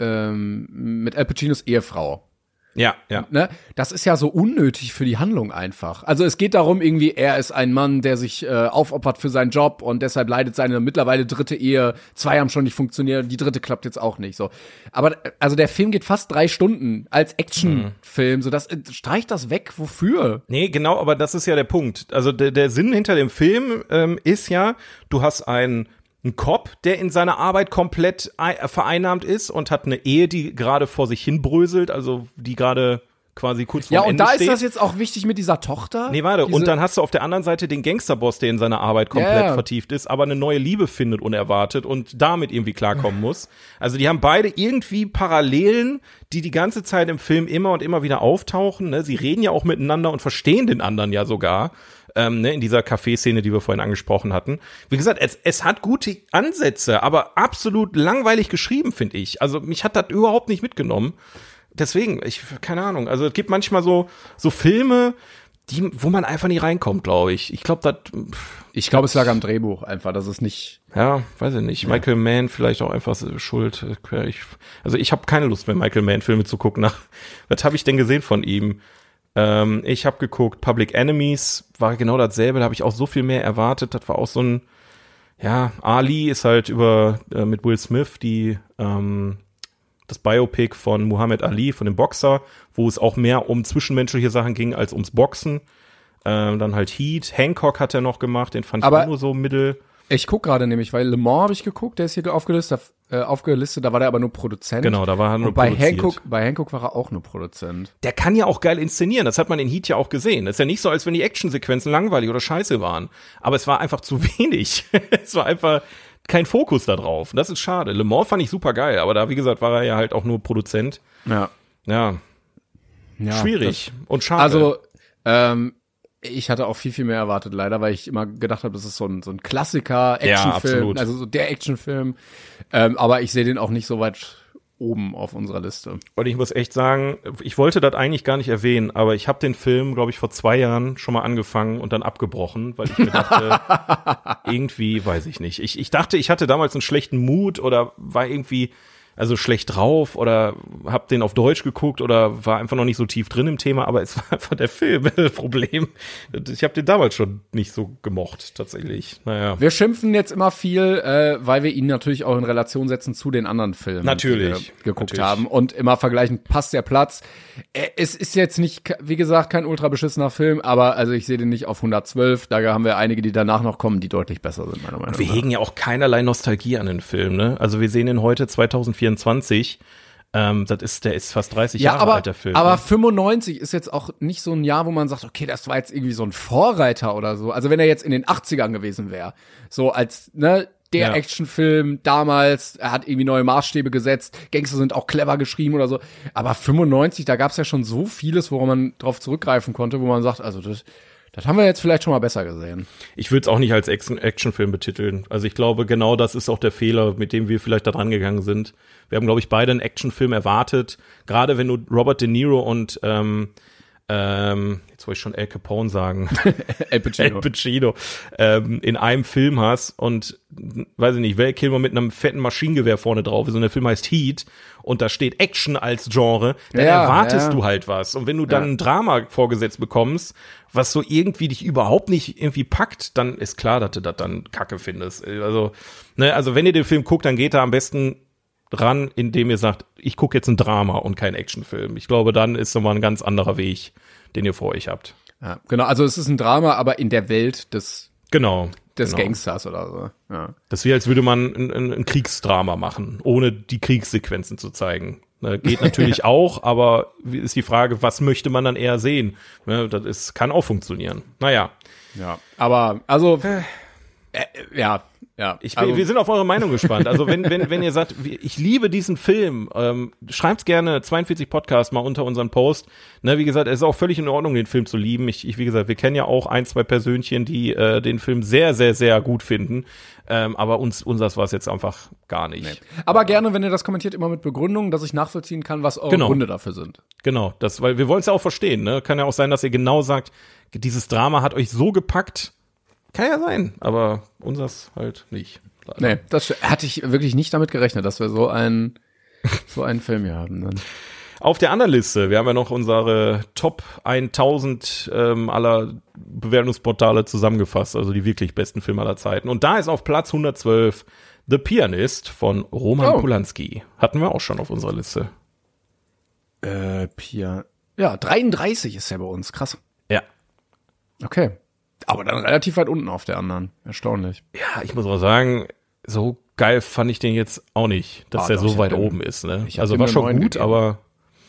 Speaker 3: ähm, mit Al Pacinos Ehefrau.
Speaker 4: Ja, ja.
Speaker 3: Ne? Das ist ja so unnötig für die Handlung einfach. Also es geht darum, irgendwie, er ist ein Mann, der sich äh, aufopfert für seinen Job und deshalb leidet seine mittlerweile dritte Ehe. Zwei haben schon nicht funktioniert, die dritte klappt jetzt auch nicht so. Aber also der Film geht fast drei Stunden als Actionfilm, so das äh, streicht das weg. Wofür?
Speaker 4: Nee, genau, aber das ist ja der Punkt. Also der, der Sinn hinter dem Film ähm, ist ja, du hast einen Ein Cop, der in seiner Arbeit komplett vereinnahmt ist und hat eine Ehe, die gerade vor sich hin bröselt, also die gerade quasi kurz vor
Speaker 3: Ja,
Speaker 4: dem
Speaker 3: und
Speaker 4: Ende
Speaker 3: da
Speaker 4: steht.
Speaker 3: ist das jetzt auch wichtig mit dieser Tochter.
Speaker 4: Nee, warte,
Speaker 3: Diese
Speaker 4: und dann hast du auf der anderen Seite den Gangsterboss, der in seiner Arbeit komplett
Speaker 3: Ja, ja.
Speaker 4: vertieft ist, aber eine neue Liebe findet unerwartet und damit irgendwie klarkommen muss. Also die haben beide irgendwie Parallelen, die die ganze Zeit im Film immer und immer wieder auftauchen. Ne? Sie reden ja auch miteinander und verstehen den anderen ja sogar. Ähm, ne, in dieser Café-Szene, die wir vorhin angesprochen hatten. Wie gesagt, es, es hat gute Ansätze, aber absolut langweilig geschrieben, finde ich. Also mich hat das überhaupt nicht mitgenommen. Deswegen, ich, keine Ahnung. Also es gibt manchmal so, so Filme, die, wo man einfach nie reinkommt, glaube ich. Ich glaube, das.
Speaker 3: Ich glaube, es lag am Drehbuch einfach, dass es nicht.
Speaker 4: Ja, weiß ich nicht. Ja. Michael Mann vielleicht auch einfach schuld. Ich, also ich habe keine Lust mehr, Michael Mann-Filme zu gucken. Nach, was habe ich denn gesehen von ihm? Ähm, ich habe geguckt, Public Enemies war genau dasselbe, da habe ich auch so viel mehr erwartet. Das war auch so ein, ja, Ali ist halt über äh, mit Will Smith die ähm, das Biopic von Muhammad Ali, von dem Boxer, wo es auch mehr um zwischenmenschliche Sachen ging als ums Boxen. Ähm, dann halt Heat, Hancock hat er noch gemacht, den fand
Speaker 3: Aber
Speaker 4: ich auch nur so mittel.
Speaker 3: Ich guck gerade nämlich, weil Le Mans habe ich geguckt, der ist hier aufgelistet, äh, aufgelistet, da war der aber nur Produzent.
Speaker 4: Genau, da war er nur
Speaker 3: Und bei
Speaker 4: produziert.
Speaker 3: Hancock, bei Hancock war er auch nur Produzent.
Speaker 4: Der kann ja auch geil inszenieren, das hat man in Heat ja auch gesehen. Das ist ja nicht so, als wenn die Actionsequenzen langweilig oder scheiße waren. Aber es war einfach zu wenig. Es war einfach kein Fokus da drauf. Das ist schade. Le Mans fand ich super geil, aber da, wie gesagt, war er ja halt auch nur Produzent.
Speaker 3: Ja.
Speaker 4: Ja,
Speaker 3: ja
Speaker 4: schwierig und schade.
Speaker 3: Also, ähm, ich hatte auch viel, viel mehr erwartet, leider, weil ich immer gedacht habe, das ist so ein, so ein Klassiker-Actionfilm,
Speaker 4: absolut.
Speaker 3: also so der Actionfilm. Ähm, aber ich sehe den auch nicht so weit oben auf unserer Liste.
Speaker 4: Und ich muss echt sagen, ich wollte das eigentlich gar nicht erwähnen, aber ich habe den Film, glaube ich, vor zwei Jahren schon mal angefangen und dann abgebrochen, weil ich mir dachte, irgendwie, weiß ich nicht. Ich, ich dachte, ich hatte damals einen schlechten Mut oder war irgendwie also schlecht drauf oder hab den auf Deutsch geguckt oder war einfach noch nicht so tief drin im Thema, aber es war einfach der Film das Problem. Ich habe den damals schon nicht so gemocht, tatsächlich. Naja.
Speaker 3: Wir schimpfen jetzt immer viel, äh, weil wir ihn natürlich auch in Relation setzen zu den anderen Filmen,
Speaker 4: Natürlich.
Speaker 3: die wir geguckt
Speaker 4: Natürlich.
Speaker 3: haben und immer vergleichen, passt der Platz. Äh, es ist jetzt nicht, wie gesagt, kein ultra beschissener Film, aber also ich sehe den nicht auf hundertzwölf, da haben wir einige, die danach noch kommen, die deutlich besser sind, meiner Meinung nach.
Speaker 4: Wir hegen ja auch keinerlei Nostalgie an den Film, ne? Also wir sehen ihn heute zweitausendvierundzwanzig. Ähm, das ist, der ist fast dreißig
Speaker 3: ja,
Speaker 4: Jahre
Speaker 3: aber,
Speaker 4: alt, der Film.
Speaker 3: aber
Speaker 4: ne?
Speaker 3: fünfundneunzig ist jetzt auch nicht so ein Jahr, wo man sagt, okay, das war jetzt irgendwie so ein Vorreiter oder so. Also wenn er jetzt in den achtzigern gewesen wäre, so als, ne, der
Speaker 4: Ja.
Speaker 3: Actionfilm damals, er hat irgendwie neue Maßstäbe gesetzt, Gangster sind auch clever geschrieben oder so. Aber fünfundneunzig, da gab's ja schon so vieles, woran man drauf zurückgreifen konnte, wo man sagt, also das, das haben wir jetzt vielleicht schon mal besser gesehen.
Speaker 4: Ich würde es auch nicht als Action- Actionfilm betiteln. Also ich glaube, genau das ist auch der Fehler, mit dem wir vielleicht da dran gegangen sind. Wir haben, glaube ich, beide einen Actionfilm erwartet. Gerade wenn du Robert De Niro und ähm, ähm, jetzt wollte ich schon Al Capone sagen,
Speaker 3: El Pacino.
Speaker 4: Al Pacino ähm, in einem Film hast und, weiß ich nicht, Val Kilmer mit einem fetten Maschinengewehr vorne drauf ist und der Film heißt Heat und da steht Action als Genre, dann
Speaker 3: Ja,
Speaker 4: erwartest
Speaker 3: ja.
Speaker 4: du halt was. Und wenn du dann
Speaker 3: Ja.
Speaker 4: ein Drama vorgesetzt bekommst, was so irgendwie dich überhaupt nicht irgendwie packt, dann ist klar, dass du das dann kacke findest. Also, ne, also wenn ihr den Film guckt, dann geht da am besten ran, indem ihr sagt, ich gucke jetzt ein Drama und kein Actionfilm. Ich glaube, dann ist nochmal ein ganz anderer Weg, den ihr vor euch habt.
Speaker 3: Ja, genau, also es ist ein Drama, aber in der Welt des,
Speaker 4: Genau.
Speaker 3: des
Speaker 4: genau.
Speaker 3: Gangsters oder so. Ja.
Speaker 4: Das ist wie, als würde man ein, ein, ein Kriegsdrama machen, ohne die Kriegssequenzen zu zeigen. Ne, geht natürlich auch, aber wie ist die Frage, was möchte man dann eher sehen? Ne, das ist, kann auch funktionieren. Naja.
Speaker 3: Ja, aber, also, äh, ja, ja.
Speaker 4: Ich,
Speaker 3: also,
Speaker 4: wir sind auf eure Meinung gespannt. Also wenn, wenn, wenn ihr sagt, ich liebe diesen Film, ähm, schreibt's gerne zweiundvierzig Podcast mal unter unseren Post. Ne, wie gesagt, es ist auch völlig in Ordnung, den Film zu lieben. Ich, ich wie gesagt, wir kennen ja auch ein, zwei Persönchen, die äh, den Film sehr, sehr, sehr gut finden. Ähm, aber uns, unseres war es jetzt einfach gar nicht.
Speaker 3: Nee. Aber gerne, wenn ihr das kommentiert, immer mit Begründung, dass ich nachvollziehen kann, was eure
Speaker 4: Genau.
Speaker 3: Gründe dafür sind.
Speaker 4: Genau, das, weil wir wollen es ja auch verstehen, ne? Kann ja auch sein, dass ihr genau sagt, dieses Drama hat euch so gepackt. Kann ja sein, aber unseres halt nicht. Leider.
Speaker 3: Nee, das hatte ich wirklich nicht damit gerechnet, dass wir so einen, so einen Film hier haben. Dann.
Speaker 4: Auf der anderen Liste, wir haben ja noch unsere Top tausend ähm, aller Bewertungsportale zusammengefasst, also die wirklich besten Filme aller Zeiten. Und da ist auf Platz hundertzwölf The Pianist von Roman
Speaker 3: Oh.
Speaker 4: Polanski. Hatten wir auch schon auf unserer Liste.
Speaker 3: Äh, Pia. Ja, dreiunddreißig ist der bei uns. Krass.
Speaker 4: Ja.
Speaker 3: Okay. Aber dann relativ weit unten auf der anderen. Erstaunlich.
Speaker 4: Ja, ich muss auch sagen, so geil fand ich den jetzt auch nicht, dass
Speaker 3: Ah,
Speaker 4: der
Speaker 3: doch,
Speaker 4: so
Speaker 3: ich hab
Speaker 4: weit
Speaker 3: dem-
Speaker 4: oben ist. Ne?
Speaker 3: ich hab
Speaker 4: Also
Speaker 3: dem
Speaker 4: war
Speaker 3: eine
Speaker 4: schon
Speaker 3: neun
Speaker 4: gut,
Speaker 3: gegeben.
Speaker 4: aber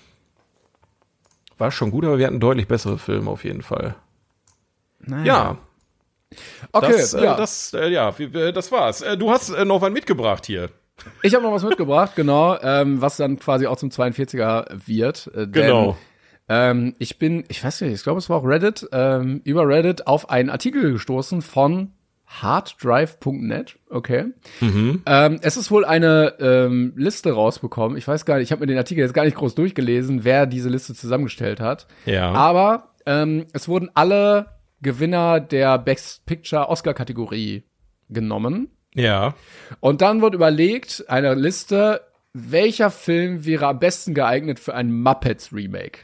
Speaker 4: war schon gut, aber wir hatten deutlich bessere Filme auf jeden Fall.
Speaker 3: Naja.
Speaker 4: Ja,
Speaker 3: Okay,
Speaker 4: das, äh,
Speaker 3: ja.
Speaker 4: das, äh, ja, wie- äh, das war's. Äh, du hast äh, noch was mitgebracht hier.
Speaker 3: Ich habe noch was mitgebracht, genau, ähm, was dann quasi auch zum zweiundvierziger wird. Äh, denn,
Speaker 4: Genau.
Speaker 3: Ähm, ich bin, ich weiß nicht, ich glaube, es war auch Reddit, ähm, über Reddit auf einen Artikel gestoßen von harddrive punkt net, okay.
Speaker 4: Mhm.
Speaker 3: Ähm, es ist wohl eine ähm, Liste rausbekommen. Ich weiß gar nicht, ich habe mir den Artikel jetzt gar nicht groß durchgelesen, wer diese Liste zusammengestellt hat.
Speaker 4: Ja.
Speaker 3: Aber ähm, es wurden alle Gewinner der Best Picture Oscar-Kategorie genommen.
Speaker 4: Ja.
Speaker 3: Und dann wird überlegt, eine Liste, welcher Film wäre am besten geeignet für ein Muppets-Remake?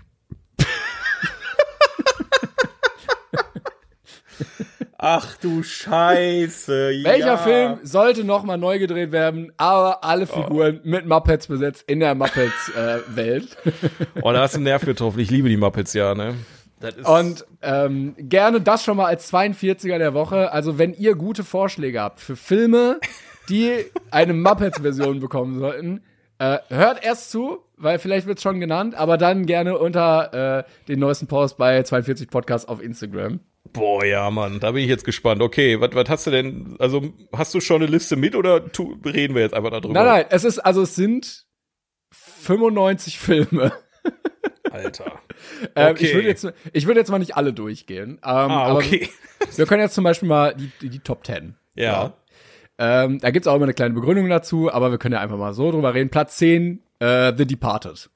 Speaker 4: Ach du Scheiße.
Speaker 3: Welcher
Speaker 4: ja.
Speaker 3: Film sollte noch mal neu gedreht werden, aber alle Figuren mit Muppets besetzt in der Muppets-Welt?
Speaker 4: Oh, da hast du einen Nerv getroffen. Ich liebe die Muppets, ja, ne? Das ist
Speaker 3: Und ähm, gerne das schon mal als zweiundvierziger der Woche. Also wenn ihr gute Vorschläge habt für Filme, die eine Muppets-Version bekommen sollten, äh, hört erst zu, weil vielleicht wird's schon genannt, aber dann gerne unter äh, den neuesten Post bei zweiundvierzig Podcast auf Instagram.
Speaker 4: Boah, ja, Mann, da bin ich jetzt gespannt. Okay, was was hast du denn, also hast du schon eine Liste mit oder tu, reden wir jetzt einfach darüber?
Speaker 3: Nein, nein, es ist, also es sind fünfundneunzig Filme.
Speaker 4: Alter.
Speaker 3: Ähm,
Speaker 4: Okay.
Speaker 3: ich würde jetzt, ich würde jetzt mal nicht alle durchgehen. Ähm,
Speaker 4: Ah, okay.
Speaker 3: Aber wir können jetzt zum Beispiel mal die, die, die Top Ten.
Speaker 4: Ja.
Speaker 3: Ähm, da gibt's auch immer eine kleine Begründung dazu, aber wir können ja einfach mal so drüber reden. Platz zehn, äh, The Departed.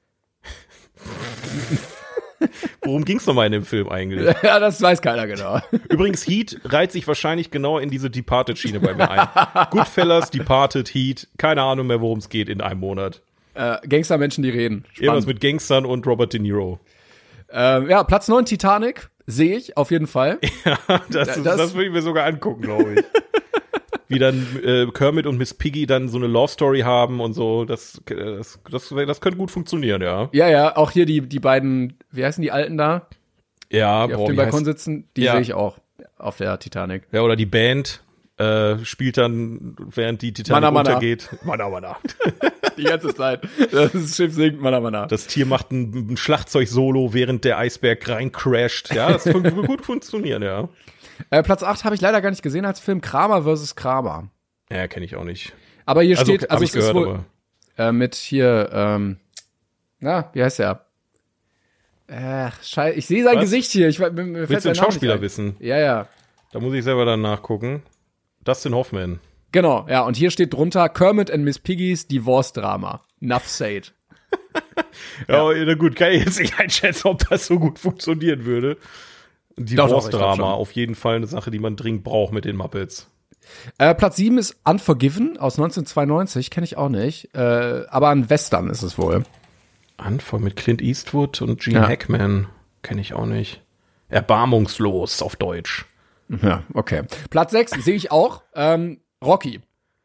Speaker 4: Worum ging's nochmal in dem Film eigentlich?
Speaker 3: Ja, das weiß keiner genau.
Speaker 4: Übrigens, Heat reiht sich wahrscheinlich genau in diese Departed-Schiene bei mir ein. Goodfellas, Departed, Heat, keine Ahnung mehr, worum es geht in einem Monat.
Speaker 3: Äh, Gangstermenschen, die reden.
Speaker 4: Irgendwas
Speaker 3: Spannend.
Speaker 4: mit Gangstern und Robert De Niro.
Speaker 3: Ähm, ja, Platz neun, Titanic. Sehe ich, auf jeden Fall.
Speaker 4: Das,
Speaker 3: Das-
Speaker 4: das, das würde ich mir sogar angucken, glaube ich. Wie dann äh, Kermit und Miss Piggy dann so eine Love-Story haben und so. Das, das, das, das könnte gut funktionieren, ja.
Speaker 3: Ja, ja, auch hier die, die beiden, wie heißen die Alten da,
Speaker 4: Ja,
Speaker 3: die auf
Speaker 4: boah,
Speaker 3: dem
Speaker 4: wie
Speaker 3: Balkon
Speaker 4: heißt-
Speaker 3: sitzen? Die
Speaker 4: Ja.
Speaker 3: sehe ich auch auf der Titanic.
Speaker 4: Ja, oder die Band äh, spielt dann, während die Titanic
Speaker 3: Mana, Mana.
Speaker 4: untergeht. Mana, mana.
Speaker 3: Die ganze Zeit. Das Schiff sinkt, man aber nach.
Speaker 4: Das Tier macht ein, ein Schlagzeug-Solo, während der Eisberg reincrasht. Ja, das würde gut funktionieren, ja.
Speaker 3: Äh, Platz acht habe ich leider gar nicht gesehen als Film Kramer versus Kramer.
Speaker 4: Ja, kenne ich auch nicht.
Speaker 3: Aber hier
Speaker 4: Also,
Speaker 3: steht,
Speaker 4: hab
Speaker 3: also
Speaker 4: ich
Speaker 3: es ist
Speaker 4: gehört,
Speaker 3: wohl
Speaker 4: aber
Speaker 3: äh, mit hier, ähm, na, wie heißt der? Ach, scheiße, ich sehe sein
Speaker 4: Was?
Speaker 3: Gesicht hier. Ich, mir, mir fällt
Speaker 4: willst du
Speaker 3: sein
Speaker 4: den
Speaker 3: Name nicht
Speaker 4: Schauspieler
Speaker 3: ein.
Speaker 4: wissen?
Speaker 3: Ja, ja.
Speaker 4: Da muss ich selber dann nachgucken. Dustin Hoffman.
Speaker 3: Genau, ja, und hier steht drunter Kermit and Miss Piggy's Divorce-Drama. Enough said.
Speaker 4: Ja, ja, na gut, kann ich jetzt nicht einschätzen, ob das so gut funktionieren würde.
Speaker 3: Doch, doch, ich glaub
Speaker 4: Divorce-Drama,
Speaker 3: schon.
Speaker 4: auf jeden Fall eine Sache, die man dringend braucht mit den Muppets.
Speaker 3: Äh, Platz sieben ist Unforgiven aus neunzehnhundertzweiundneunzig, kenne ich auch nicht. Äh, aber ein Western ist es wohl.
Speaker 4: Anfang mit Clint Eastwood und Gene
Speaker 3: Ja.
Speaker 4: Hackman. Kenne ich auch nicht. Erbarmungslos auf Deutsch.
Speaker 3: Ja, okay. Platz sechs sehe ich auch. Ähm, Rocky.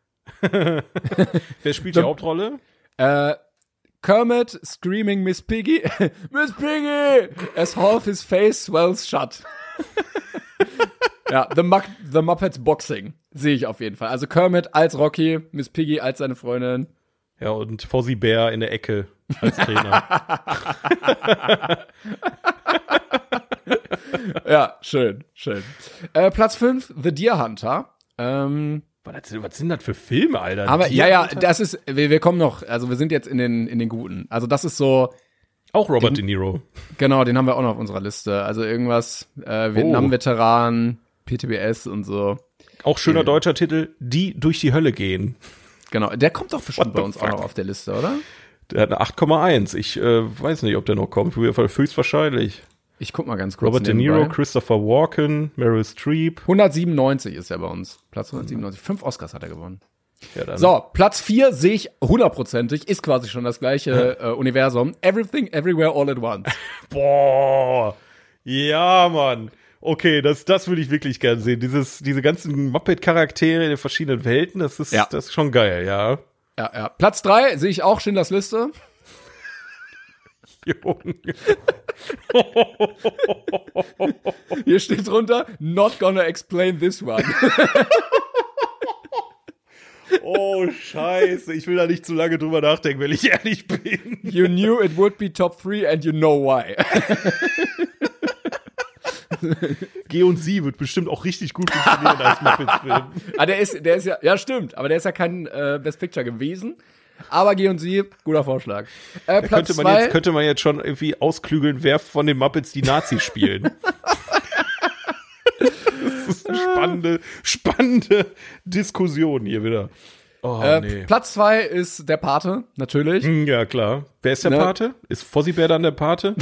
Speaker 4: Wer spielt die Hauptrolle?
Speaker 3: Äh, Kermit screaming Miss Piggy. Miss Piggy! As half his face swells shut. Ja, the, Muck, the Muppets Boxing sehe ich auf jeden Fall. Also Kermit als Rocky, Miss Piggy als seine Freundin.
Speaker 4: Ja, und Fozzie Bear in der Ecke als Trainer.
Speaker 3: Ja, schön, schön. Äh, Platz fünf, The Deer Hunter. Ähm,
Speaker 4: was, was sind das für Filme, Alter?
Speaker 3: aber,
Speaker 4: Die-
Speaker 3: ja, ja, das ist, wir, wir kommen noch, also wir sind jetzt in den, in den Guten. Also das ist so,
Speaker 4: Auch Robert De Niro.
Speaker 3: genau, den haben wir auch noch auf unserer Liste. Also irgendwas, äh, Vietnam-Veteran, P T B S und so.
Speaker 4: Auch schöner
Speaker 3: Ja.
Speaker 4: deutscher Titel, Die durch die Hölle gehen.
Speaker 3: Genau, der kommt doch bestimmt
Speaker 4: What
Speaker 3: bei
Speaker 4: the
Speaker 3: uns auch
Speaker 4: fuck?
Speaker 3: noch auf der Liste, oder?
Speaker 4: Der hat eine acht Komma eins. Ich äh, weiß nicht, ob der noch kommt. Auf jeden Fall höchstwahrscheinlich.
Speaker 3: Ich guck mal ganz kurz.
Speaker 4: Robert De
Speaker 3: nebenbei.
Speaker 4: Niro, Christopher Walken, Meryl Streep.
Speaker 3: hundertsiebenundneunzig ist er bei uns. Platz hundertsiebenundneunzig. Fünf Oscars hat er gewonnen.
Speaker 4: Ja, dann.
Speaker 3: So, Platz vier sehe ich hundertprozentig, ist quasi schon das gleiche äh, Universum. Everything, Everywhere, All at Once.
Speaker 4: Boah. Ja, Mann. Okay, das, das würde ich wirklich gern sehen. Dieses, diese ganzen Muppet-Charaktere in den verschiedenen Welten, das ist,
Speaker 3: Ja.
Speaker 4: das ist schon geil, ja.
Speaker 3: Ja, ja. Platz drei sehe ich auch Schindlers Liste.
Speaker 4: Junge.
Speaker 3: Hier steht drunter, not gonna explain this one.
Speaker 4: Oh, scheiße. Ich will da nicht zu lange drüber nachdenken, wenn ich ehrlich bin.
Speaker 3: You knew it would be top three and you know why.
Speaker 4: Geh und Sie wird bestimmt auch richtig gut funktionieren als Muppets-Film.
Speaker 3: Ah, der ist, der ist ja, ja stimmt, aber der ist ja kein äh, Best Picture gewesen. Aber G und Sie, guter Vorschlag. Äh,
Speaker 4: Da
Speaker 3: Platz
Speaker 4: könnte man,
Speaker 3: zwei,
Speaker 4: jetzt, könnte man jetzt schon irgendwie ausklügeln, wer von den Muppets die Nazis spielen. Das ist eine spannende, spannende Diskussion hier wieder. Oh,
Speaker 3: äh,
Speaker 4: nee.
Speaker 3: Platz zwei ist der Pate, natürlich.
Speaker 4: Hm, Ja, klar. Wer ist der
Speaker 3: Ne?
Speaker 4: Pate? Ist Fozzie Bear dann der Pate?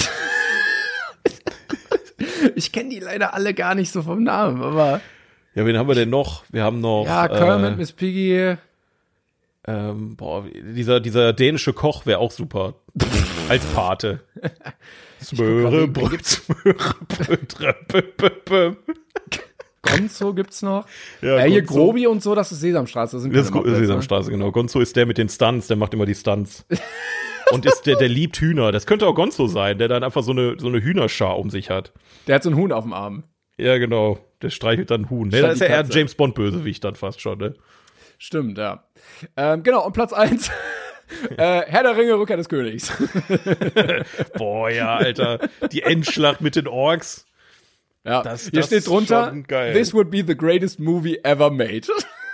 Speaker 3: Ich kenne die leider alle gar nicht so vom Namen, aber
Speaker 4: Ja, wen haben wir denn noch? Wir haben noch
Speaker 3: ja, Kermit,
Speaker 4: äh,
Speaker 3: Miss Piggy.
Speaker 4: ähm, boah, dieser, dieser dänische Koch wäre auch super. Als Pate. Smöre,
Speaker 3: grad, wen
Speaker 4: Bröt, Smöre, Bröt, Röpö, Pö, Pö.
Speaker 3: Gonzo gibt's noch.
Speaker 4: Ja,
Speaker 3: Ja, hier
Speaker 4: Gonzo.
Speaker 3: Grobi und so, das ist Sesamstraße. Das, sind
Speaker 4: Das ist
Speaker 3: keine Muppets, ne?
Speaker 4: Sesamstraße, genau. Gonzo ist der mit den Stunts, der macht immer die Stunts. Und ist der, der liebt Hühner. Das könnte auch Gonzo sein, der dann einfach so eine, so eine Hühnerschar um sich hat.
Speaker 3: Der hat so einen Huhn auf dem Arm.
Speaker 4: Ja, genau. Der streichelt dann Huhn. Nee,
Speaker 3: Statt
Speaker 4: da ist
Speaker 3: die
Speaker 4: ja eher
Speaker 3: Katze.
Speaker 4: James Bond-Bösewicht dann fast schon, ne?
Speaker 3: Stimmt, ja. Ähm, genau, und Platz eins. äh, Herr der Ringe, Rückkehr des Königs.
Speaker 4: Boah, ja, Alter. Die Endschlacht mit den Orks.
Speaker 3: Ja,
Speaker 4: Das-
Speaker 3: hier
Speaker 4: das
Speaker 3: steht
Speaker 4: ist
Speaker 3: drunter,
Speaker 4: schon geil.
Speaker 3: this would be the greatest movie ever made.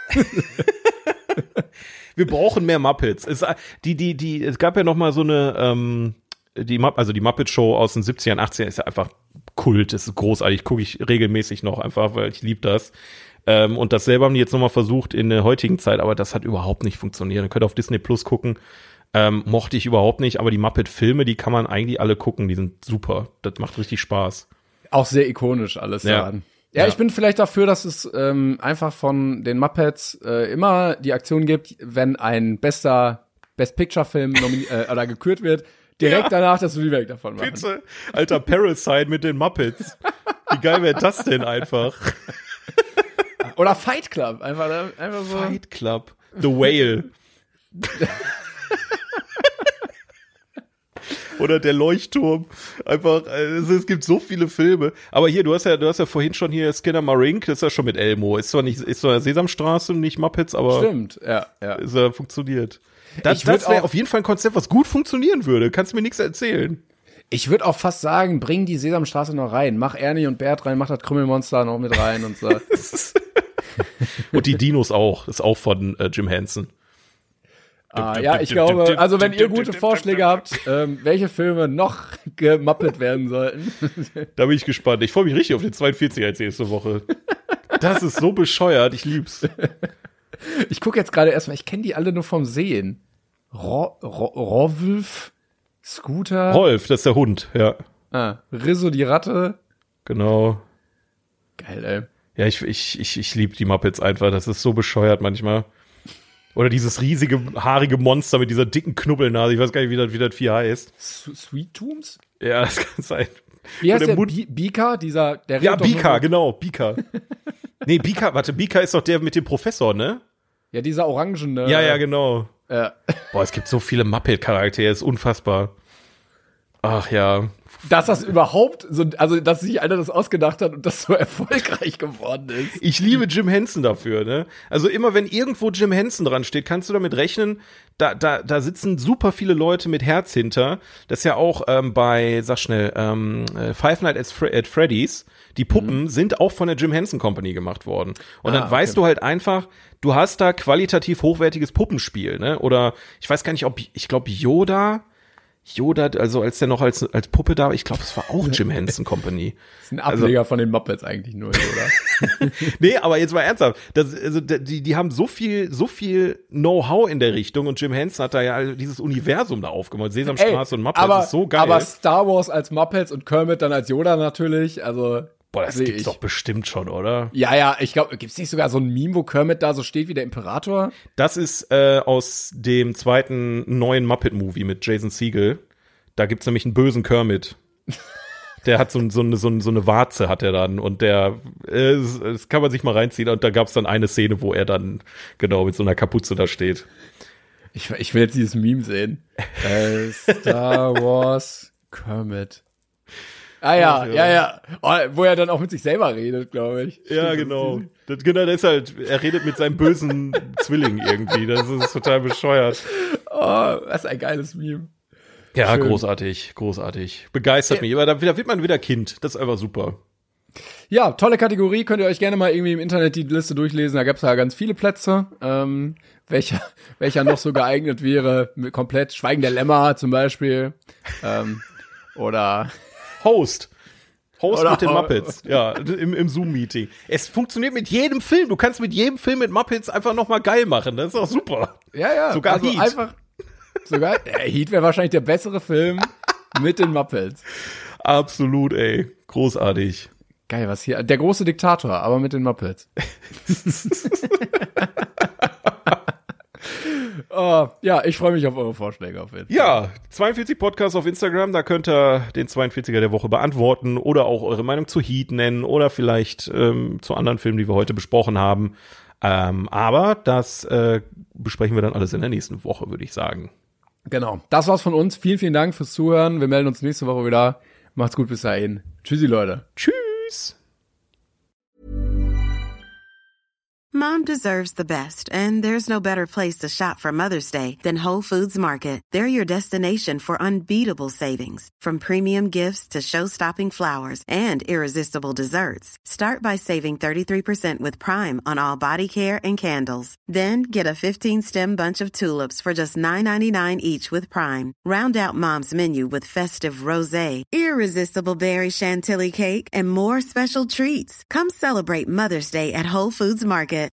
Speaker 4: Wir brauchen mehr Muppets. Es, die, die, die, es gab ja noch mal so eine, ähm, die, Mupp- also die Muppet-Show aus den siebzigern, achtzigern ist ja einfach Kult. Das ist großartig. Gucke ich regelmäßig noch einfach, weil ich liebe das. Ähm, und das selber haben die jetzt noch mal versucht in der heutigen Zeit, aber das hat überhaupt nicht funktioniert. Ihr könnt auf Disney Plus gucken. Ähm, mochte ich überhaupt nicht, aber die Muppet-Filme, die kann man eigentlich alle gucken. Die sind super. Das macht richtig Spaß.
Speaker 3: Auch sehr ikonisch alles
Speaker 4: Ja.
Speaker 3: daran. Ja,
Speaker 4: Ja.
Speaker 3: ich bin vielleicht dafür, dass es ähm, einfach von den Muppets äh, immer die Aktion gibt, wenn ein bester Best Picture Film nomini- äh, oder gekürt wird, direkt
Speaker 4: Ja.
Speaker 3: danach das Remake davon machen.
Speaker 4: Bitte. Alter, Parasite mit den Muppets. Wie geil wäre das denn einfach?
Speaker 3: Oder Fight Club, einfach, einfach so.
Speaker 4: Fight Club. The Whale. Oder der Leuchtturm. Einfach, also es gibt so viele Filme. Aber hier, du hast ja, du hast ja vorhin schon hier Skinner Marink, das ist ja schon mit Elmo. Ist zwar nicht, ist zwar Sesamstraße und nicht Muppets, aber
Speaker 3: Stimmt, ja, ja.
Speaker 4: ist ja funktioniert. Das,
Speaker 3: Ich würd
Speaker 4: das wäre
Speaker 3: auch-
Speaker 4: auf jeden Fall ein Konzept, was gut funktionieren würde. Kannst mir nichts erzählen.
Speaker 3: Ich würde auch fast sagen, bring die Sesamstraße noch rein. Mach Ernie und Bert rein, mach das Krümmelmonster noch mit rein und so.
Speaker 4: Und die Dinos auch. Das ist auch von äh, Jim Henson.
Speaker 3: Ah, ja, ich glaube, also wenn ihr gute Vorschläge habt, ähm, welche Filme noch gemappelt werden sollten.
Speaker 4: Da bin ich gespannt. Ich freue mich richtig auf den zweiundvierziger jetzt nächste Woche. Das ist so bescheuert, ich lieb's.
Speaker 3: Ich gucke jetzt gerade erstmal, ich kenne die alle nur vom Sehen. Ro- Ro- Rolf, Scooter.
Speaker 4: Rolf, das ist der Hund, ja.
Speaker 3: Ah, Rizzo die Ratte.
Speaker 4: Genau.
Speaker 3: Geil, ey.
Speaker 4: Ja, ich, ich, ich, ich liebe die Muppets einfach. Das ist so bescheuert manchmal. Oder dieses riesige, haarige Monster mit dieser dicken Knubbelnase. Ich weiß gar nicht, wie das, wie das Vieh heißt.
Speaker 3: Sweet Tooms?
Speaker 4: Ja, das kann sein.
Speaker 3: Wie heißt
Speaker 4: der,
Speaker 3: der? Bi- Bika? Dieser, der
Speaker 4: ja,
Speaker 3: redet doch
Speaker 4: Bika,
Speaker 3: nur so-
Speaker 4: genau, Bika. Nee, Bika, warte, Bika ist doch der mit dem Professor, ne?
Speaker 3: Ja, dieser orangene.
Speaker 4: Ja, ja, genau.
Speaker 3: Ja.
Speaker 4: Boah, es gibt so viele Muppet-Charaktere, ist unfassbar. Ach ja.
Speaker 3: Dass das überhaupt so, also dass sich einer das ausgedacht hat und das so erfolgreich geworden ist.
Speaker 4: Ich liebe Jim Henson dafür, ne? Also immer wenn irgendwo Jim Henson dran steht, kannst du damit rechnen, da, da, da sitzen super viele Leute mit Herz hinter. Das ist ja auch ähm, bei, sag schnell, ähm, Five Nights at, Fre- at Freddy's, die Puppen mhm. sind auch von der Jim Henson Company gemacht worden. Und
Speaker 3: ah,
Speaker 4: dann weißt
Speaker 3: okay.
Speaker 4: du halt einfach, du hast da qualitativ hochwertiges Puppenspiel, ne? Oder ich weiß gar nicht, ob, ich glaube Yoda, Yoda, also als der noch als, als Puppe da war, ich glaube, es war auch Jim Henson Company.
Speaker 3: Das ist ein Ableger also, von den Muppets eigentlich nur, oder?
Speaker 4: Nee, aber jetzt mal ernsthaft. Das, also, die, die haben so viel, so viel Know-how in der Richtung und Jim Henson hat da ja dieses Universum da aufgemacht. Sesamstraße
Speaker 3: Ey,
Speaker 4: und Muppets,
Speaker 3: aber,
Speaker 4: das ist so geil.
Speaker 3: Aber Star Wars als Muppets und Kermit dann als Yoda natürlich, also.
Speaker 4: Boah, das gibt's ich. doch bestimmt schon, oder?
Speaker 3: Ja, ja, ich glaube, gibt's nicht sogar so ein Meme, wo Kermit da so steht wie der Imperator?
Speaker 4: Das ist äh, aus dem zweiten neuen Muppet-Movie mit Jason Segel. Da gibt's nämlich einen bösen Kermit. Der hat so, so, eine, so, so eine Warze hat er dann und der, äh, das kann man sich mal reinziehen und da gab's dann eine Szene, wo er dann genau mit so einer Kapuze da steht.
Speaker 3: Ich, ich will jetzt dieses Meme sehen. äh, Star Wars Kermit. Ah ja, ja, ja. ja. Oh, wo er dann auch mit sich selber redet, glaube ich.
Speaker 4: Ja, genau. Das, genau, das ist halt, er redet mit seinem bösen Zwilling irgendwie. Das ist total bescheuert.
Speaker 3: Oh, was ein geiles Meme.
Speaker 4: Ja,
Speaker 3: Schön.
Speaker 4: großartig, großartig. Begeistert ja. mich. Aber da, da wird man wieder Kind. Das ist einfach super.
Speaker 3: Ja, tolle Kategorie. Könnt ihr euch gerne mal irgendwie im Internet die Liste durchlesen. Da gab's ja ganz viele Plätze. Ähm, welcher, welcher noch so geeignet wäre. Komplett Schweigen der Lämmer zum Beispiel. Ähm, oder
Speaker 4: Host. Host
Speaker 3: Oder
Speaker 4: mit den Muppets. Ja, im, im Zoom-Meeting. Es funktioniert mit jedem Film. Du kannst mit jedem Film mit Muppets einfach noch mal geil machen. Das ist auch super.
Speaker 3: Ja, ja.
Speaker 4: Sogar
Speaker 3: also
Speaker 4: Heat.
Speaker 3: Einfach, sogar, äh, Heat wäre wahrscheinlich der bessere Film mit den Muppets.
Speaker 4: Absolut, ey. Großartig.
Speaker 3: Geil, was hier? Der große Diktator, aber mit den Muppets. Oh, ja, ich freue mich auf eure Vorschläge auf jeden Fall.
Speaker 4: Ja, zweiundvierzig Podcasts auf Instagram, da könnt ihr den zweiundvierziger der Woche beantworten oder auch eure Meinung zu Heat nennen oder vielleicht ähm, zu anderen Filmen, die wir heute besprochen haben. Ähm, aber das äh, besprechen wir dann alles in der nächsten Woche, würde ich sagen.
Speaker 3: Genau, das war's von uns. Vielen, vielen Dank fürs Zuhören. Wir melden uns nächste Woche wieder. Macht's gut, bis dahin. Tschüssi, Leute.
Speaker 4: Tschüss.
Speaker 5: Mom deserves the best, and there's no better place to shop for Mother's Day than Whole Foods Market. They're your destination for unbeatable savings, from premium gifts to show-stopping flowers and irresistible desserts. Start by saving thirty-three percent with Prime on all body care and candles. Then get a fifteen-stem bunch of tulips for just nine ninety-nine each with Prime. Round out Mom's menu with festive rosé, irresistible berry chantilly cake, and more special treats. Come celebrate Mother's Day at Whole Foods Market.